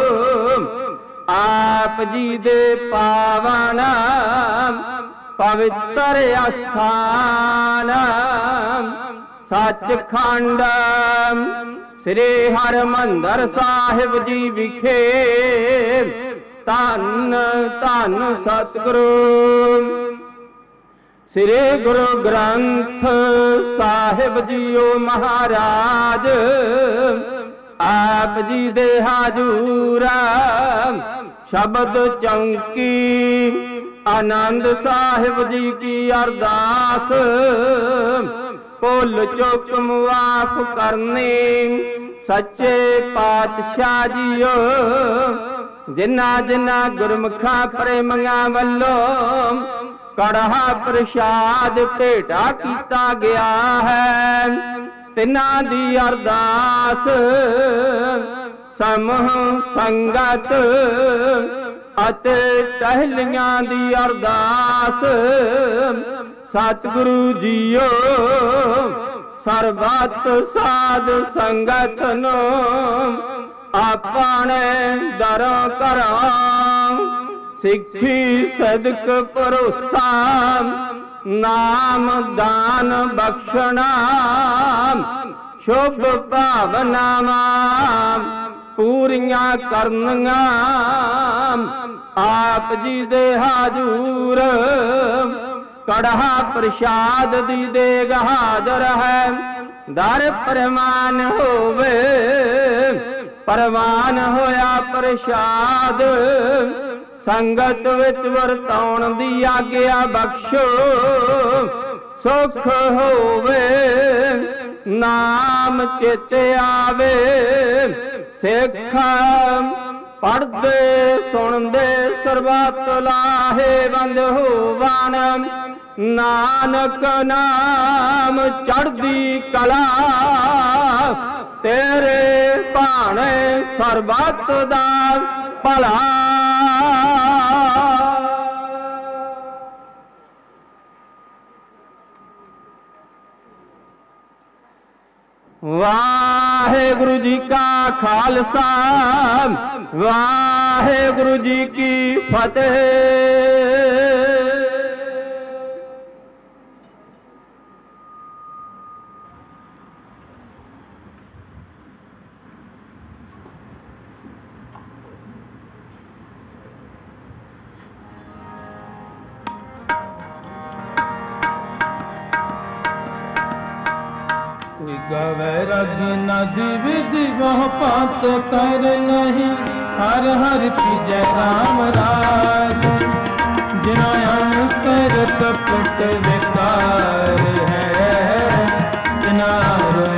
H: ਆਪ ਜੀ ਦੇ ਪਾਵਨ ਪਵਿੱਤਰ ਅਸਥਾਨ, ਸੱਚਖੰਡ ਸ੍ਰੀ ਹਰਿਮੰਦਰ ਸਾਹਿਬ ਜੀ ਵਿਖੇ ਧੰਨ ਧੰਨ ਸਤਿਗੁਰੂ ਸ੍ਰੀ ਗੁਰੂ ਗ੍ਰੰਥ ਸਾਹਿਬ ਜੀਓ ਮਹਾਰਾਜ। ਆਪ ਜੀ ਦੇ ਹਾਜ਼ੂਰ ਸ਼ਬਦ ਚੌਂਕੀ, ਆਨੰਦ ਸਾਹਿਬ ਜੀ ਕੀ ਅਰਦਾਸ, ਭੁੱਲ ਚੁੱਕ ਮੁਆਫ ਕਰਨੀ ਸੱਚੇ ਪਾਤਸ਼ਾਹ ਜੀਓ। ਜਿਨ੍ਹਾਂ ਜਿਨ੍ਹਾਂ ਗੁਰਮੁਖਾਂ ਪ੍ਰੇਮੀਆਂ ਵੱਲੋਂ ਕੜਾਹ ਪ੍ਰਸ਼ਾਦ ਭੇਟਾ ਕੀਤਾ ਗਿਆ ਹੈ, ਤਿਨਾਂ ਦੀ ਅਰਦਾਸ ਸਮੂਹ ਸੰਗਤ ਅਤੇ ਟਹਿਲੀਆਂ ਦੀ ਅਰਦਾਸ। ਸਤਿਗੁਰੂ ਜੀਓ ਸਰਬੱਤ ਸਾਧ ਸੰਗਤ ਨੂੰ ਆਪਣੇ ਦਰੋਂ ਘਰੋਂ ਸਿੱਖੀ ਸਦਕ ਭਰੋਸਾ, ਨਾਮ ਦਾਨ ਬਖਸ਼ਣਾ, ਸ਼ੁਭ ਭਾਵਨਾਵਾਂ ਪੂਰੀਆਂ ਕਰਨੀਆਂ। ਆਪ ਜੀ ਦੇ ਹਾਜ਼ੂਰ ਕੜਾਹ ਪ੍ਰਸ਼ਾਦ ਦੀ ਦੇਗ ਹਾਜ਼ਰ ਹੈ। ਦਰ ਪ੍ਰਮਾਨ ਹੋਵੇ, ਪ੍ਰਵਾਨ ਹੋਇਆ ਪ੍ਰਸ਼ਾਦ। ਸੰਗਤ ਵਿੱਚ ਵਰਤਾਉਣ ਦੀ ਆਗਿਆ ਬਖਸ਼ੋ, ਸੁਖ ਹੋਵੇ ਨਾਮ ਚਿਤ ਆਵੇ। ਸਿੱਖ ਪੜ੍ਹਦੇ ਸੁਣਦੇ ਸਰਬੱਤ ਲਾਹੇਵੰਦ ਹੋਵਨ, ਨਾਨਕ ਨਾਮ ਚੜ੍ਹਦੀ ਕਲਾ। ਤੇਰੇ ਭਾਣੇ ਸਰਬੱਤ ਦਾ ਭਲਾ। ਵਾਹਿਗੁਰੂ ਜੀ ਕਾ ਖਾਲਸਾ, ਵਾਹਿਗੁਰੂ ਜੀ ਕੀ ਫਤਿਹ।
A: ਗਾਵੇ ਰਾਗੀ ਨਦੀ ਵਿਧੀ ਬਹੁ ਪਾਤ ਕਰ ਨਹੀਂ, ਹਰ ਹਰ ਪੀਜੈ ਰਾਮ ਰਾਜ। ਜਿਨਾ ਅੰਤਰ ਕਪਟ ਵਿਕਾਰ ਹੈ, ਜਿਨਾ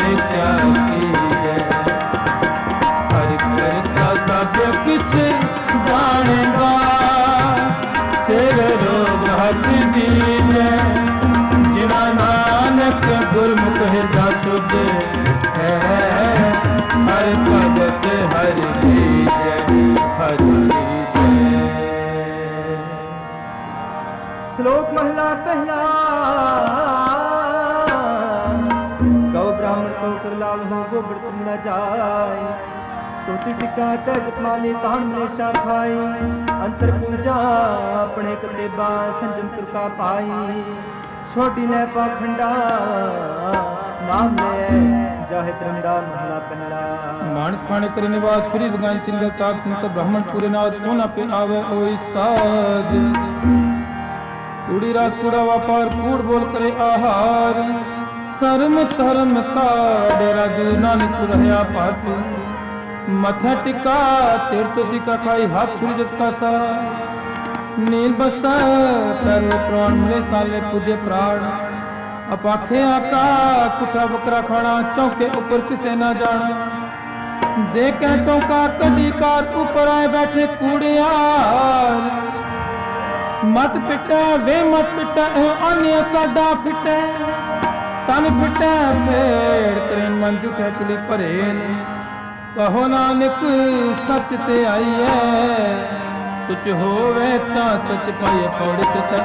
A: हथ दीजे जिना नानक गुरमुख हिरदा सुझे हर भगत हर लीजे हर लीजे।
B: श्लोक महला पहला। गौ ब्राह्मण को कर लाल हो गोबर तुम न जाए तोती टिका तज माली तान मलेशा खाई अंतर पूजा अपने कतेबा संजम तुरका पाई छोटी ले पाखंडा नाम ले जाहे चरंदा महला पहला।
A: मानस खाने करे निवास छुरी बगाई तिंगल ताप तिंगल ब्राह्मण पूरे नाथ कोना पे आवे ओई साध उड़ी रात कूड़ा व्यापार कूड़ बोल करे आहार शर्म धर्म का डेरा दिल नानक रहया पाप मथा टिका तीर्थ टिका खाई हाथ छुरी जसका सा नील बस्ता पैरो प्राण मिले ताले पूजे प्राण अपाखे आका कुठा बकरा खाना चौके ऊपर किसे ना जाना देखे चौका कदी कार ऊपर आए बैठे कूड़ियार मत पिटे वे मत पिटे अन्य साडा पिटे तन पिटे फेड़ करें मन जुठे चुली भरे कहो नानक सच ते आई है सुच होवे ता सच पाए पौड़ चित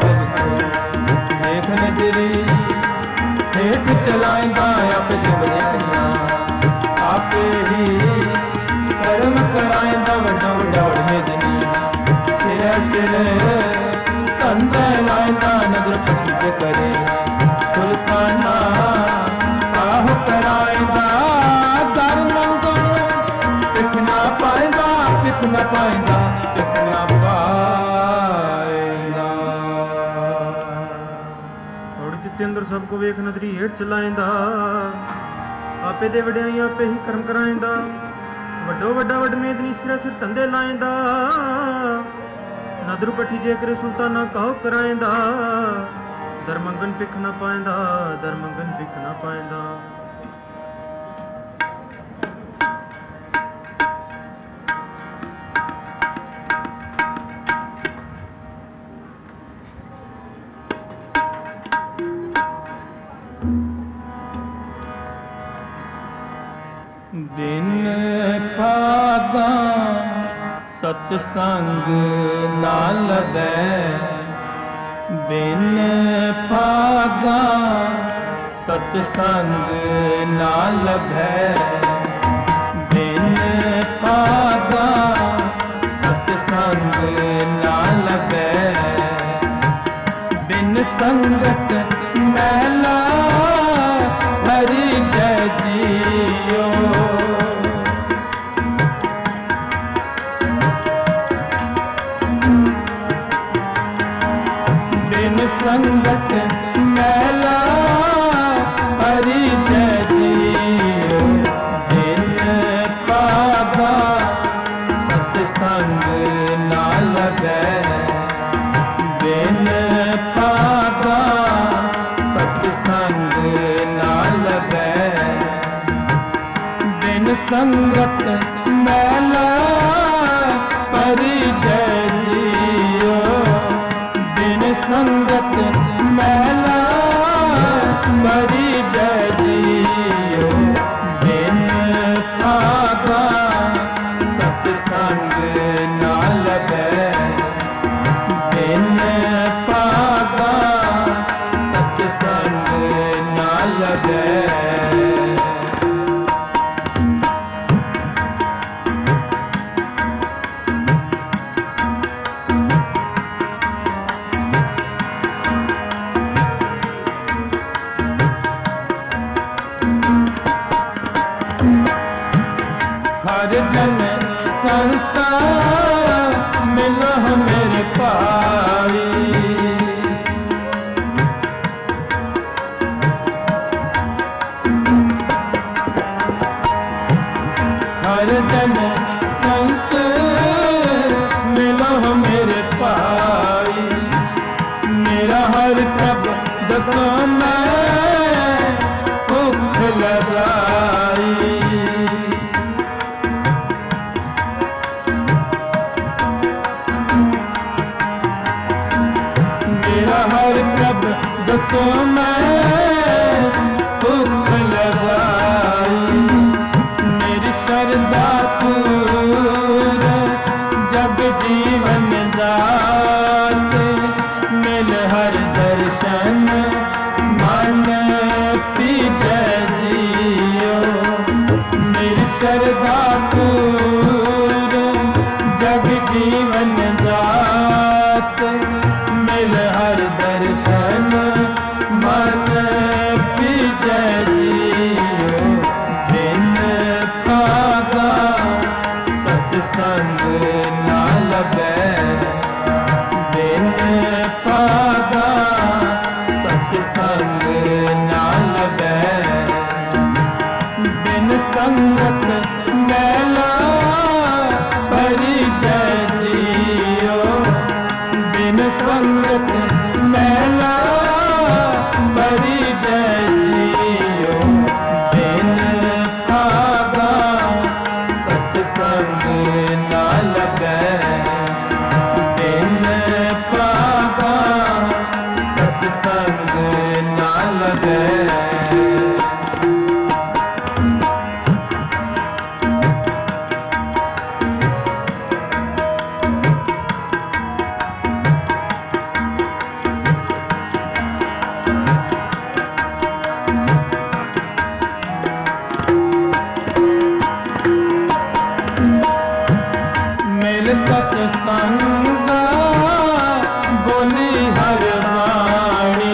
A: देख नजरी हेठ चलाएगा आप जबरिया आपे ही कर्म कराएगा वड्डा वड्डा में दुनिया सिर सिर कंधे लाएगा नजर पट्टी करे सुल्ताना आह कराएगा दर मंगल पिखना पाएगा पिखना पाएगा पिखना पाएगा।
C: और जितेंद्र सबको वेख नजरी हेठ चलाएंदा आपे दे वड्याई आपे ही कर्म कराएंदा वड्डो वड्डा वड मेदनी सिर सिर धंधे लाएंदा नदर पट्टी जेकर सुल्ताना कहो कराएंदा दरमंगन पिख ना पाएंदा दरमंगन पिख ना पाएंदा।
A: बिन भागा सत्संग ना लगे बिन भागा सत्संग ना लगे बिन भागा सत्संग ना लगे बिन संगत मैला हरि जय जियो संगत मैला हरि जय जियो बिन पागा सत्संग ना लगे बिन पागा सत्संग ना लगे बिन संगत मैला हरि जय जियो बिन संगत मैला मरी जय जियो बिन भागा सत्संग ना लगे बिन भागा सत्संग ना लगे। हर जन संता मिलो मेरे पाई हर जन संत मिलो मेरे पाई मेरा हर कब दसो मैं भूख लगाई मेरा हर कब दसो मैं भूख लगाई मेरी श्रद्धा पूर जग जीवन दात मिल हर दर्शन मन पीते जियो मेरी श्रद्धा पूर जग जीवन दात मिल हर दर्शन मन पीते जियो बिन पागा सत्संग ना लगे बिन पागा सत्संग ना लगे बिन संगत मैला परिचय जियो बिन संगत मैला परिचय जियो बिन पागा सत्संग ना लगे बिन पागा सत्संग ना लगे मेरे सत्संग बोली हर वाणी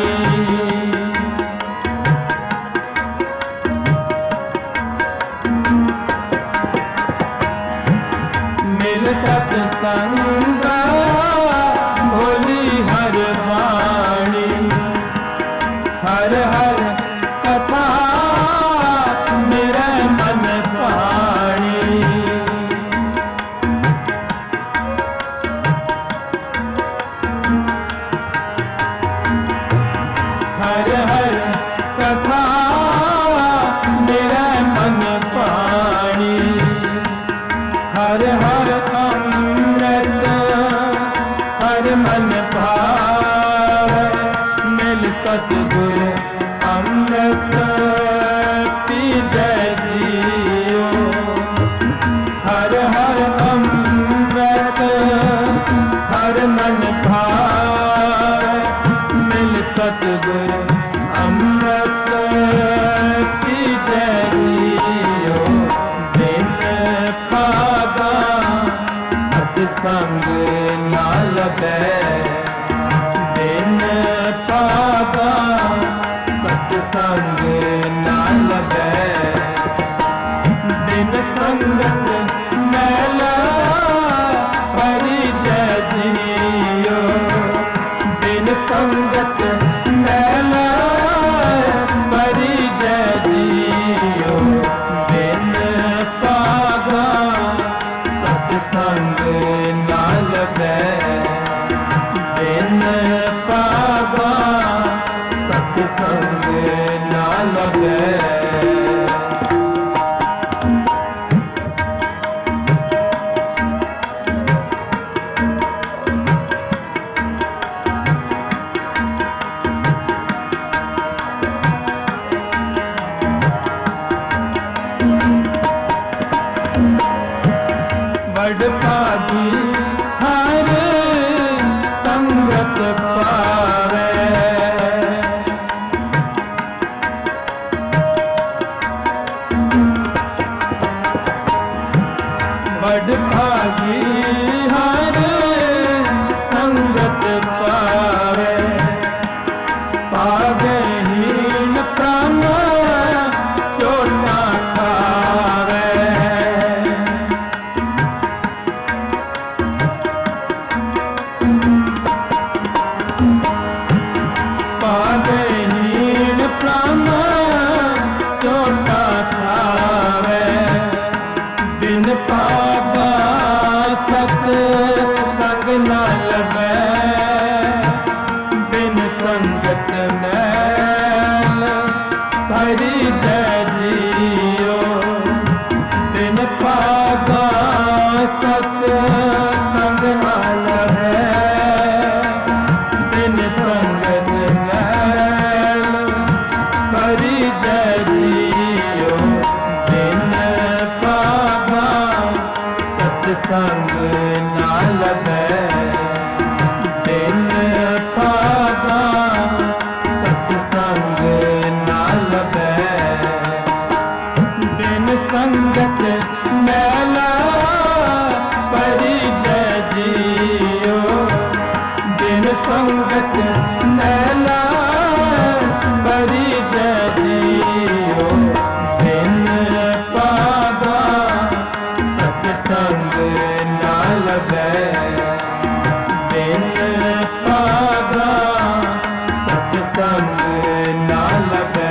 A: मेरे सत्संग बोली हर वाणी हर हर कथा मेरा मन पाणी हर हर कथा मेरा मन पानी हर हर अमृत हर मन भाव मिल सतगुरु अमृत पीजै जियो हर हर अमृत हर मन भाव मिल सतगुरु अमृत पीजै जियो बिन पागा सत्संग ना लगे बिन पागा सत्संग ना लगे बिन संगत मैला परिचय जियो बिन संगत मैला परिचय जियो बिन पागा सत्संग ना लगे बिन पागा सत्संग ना लगे बड़ पागी हर संगत पावे बड़ पागी हर संगत पावे पावे हीन प्राण चोटा खावे संगत मैला परी जियो बिन पागा सत्संग ना लगे बिन पागा सत्संग ना लगे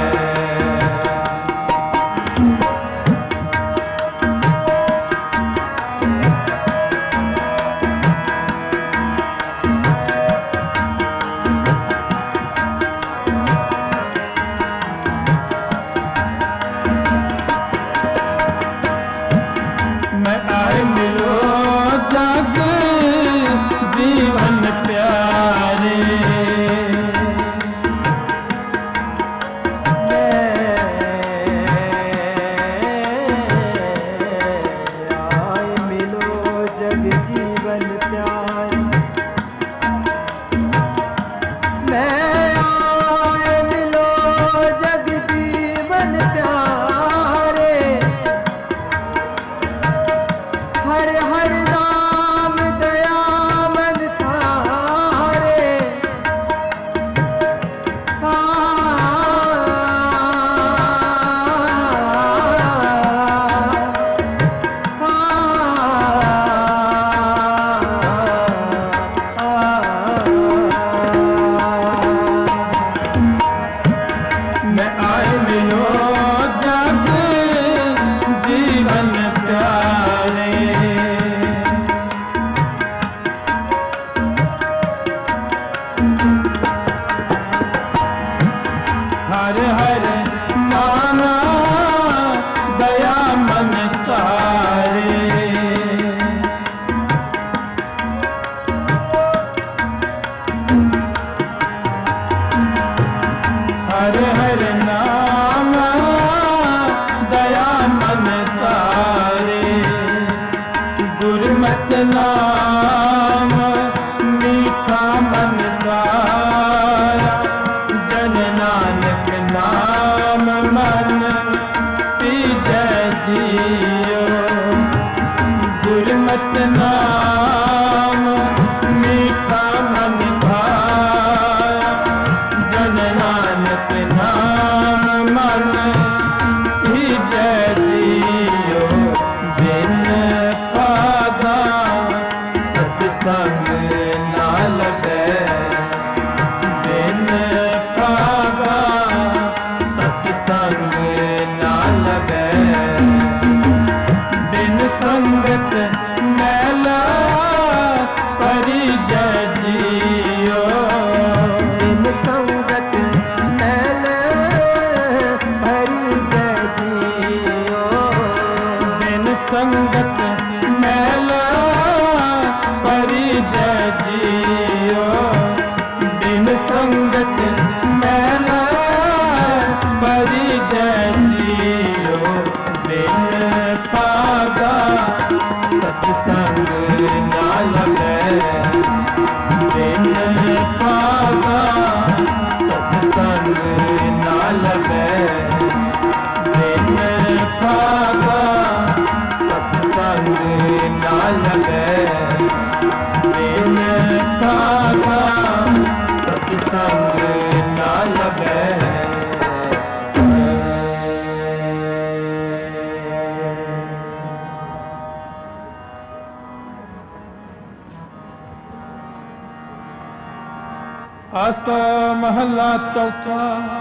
I: आसा महला चौथा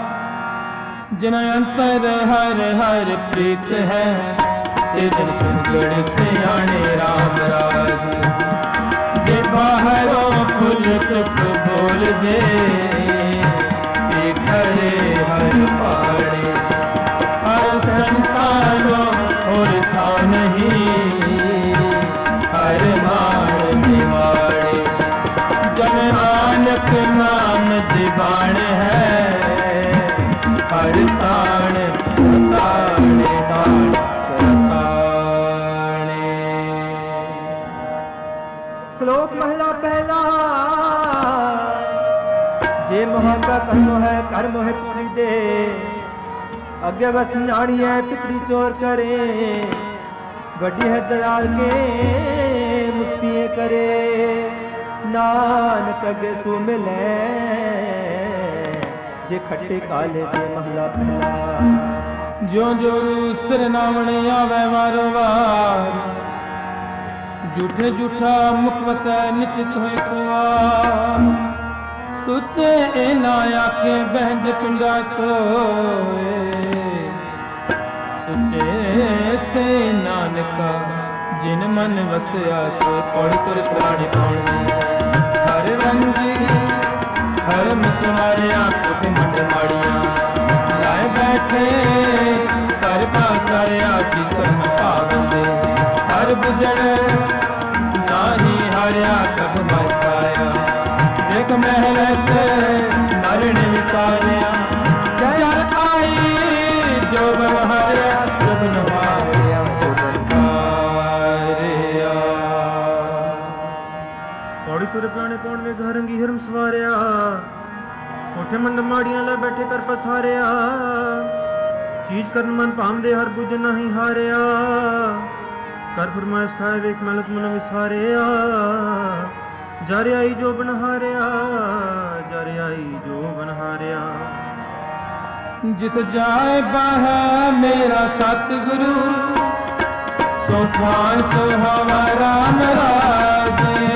I: जिन अंतर हर हर प्रीत है ते दिन संगड़ सियाणे राम राज जे बाहरों फुल चुप बोल दे ते घरे हर पाड़े हर संतानों और था नहीं हर मान निवाड़े जन नानक नाम दीवान है हर ताण सताने ताण सताने।
B: श्लोक महला पहला। जे मोह का कर्म है कर्म है पुत्री दे अगे बस न्याणी है पितरी चोर करे वड्डी है दलाल के मुस्पिए करे नानक अगे सु मिले जे खट्टे काले दे महला पहला
A: जो जो सिर नावण आवे वारो वार झूठे झूठा मुख वसै नित होए कुआर सुचे एना आखे बहज पिंडा कोए सुचे से नानका जिन मन वसया सो पौड़ तुर प्राणी पाणी हर रंगी हर मिसवारिया कुट मंड माड़िया लाए बैठे कर पासारिया चीज करना पावंदे हर बुजड़ नाही हारिया कब बचाया देख महलत मरण विसारिया जल आई जो बहारिया जब नवारिया
C: पौड़ी तुरे प्राणे पौण में घरंगी हिरम सवारिया कोठे मंड माड़ियां ले बैठे कर पसारिया चीज करन मन पाम दे हर बुझ नहीं हारिया कर फरमाइश खाए वेख मेहनत मन विसारिया जारे आई जो बनहारिया जारे आई जो बनहारिया
A: जित जाए बाह मेरा सतगुरु सो थान सो हवा राम राजे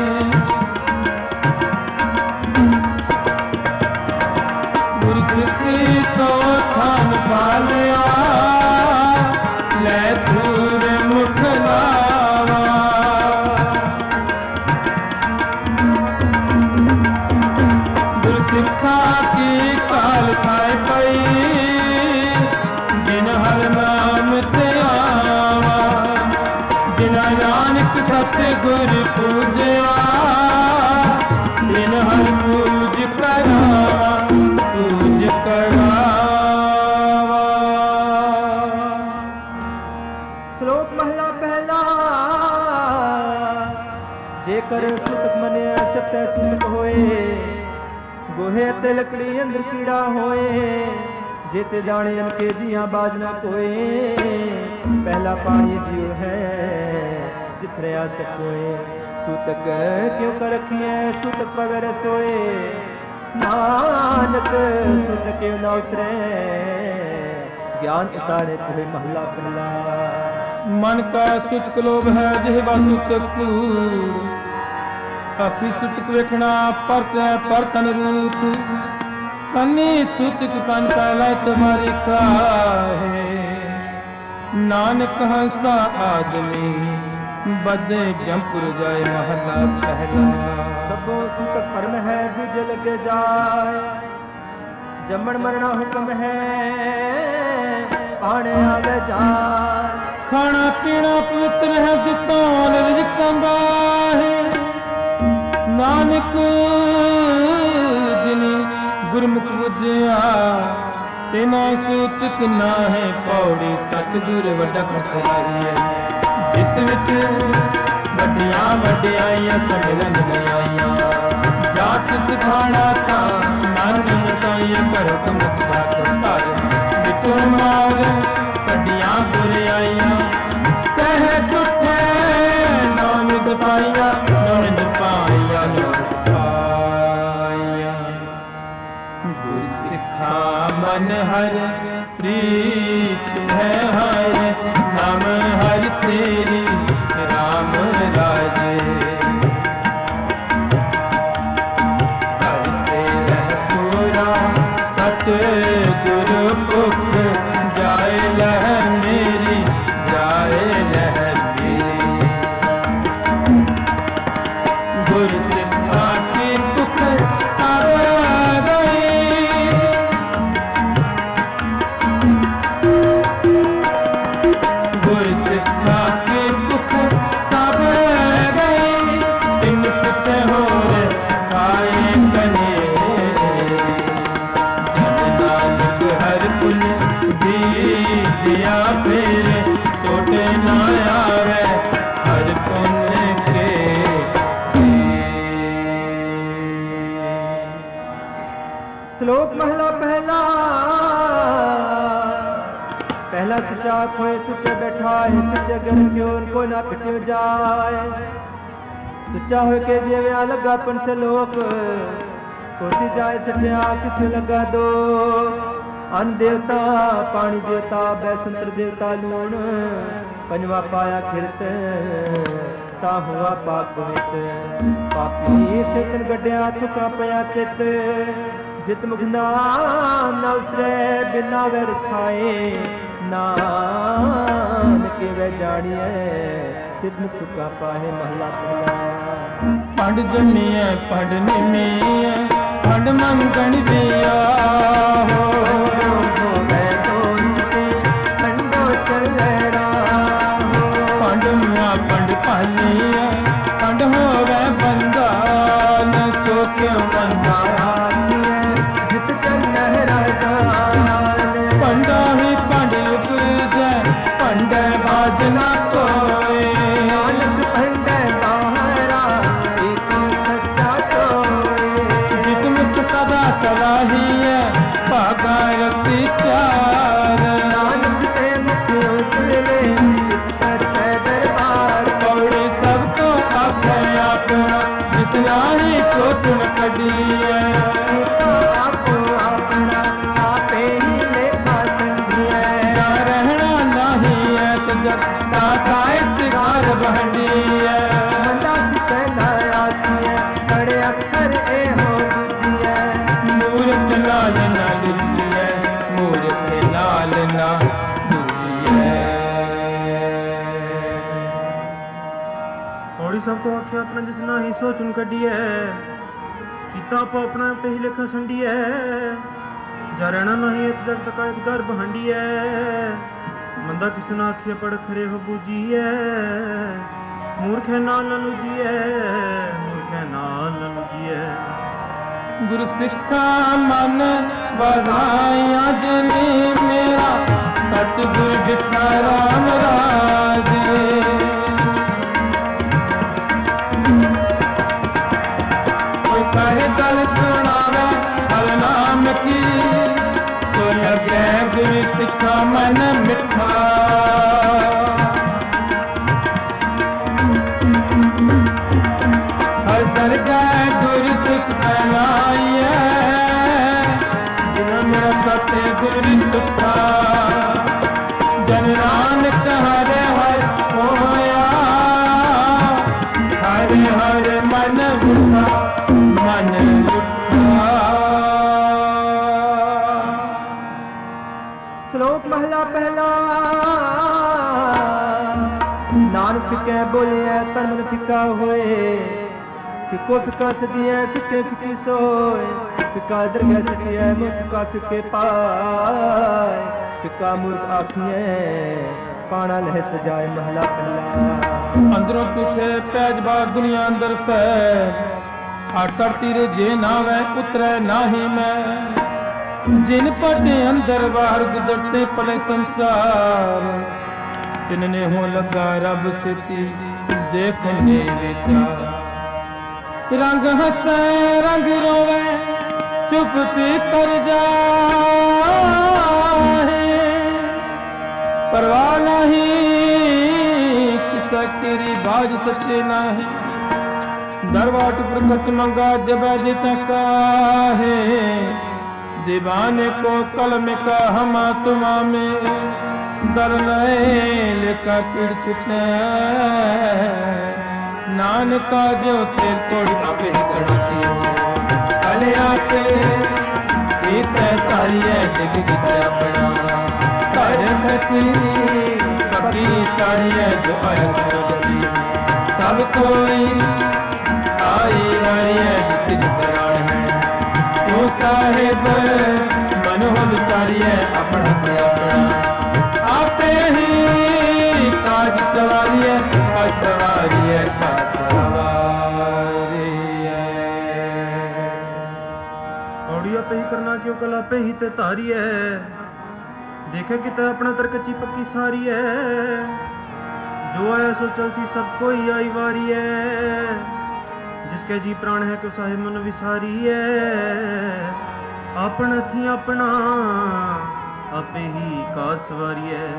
A: गुरु सिद्धि सो थान पालिया ले दूर मुख लावा गुरु शिक्षा की काल खाए पई जिन हर नाम ते आवा जिना नानक सतगुर पूजया जिन हर पूज करावा पूज करावा।
B: श्लोक महला पहला जेकर सुतक मने सत्य सुतक होए गोहे ते लकड़ी अंदर कीड़ा होए जित जाने इनके जिया बाज न कोए पहला पानी जियो है जिथरया सकोए सूतक क्यों कर रखिए सूतक पगर सोए नानक सूतक क्यों न उतरे ज्ञान उतारे तुहे महला पहला
A: मन का सुतक लोभ है जिहवा सुतक अखी सुतक वेखना पर तन रूप कन्नी सुतक कन पहला तुम्हारी खाहे नानक हंसा आदमी बदे जमपुर जाए महला पहला
B: सबो सुतक परम है बुझ लग जाए जमन मरना हुक्म है पाने आवे जाए
A: खाना पीना पवित्र है जितो रिज़्क़ संगा है नानक जिनी गुरमुख बुझया तेना सूतक ना है पौड़ी सतगुर वड्डा खसारी है जिस विच वड्डियां वड्डियाइयां सम्मिलन आइयां जात सिखाना था मन मसाइया कर कमत कर विचों मार वड्डियां बुराइयां सह टुटे नानक पाइया नानक पाइया गुर सिखा मन हर प्रीत है हर नाम हर तेरी राम राजे हर से रह पूरा सत गुरु पुख जाए लहर मेरी जाए लहर मेरी गुर सिखा की पुख सब गई गुर सिखा की पुख सब गई दिन कुछ हो खाए कने जब नानक हर पुन दीजिया फिर टोटे ना आवे हर पुण्य के
B: श्लोक महला पहला पहला सच्चा खोए सच्चे बैठा है सच्चे घर क्यों उनको ना पिट्यो जाए ਸੁੱਚਾ ਹੋਏ ਕੇ ਜਿਵੇਂ ਲੱਗਾ ਪੰਛ ਲੋਕ ਕੋਤੀ ਜਾਏ ਸਟਿਆ ਕਿਸ ਲਗਾ ਦੋ ਅਨ ਦੇਵਤਾ ਪਾਣੀ ਦੇਵਤਾ ਬੈਸੰਤਰ ਦੇਵਤਾ ਲੂਣ ਪੰਜਵਾ ਪਾਇਆ ਖਿਰਤ ਤਾ ਹੁਆ ਪਾਪ ਪਵਿੱਤ ਪਾਪੀ ਸਿਤਨ ਗੱਡਿਆ ਥੁਕਾ ਪਿਆ ਤਿਤ ਜਿਤ ਮੁਖ ਨਾਮ ਨਾ ਉਚਰੇ ਬਿਨਾ ਵੈ ਰਸਾਏ ਨਾਨਕ ਵੇ ਜਾਣੀਏ ਤਿਤ ਮੁਖ ਥੁਕਾ ਪਾਹੇ ਮਹਲਾ ਪਹਿਲਾ
A: ਪੰਡ ਜੰਮੀਐ ਪੰਡ ਨਿਮੀਐ ਪੰਡ ਮੰਗਣ ਦਿਆ ਹੋ
B: ਮੈਂ ਦੋਸਤੇ ਪੰਡੋ ਚੱਲੇ ਰਾਹੋ
A: ਪੰਡ ਮਾ ਪੰਡ ਭਾਲੀਐ ਪੰਡ ਹੋਵੇ ਬੰਦਾ ਨ ਸੋ ਕਿਉ ਬੰਦਾ
B: ਜਿਤ ਚੰਨਹਿ ਰਾਜਾਨ
A: ਪੰਡਾ ਹੀ ਪੰਡ ਉਪਜੈ ਪੰਡੈ ਬਾਜ ਨਾ ਕੋਏ
B: ਨਾਨਕ ਪੰਡੈ ਬਾਹਰਾ ਏਕੋ ਸੱਚਾ ਸੋਏ
A: ਜਿਤ ਮੁਖ ਸਦਾ ਸਲਾਹੀਐ ਭਾਗਾ ਰਤੀ ਚਾਰ
B: ਨਾਨਕ ਤੇ ਮੁਖ ਉਤਰੇ ਇਕ ਸੱਚੇ ਦਰਬਾਰ
A: ਕੌੜੇ ਸਭ ਤੋਂ ਆਖੇ ਆਪਣਾ ਜਿਸ ਨਾਹੀ ਸੋਚਣ ਕੱਢੀਐ
B: ਆਪੋ ਆਪਣਾ ਆਪੇ ਹੀ ਲੇਖਾ ਸੰਧਿਐ
A: ਨਾ ਰਹਿਣਾ ਨਾਹੀ ਐ ਤਜਤ ਦਾਤਾ ਇਤਗਾਰ ਵਹੰਡੀਐ
B: ਮੰਦਾ ਕਿਸੈ ਨਾ ਆਤੀਐ ਬੜੇ ਅੱਖਰ ਇਹੋ ਬੁਝੀਐ
A: ਮੂਰਖ ਨਾਲ ਨਾ ਲਿਖੀਐ ਮੂਰਖ ਨਾਲ ਨਾ ਦੁਰੀਐ
C: ਔੜੀ ਸਭ ਕੋ ਆਖਿਆ ਆਪਣਾ ਜਿਸ ਨਾਹੀ ਸੋਚਣ ਕੱਢੀਐ ਕੀਤਾ ਆਪੋ ਆਪਣਾ ਪਹਿ ਲੇਖਾ ਸੰਡੀਐ ਜਾ ਰਹਿਣਾ ਨਹੀਂ ਇਤ ਜਗਤ ਕਾ ਇਤਗਾਰ ਬਹੰਡੀਐ ਮੰਦਾ ਕਿਸ ਨਾ ਆਖਿਆ ਪੜ ਖਰੇ ਹੋ ਬੂਝੀਐ ਮੂਰਖੇ ਨਾਲ ਨ ਲੁਜੀਐ ਮੂਰਖੇ ਨਾਲ ਨ ਲੁਜੀਐ
A: ਗੁਰ ਸਿੱਖਾ ਮਨ ਵਧਾਇਆ ਜਨੇ ਮੇਰਾ ਸਤਿਗੁਰ ਦਿੱਤਾ ਰਾਮ ਰਾਜੇ ਕੋਈ ਕਹੇ ਗੱਲ ਸੁਣਾਵੇ ਹਰ ਨਾਮ ਕੀ ਸੋ ਲਗੇ ਗੁਰ ਸਿੱਖਾ ਮਨ ਮਿੱਠਾ ਹਰ ਦਰਗਾਹ ਗੁਰ ਸਿੱਖ ਬਣਾਈਐ ਜਿਨ ਮੇਰਾ ਸਤੇ ਗੁਰ ਤੁਠਾ ਜਨ ਨਾਨਕ ਹਰਿ ਹਰਿ ਹੋਇਆ ਹਰਿ ਹਰਿ ਮਨ ਉਠਾ ਮਨ ਉਠਾ
B: ਸ਼ਲੋਕ ਮਹਲਾ ਪਹਿਲਾ ਨਾਨਕ ਫਿੱਕੇ ਬੋਲਿਐ ਤਨ ਮਨ ਫਿੱਕਾ ਹੋਏ ਫਿੱਕੋ ਫਿੱਕਾ ਸਦੀਐ ਫਿੱਕੇ ਫਿੱਕੀ ਸੋਏ ਫਿੱਕਾ ਦਰਗਹਿ ਸਟਿਐ ਮੁਖ ਫਿੱਕਾ ਫਿੱਕੇ ਪਾਏ ਫਿੱਕਾ ਮੂਰਖ ਆਖੀਐ ਪਾਣਾ ਲਹਿ ਸਜਾਏ ਮਹਲਾ ਪਹਿਲਾ
A: ਅੰਦਰੋਂ ਝੂਠੇ ਪੈਜ ਬਾਰ ਦੁਨੀਆ ਅੰਦਰ ਪੈ 68 ਤੀਰੇ ਜੇ ਨਾ ਵੈ ਉਤਰੈ ਨਾਹੀ ਮੈਂ ਜਿਨ ਪਟੇ ਅੰਦਰ ਬਾਹਰ ਗੁਜ਼ਰਤੇ ਪਲੇ ਸੰਸਾਰ ਤਿਨਨੇ ਹੋ ਲੱਗਾ ਰੱਬ ਸਿੱਤੀ ਦੇਖਣੇ ਵਿਚਾਰ ਰੰਗ ਹੱਸੈ ਰੰਗ ਰੋਵੇ ਚੁੱਪ ਪੀ ਕਰ ਜਾਏ ਪਰਵਾਹ ਨਹੀਂ ਕਿਸਾ ਤੇਰੀ ਬਾਜ ਸੱਚੇ ਨਹੀਂ दरवाट प्रकट मंगा जबै जित काहे दीवाने को कलम का हमा तुमा में दर नए लिखा पिड़ छुटे नानका जो तेर तोड़ आपे गणती अले आके पीते तारिये दिख गीता अपना तारे बची कभी साड़िये जो आया सरस्वती सब कोई आई वारी है जिसकी जिसरान है तो साहिब मन हो सारी है अपना अपना आपे ही काज सवारी है काज सवारी है काज सवारी है
C: औड़िया पे ही करना क्यों कला पे ही ते तारी है देखे किता अपना तर कच्ची पक्की सारी है जो आया सो चल सी सब कोई आई वारी है जिसके जी प्राण है क्यों साहिब मन विसारी है अपन थी अपना आपे ही काज सवारी है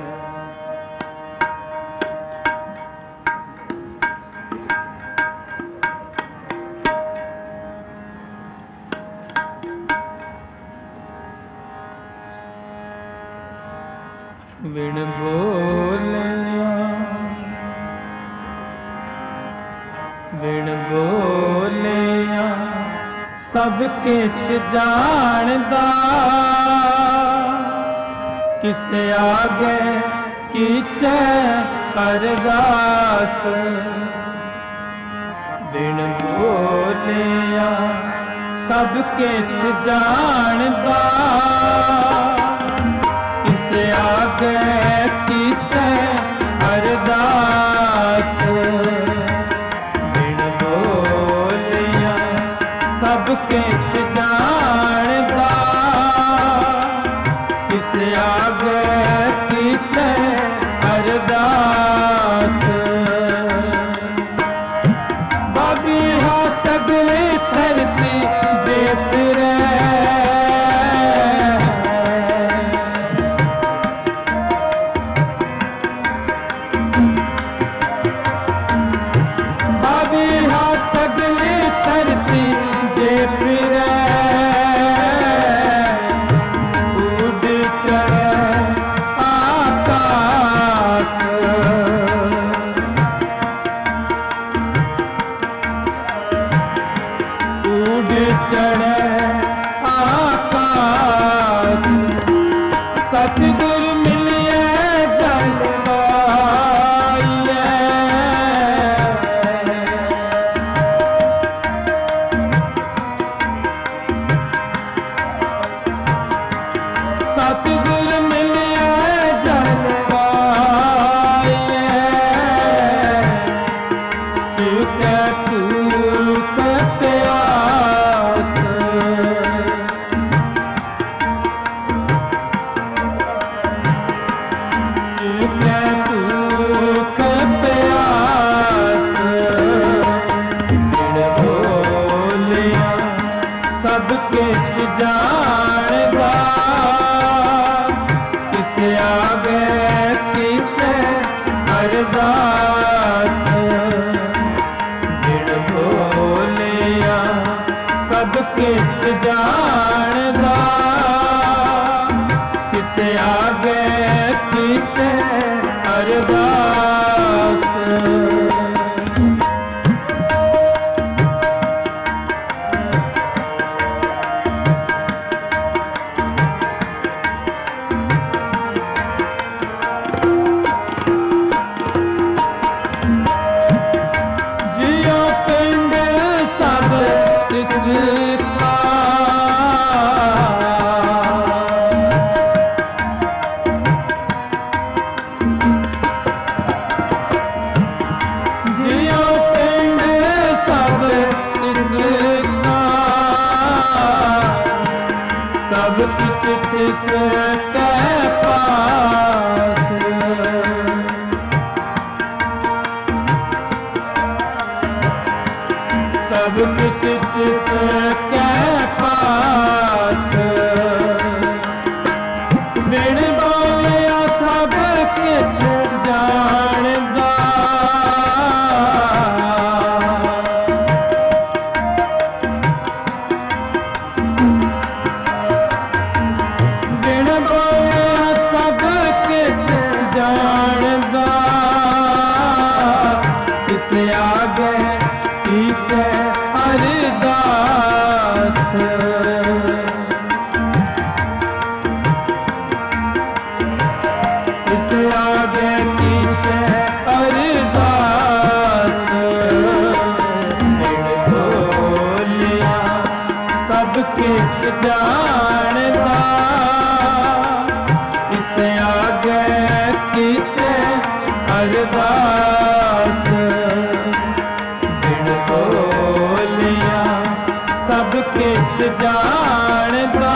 I: बिन बोलिया बिन बोलिया सब किछ जानदा किसे आगे कीचे अरदास बिन बोलिया सब किछ जानदा किसे आगे कीचे अरदास बिन बोलिया सब किछ जानदा किसे आगे कीचे अरदास बाबी हा सगले धरती दे फिरे बाबी हा सगले धरती दे फिरे उड़ चढ़े आकाश उड़ चढ़े आकाश सतगुर मिलिए जलवाइए सतगुर मिलिए जलवाइए चुके भूख प्यास चुके भूख प्यास बिन बोलिया सब किछ जानदा किसे आगे कीचे अरदास बिन बोलिया सब किछ जानदा किसे आगे कीचे अरदास जियो पिंड सब इसका जियो पिंड सब इसका सब कुछ किसके पास सब कुछ किसके पास बिन बोलिया सब किछ जानदा बिन बोलिया सब किछ जानदा किसे आगे पीछे अरदास किसे आगे पीछे अरदास बिन बोलिया सब किछ जानदा किसे आगे पीछे अरदास बिन बोलिया सब किछ जानदा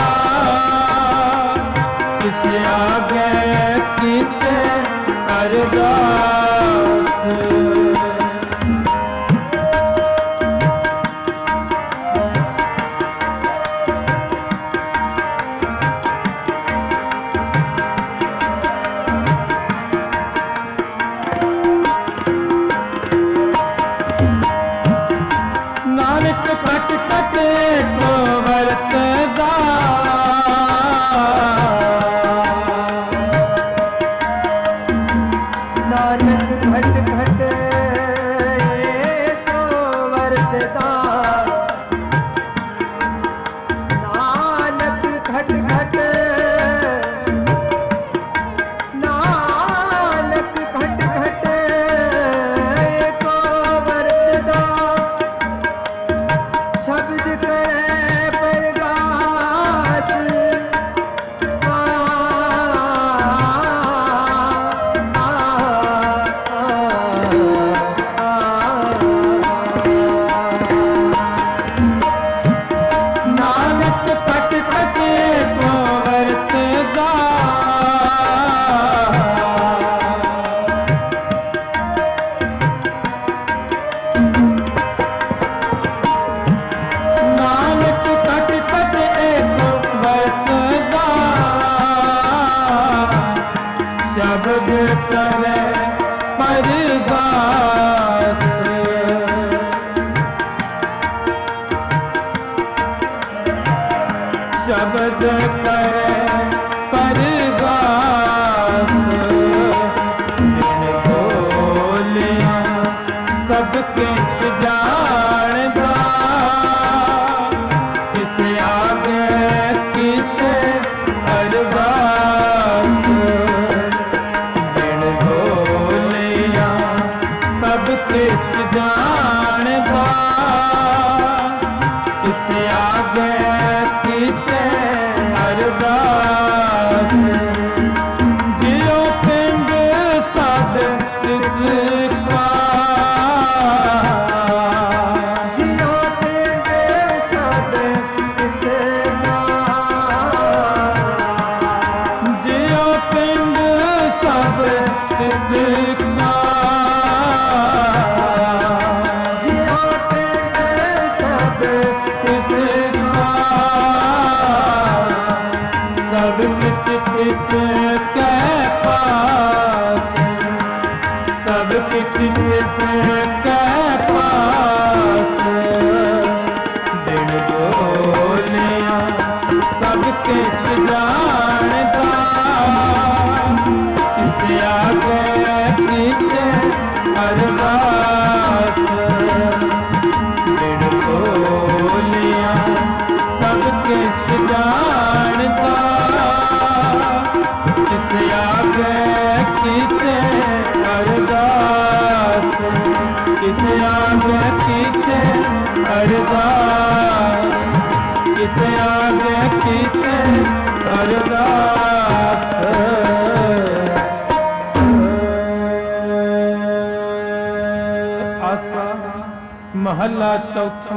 I: किसे आगे पीछे अरदास नानक कट कट को वरतदा ਸ਼ਬਦ ਕਰੇ ਪਰਗਾਸ ਬਿਨ ਬੋਲਿਆ ਸਭ ਕਿਛ ਜਾਣਦਾ ਕਿਸ ਆਗੇ ਕਿਛ ਅਰਦਾਸ ਬਿਨ ਬੋਲਿਆ ਸਭ ਕਿਛ ਜਾਣਦਾ ਕਿਸ ਆਗੇ ਕਿਛ ਅਰਦਾਸ ਜਿਉ ਪਿੰਡ ਸਦ ਤਿਸ ਕਾ ਜਿਉ ਪਿੰਡ ਸਦ ਤਿਸ ਕਾ ਜਿਉ ਪਿੰਡ ਸਦ ਤਿਸ ਕਾ ਜਿਉ ਪਿੰਡ ਸਦ ਤਿਸ ਕਾ ਸਭ ਕਿਛ ਤਿਸ ਕੈ ਪਾਸ ਸਭ ਕਿਛ ਤਿਸ ਕੈ ਪਾਸ ਬਿਨ ਬੋਲਿਆ ਸਭ ਕਿਛ ਜਾਣਦਾ ਕਿਸ ਆਗੇ ਕਿਛ ਅਰਦਾਸ ਬਿਨ ਬੋਲਿਆ ਸਭ ਕਿਛ ਜਾਣਦਾ ਕਿਸ ਆਗੇ ਕਿਛ ਅਰਦਾਸ ਕਿਸ ਆਗੇ ਕਿਛ ਅਰਦਾਸ ਕਿਸ ਆਗੇ ਕਿਛ ਅਰਦਾਸ ਆਸਾ ਮਹੱਲਾ ਚੌਥਾ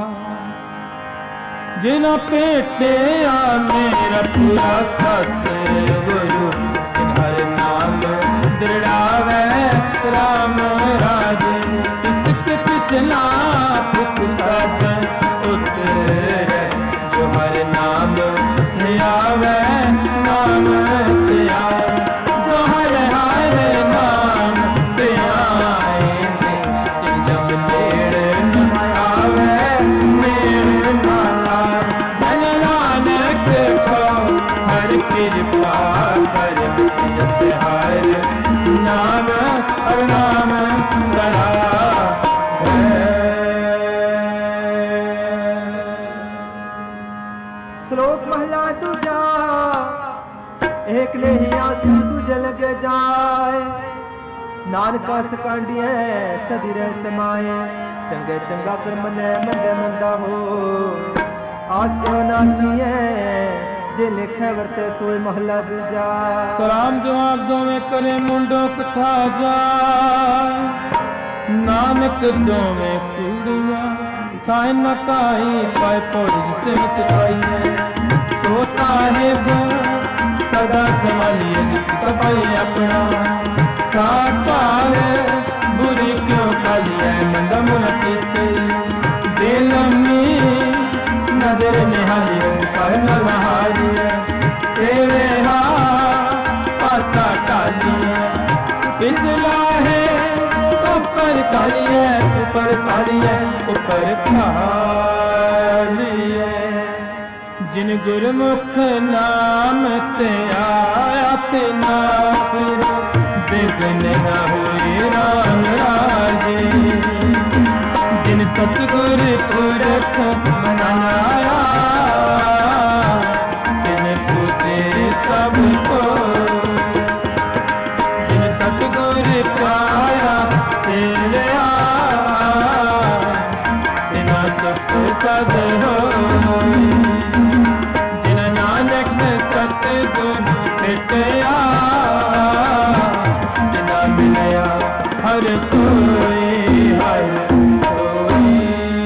I: ਜਿਨਾ ਭੇਟਿਆ ਮੇਰਾ ਪੂਰਾ ਸਤਿਗੁਰੂ ਹਰ ਨਾਮ ਦ੍ਰਿੜਾਵੇ ਰਾਮ ਰਾਜੇ ਤਿਸ ਤ੍ਰਿਸ਼ਨਾ ਭੁਖ ਸਭ ਉਤਰੈ ਜੋ ਹਰ ਨਾਮ ਧਿਆਵੇ ਨਾਮ ਧਿਆਵੇ ਜੋ ਹਰ ਨਾਮ ਧਿਆਏ ਜਬ ਨੇੜੇ ਨ ਆਵੇ ਮੇਰੇ ਨਾਮ ਜਨ ਨਾਨਕ ਕੋ ਹਰ ਕਿਰਪਾ ਕਰ ਜਪ ਹਰ ਨਾਮ ਹਰ ਨਾਮ ਕਰਾ
B: श्लोक महला दूजा एक ले ही आसी दूजे लगे जाए नानका सकांडिए सदी रह समाए चंगे चंगा कर मने मंदे मंदा हो आस क्यों नाती है जे लिखे वर्ते सोए महला दूजा
I: सलाम जवाब दोवें करे मुंडो कथा जाए नानक दोवें कुड़िया थाए न काई पाए पौड़ी से सिखाई है सो साहेब सदा संभालिए कपाई अपना साकार बुरी क्यों खाली है मंदा मुना पीछे दिल में नजर निहाली साहे न नहाली है तेरे पासा टाली है पिछला है ऊपर खाली है ऊपर खाली है ऊपर खाली है जिन गुरमुख नाम ते आया ते ना फिर बिघ्न न हुए राम राजे जिन सतगुर पुरख मनाया तिन पूते सबको जिन सतगुर पाया सेवया तिना सुख सद हो जिन नानक सतगुर भेटया तिना मिलया हर सोई हर सोई।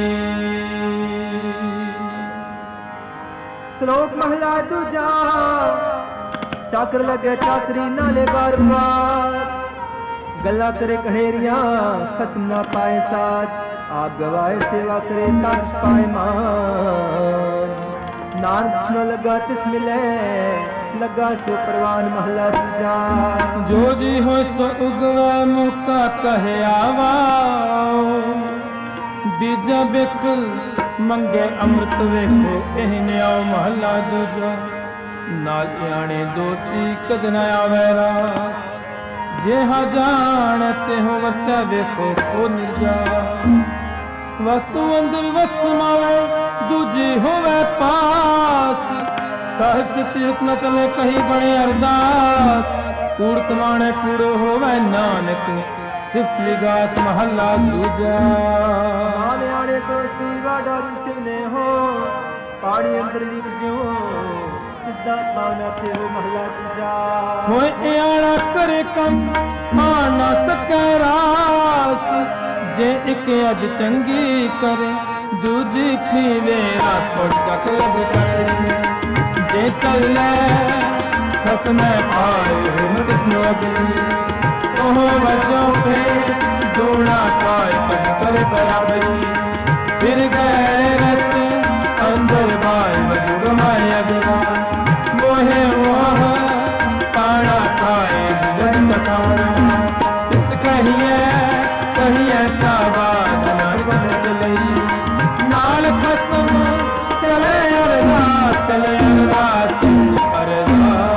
B: श्लोक महला दूजा चाकर लगे चाकरी नाले बार गला करे कहेरिया खसम ना पाए साथ आप गवाए सेवा करे ताक्ष पाए मान नानक सुनो लगा तिस मिले लगा सो परवान महला दूजा
I: जो जी हो सो उगवा मुका कहे आवा बीजा बिक ਮੰਗੇ ਅੰਮ੍ਰਿਤ ਵੇਖੋ ਇਹ ਨਿਆਉ ਮਹੱਲਾ ਦੂਜਾ। ਨਾਲ ਆਣੇ ਦੋਸਤੀ ਕਦ ਨ ਆਵੇ ਰਾਸ, ਜਿਹਾ ਜਾਣ ਤੇ ਹੋ ਵਰਤਿਆ ਵੇਖੋ ਕੋ ਨਿਰਜਾ। ਵਸਤੂ ਅੰਦਰ ਵਸ ਸਮਾਵੇ ਦੂਜੀ ਹੋਵੇ ਪਾਸ, ਸਾਹਿਬ ਸਿੱਖ ਨ ਚਲੇ ਕਹੀ ਬਣੇ ਅਰਦਾਸ। ਕੂੜ ਕਮਾਣੇ ਕੂੜੋ ਹੋਵੇ ਨਾਨਕ ਸਿਫਤ ਲਿਗਾਸ ਮਹੱਲਾ ਦੂਜਾ।
B: ਆਣੇ ਦੋਸਤੀ ਵਾਡਾ ਸਿਵਨੇ ਹੋ, ਪਾਣੀ ਅੰਦਰ ਲੀਪ ਜਿਉ ਇਸ ਦਾ ਸਤਾਵਨਾ ਤੇ ਹੋ ਮਹੱਲਾ ਦੂਜਾ।
I: ਹੋਏ ਆਣਾ ਕਰੇ ਕੰਮ ਆ ਨਾ ਸਕੇ ਰਾਸ, ਜੇ ਇੱਕ ਅੱਜ ਚੰਗੀ ਕਰੇ ਦੂਜੀ ਪੀਵੇ ਰਾਤ ਚੱਕ ਲੱਗ ਕਰੇ। ਜੇ ਚੱਲੇ ਖਸਮੇ ਆਏ ਹੁਣ ਕਿਸਨੋ ਅਗਲੀ, ਉਹ ਵਜੋਂ ਪੇ ਦੋਣਾ ਕਾਇ ਪਦ ਕਰ ਬਰਾਬਰੀ। ਫਿਰ ਗਏ ਰਤੇ ਅੰਦਰ ਬਾਈ ਵਜੂ ਮਾਇਆ ਅਗਲਾ, ਮੋਹੇ ਮੋਹ ਪਾਣਾ ਕਾਇ ਜਗਤ ਕਾਣਾ। ਇਸ ਕਹੀਏ ਕਹੀਏ ਸਾਬਾਸ ਨਾਲ ਬਨ ਚਲਈ, ਨਾਲ ਖਸਮ ਚਲੇ ਅਰਦਾਸ ਚਲੇ ਅਰਦਾਸ ਅਰਦਾਸ।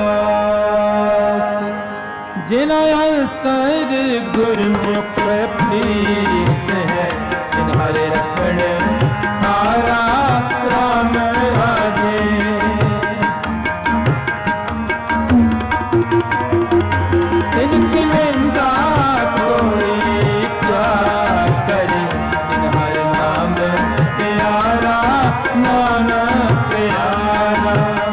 I: ਜਿਨਾ ਅੰਤਰ ਗੁਰਮੁਖ ਪ੍ਰੀਤ ਹੈ, ਜਿਨ ਹਰੇ ਰਖਣ ਹਾਰਾ ਰਾਮ ਰਾਜੇ। ਤਿਨ ਕੀ ਨਿੰਦਾ ਕੋਈ ਕਿਆ ਕਰੇ, ਜਿਨ ਹਰ ਨਾਮ ਪਿਆਰਾ ਨਾਮ ਪਿਆਰਾ।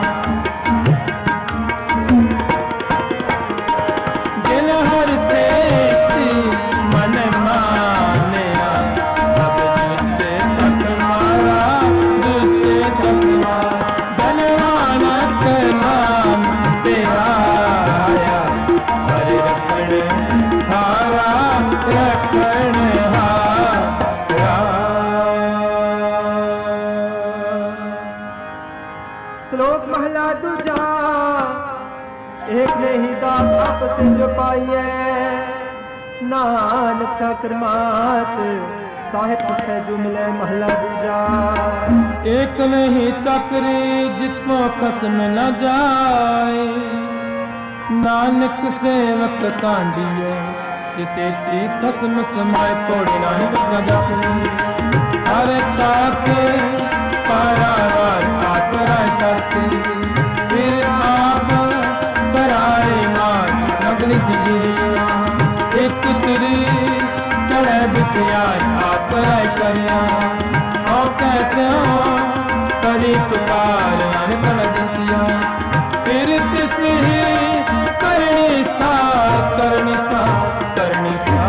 I: ਜਿਨ ਹਰ ਸੇਤੀ ਮਨ ਮਾਨਿਆ, ਸਭ ਦੁਸਤੇ ਚੱਕ ਮਾਰਾ ਦੁਸਤੇ ਚੱਕ ਮਾਰਾ। ਜਨ ਨਾਨਕ ਨਾਮ ਪਿਆਇਆ, ਹਰਿ ਰਖਣ ਹਾਰਾ ਰਖਣ ਹਾਰਾ।
B: ਸ਼ਲੋਕ ਮਹਲਾ ਦੂਜਾ। एक नहीं दात आपस जो पाइए, नानक साकर मात साहिब है जो मिले महला दूजा।
I: एक नहीं चक्री जिसको खसम न जाए, नानक सेवक कांडियो जिसे सी खसम समाए। थोड़ी नहीं बदला जाती हर ताके पारावार आतराय साथी, फिर आप कराए मार नगली जिगिरिया। एक तिरी चढ़े बिसियार आतराय करिया, और कैसे हो करी पुकार नानक नदिया। फिर तिसरी करनी सा करनी सा करनी सा।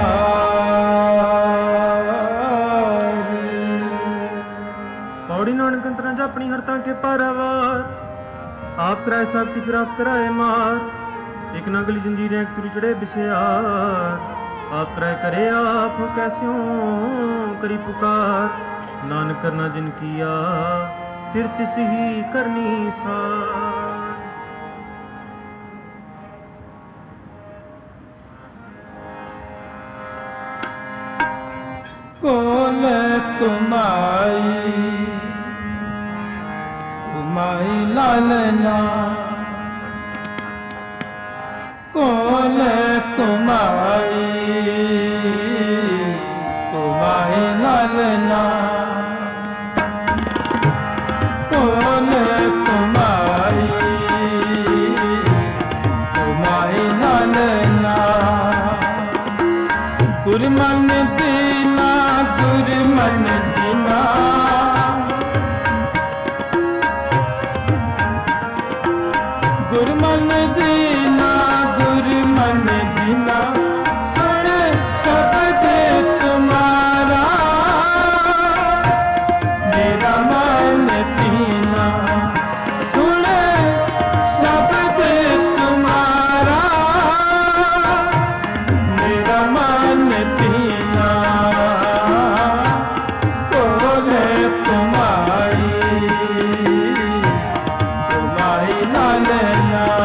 C: पौड़ी नानक अंतरा जा अपनी हरता के पारावार, आप कराए साथी फिर आप कराए मार। एक नगली जंजीरें एक तुरी चढ़े बिसियार, आप कराए करे आप कैस्यों करी पुकार। नानक करना जिन किया फिर तिस ही करनी सा।
I: कोल तुम्हारी तुम्हारी लालना, कोल तुम्हारी तुम्हारी लालना। कोल तुम्हारी तुम्हारी लालना। गुरमन दीना गुरमन दीना, गुरमन दीना गुरमन दीना। सुन शब्द तुम्हारा मेरा मन दीना। सुन शब्द तुम्हारा मेरा मन दीना। कोल तुम्हारी तुम्हारी लालना।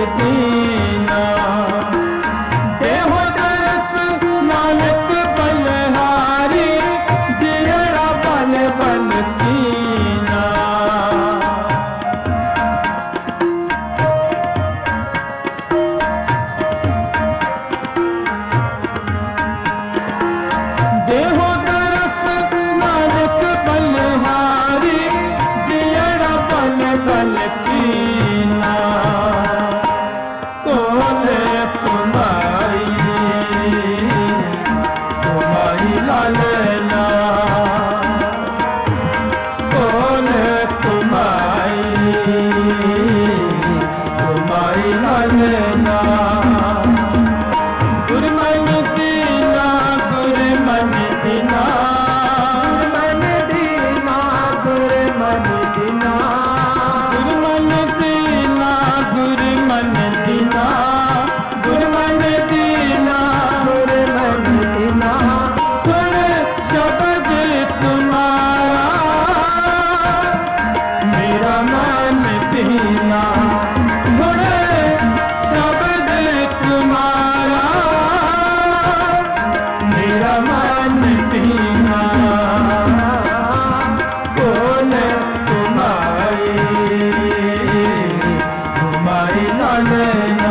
I: कीना देहो दरस नानक बलहारी जियड़ा बल बल कीना देहो दरस नानक बलहारी जियड़ा बल बल कीना तोले तुम्हारी लालना तोले तुम्हारी लालना गुरमन दीना गुरमन दीना गुरमन दीना गुरमन दीना गुरमन दीना गुरमन दीना गुरमन दीना गुरमन दीना सुन शब्द तुम्हारा मेरा मन दीना सुन शब्द तुम्हारा मेरा मन दीना बोल तुम्हारी लालना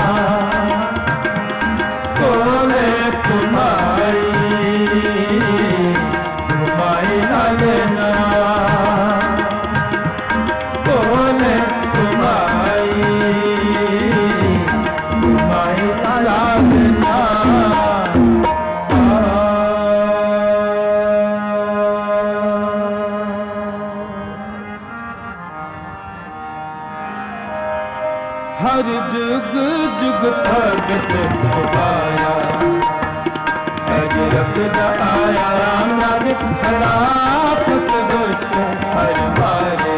I: बोल तुम्हारी लालना बोल तुम्हारी लालना हर जुग जुग भगत पाया अजरक आया राम नाम खराब दुष्ट हर मारे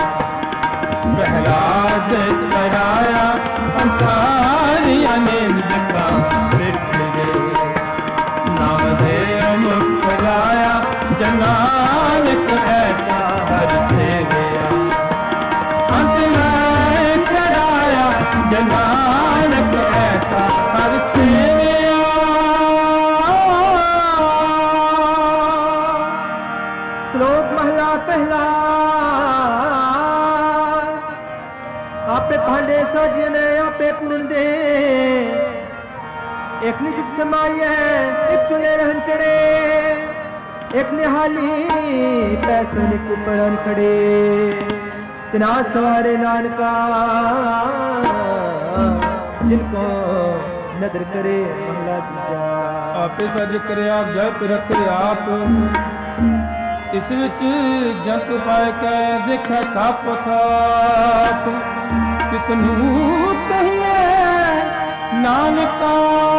I: प्रहलाद कराया अंकारी अनिंद का पृथ्वी नाम दे मुख लाया जनानक ऐसा हर से गया अंत में चढ़ाया जनानक ऐसा हर से
B: श्लोक महला पहला आपे भांडे साजिए आपे पूर्ण दे एक निजित समाई है एक चुले रहन चढ़े एक निहाली पैसन कुपड़न खड़े तना सवारे नानका जिनको नदर करे महला दीजा
I: आपे सज करे आप जय पिरख आप इस विच जंत पाए के देखा थाप थाप किसनू कहिए नानका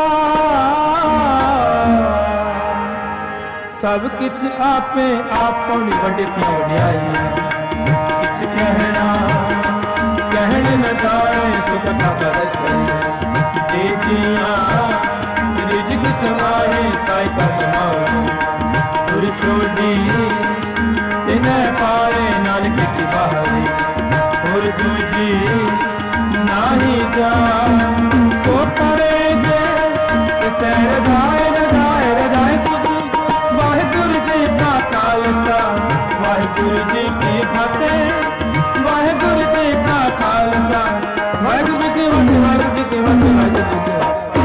I: सब किछ आपे आपनी वड्डी वड्याई किछ कहना कहन न जाए सुख बरत दे दिया रिजक समाए साई का पुर छोड़ी तिन्हें पाए नानक की बाहरी और दूजी नाही जा सो करे जे सैर जाए रजाए रजाए सुधी वाहिगुरु जी का खालसा वाहिगुरु जी की फतेह वाहिगुरु जी का खालसा वाहिगुरु जी की फतेह वाहिगुरु जी की फतेह वाहिगुरु जी की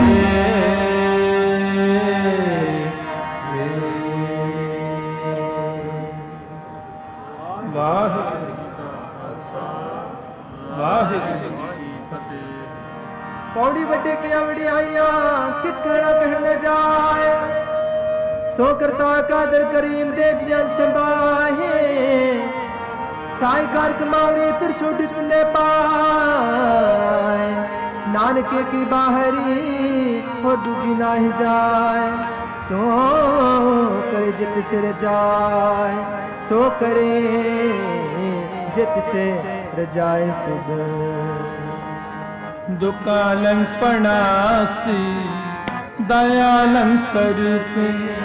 B: पौड़ी बटे किया वडियाइया किच कहना कहने जाए सो करता कादर करीम दे जियन संभाहे साई कार कमावे त्रिशूट ने पाए नानके की बाहरी और दूजी ना ही जाए सो करे जित से रजाए सो करे जित से रजाए सुबह
I: दुकालं पणासी दयालं स्वरूप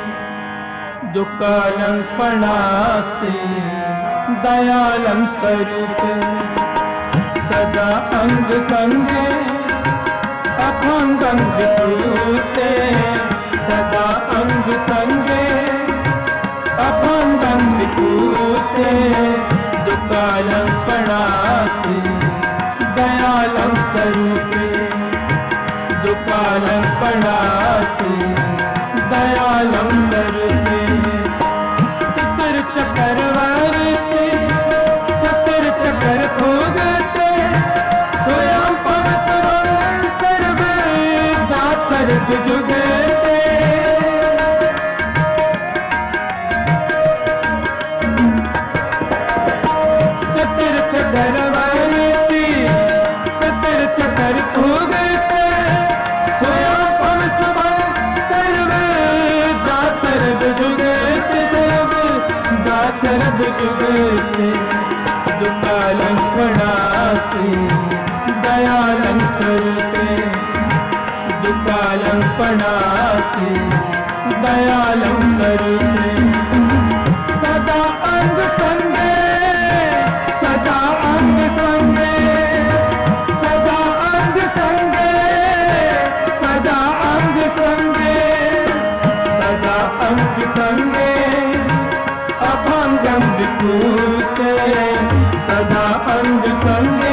I: दुकालं पणासी दयालं स्वरूप सदा अंग संगे अभंगम विभूते सदा अंग संगे अभंगम विभूते दुकालं पणासी दयालं स्वरूपे दुकालं पणासी दयालं स्वरूपे चतर चक्रवर्ती चतर चक्र भोगते स्वयं पवसवं सर्वे दासर्ग जुगते चतर चक्रवर्ती चतर चक्र भोगते स्वयं पवसवं सर्वे दासर्ग जुगते दासर्ग जुगते दुकालं पणासी दयालं स्वरूपे दुकालं पणासी दयालं स्वरूपे सदा अंग संगे सदा अंग संगे सदा अंग संगे सदा अंग संगे सदा अंग संगे अभंगम विभूते सदा अंग संगे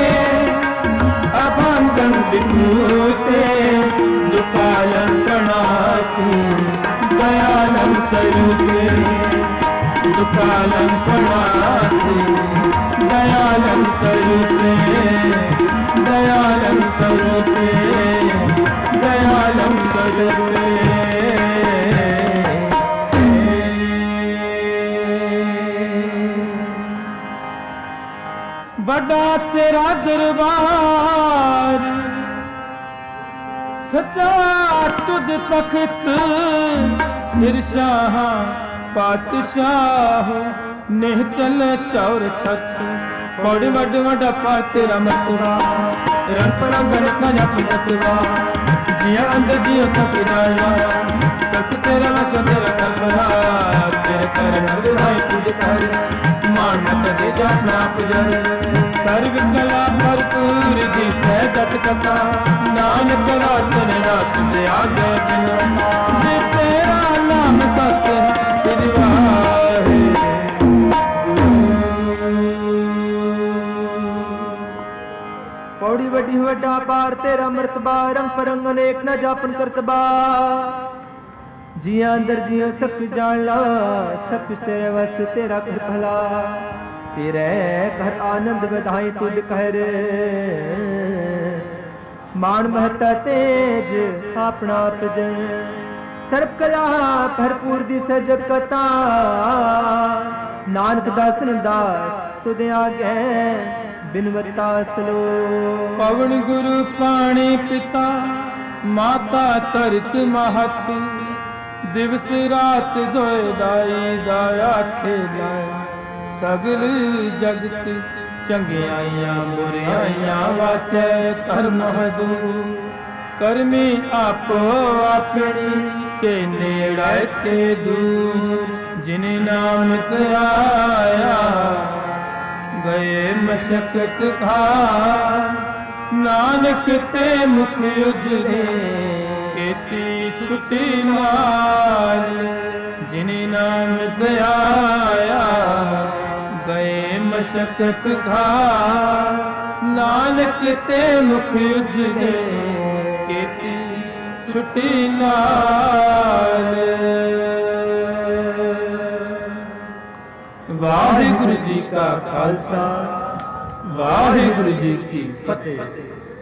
I: अभंगम विभूते दुकालं पणासी दयालं स्वरूपे दुकालं पणासी दयालं स्वरूपे दयालं स्वरूपे दयालं स्वरूपे बड़ा तेरा दरबार सच्चा तुद तख्त सिरशाह पातशाह नेह चले चौर छत बड़ वड वडा पार तेरा मतवा रंग रंगन का जप जतवा जिया अंदर जियो सब जाया सब तेरा रस तेरा करबरा तेरे कर नंद भाई तुझ कर मान मत दे जा नाप जर सर्व कला भरपूर दी सहजत कथा नानक रासन रात दे आगे बिना जे तेरा नाम सत है श्री वाहे
B: पौड़ी वड्डी वड्डा पार तेरा मर्तबा रंग परंग अनेक न जापन करतबा जिया अंदर जियो सब जान ला सब तेरे वस तेरा कर भला तेरे घर आनंद बधाई तुझ कर मान महता तेज अपना पजन सर्व कला भरपूर दिस जगता नानक दासन दास तुझे आगे बिनवता सलो
I: पवन गुरु पाणी पिता माता तरत महत दिवस रात दोए दाई दाया खेलाया सगल जगत चंगियाइयां बुराइयां वाचे कर्म हदू करमी आपो अपनी के नेड़ा के दूर जिन नाम आया गए मशक्कत खा नानक ते मुख उजरे केती छुट्टी मार जिन नाम आया गए मशक्कत खा नानक ते मुख उजरे केती छुट्टी नाल वाहिगुरु जी का खालसा वाहिगुरु जी की फतेह।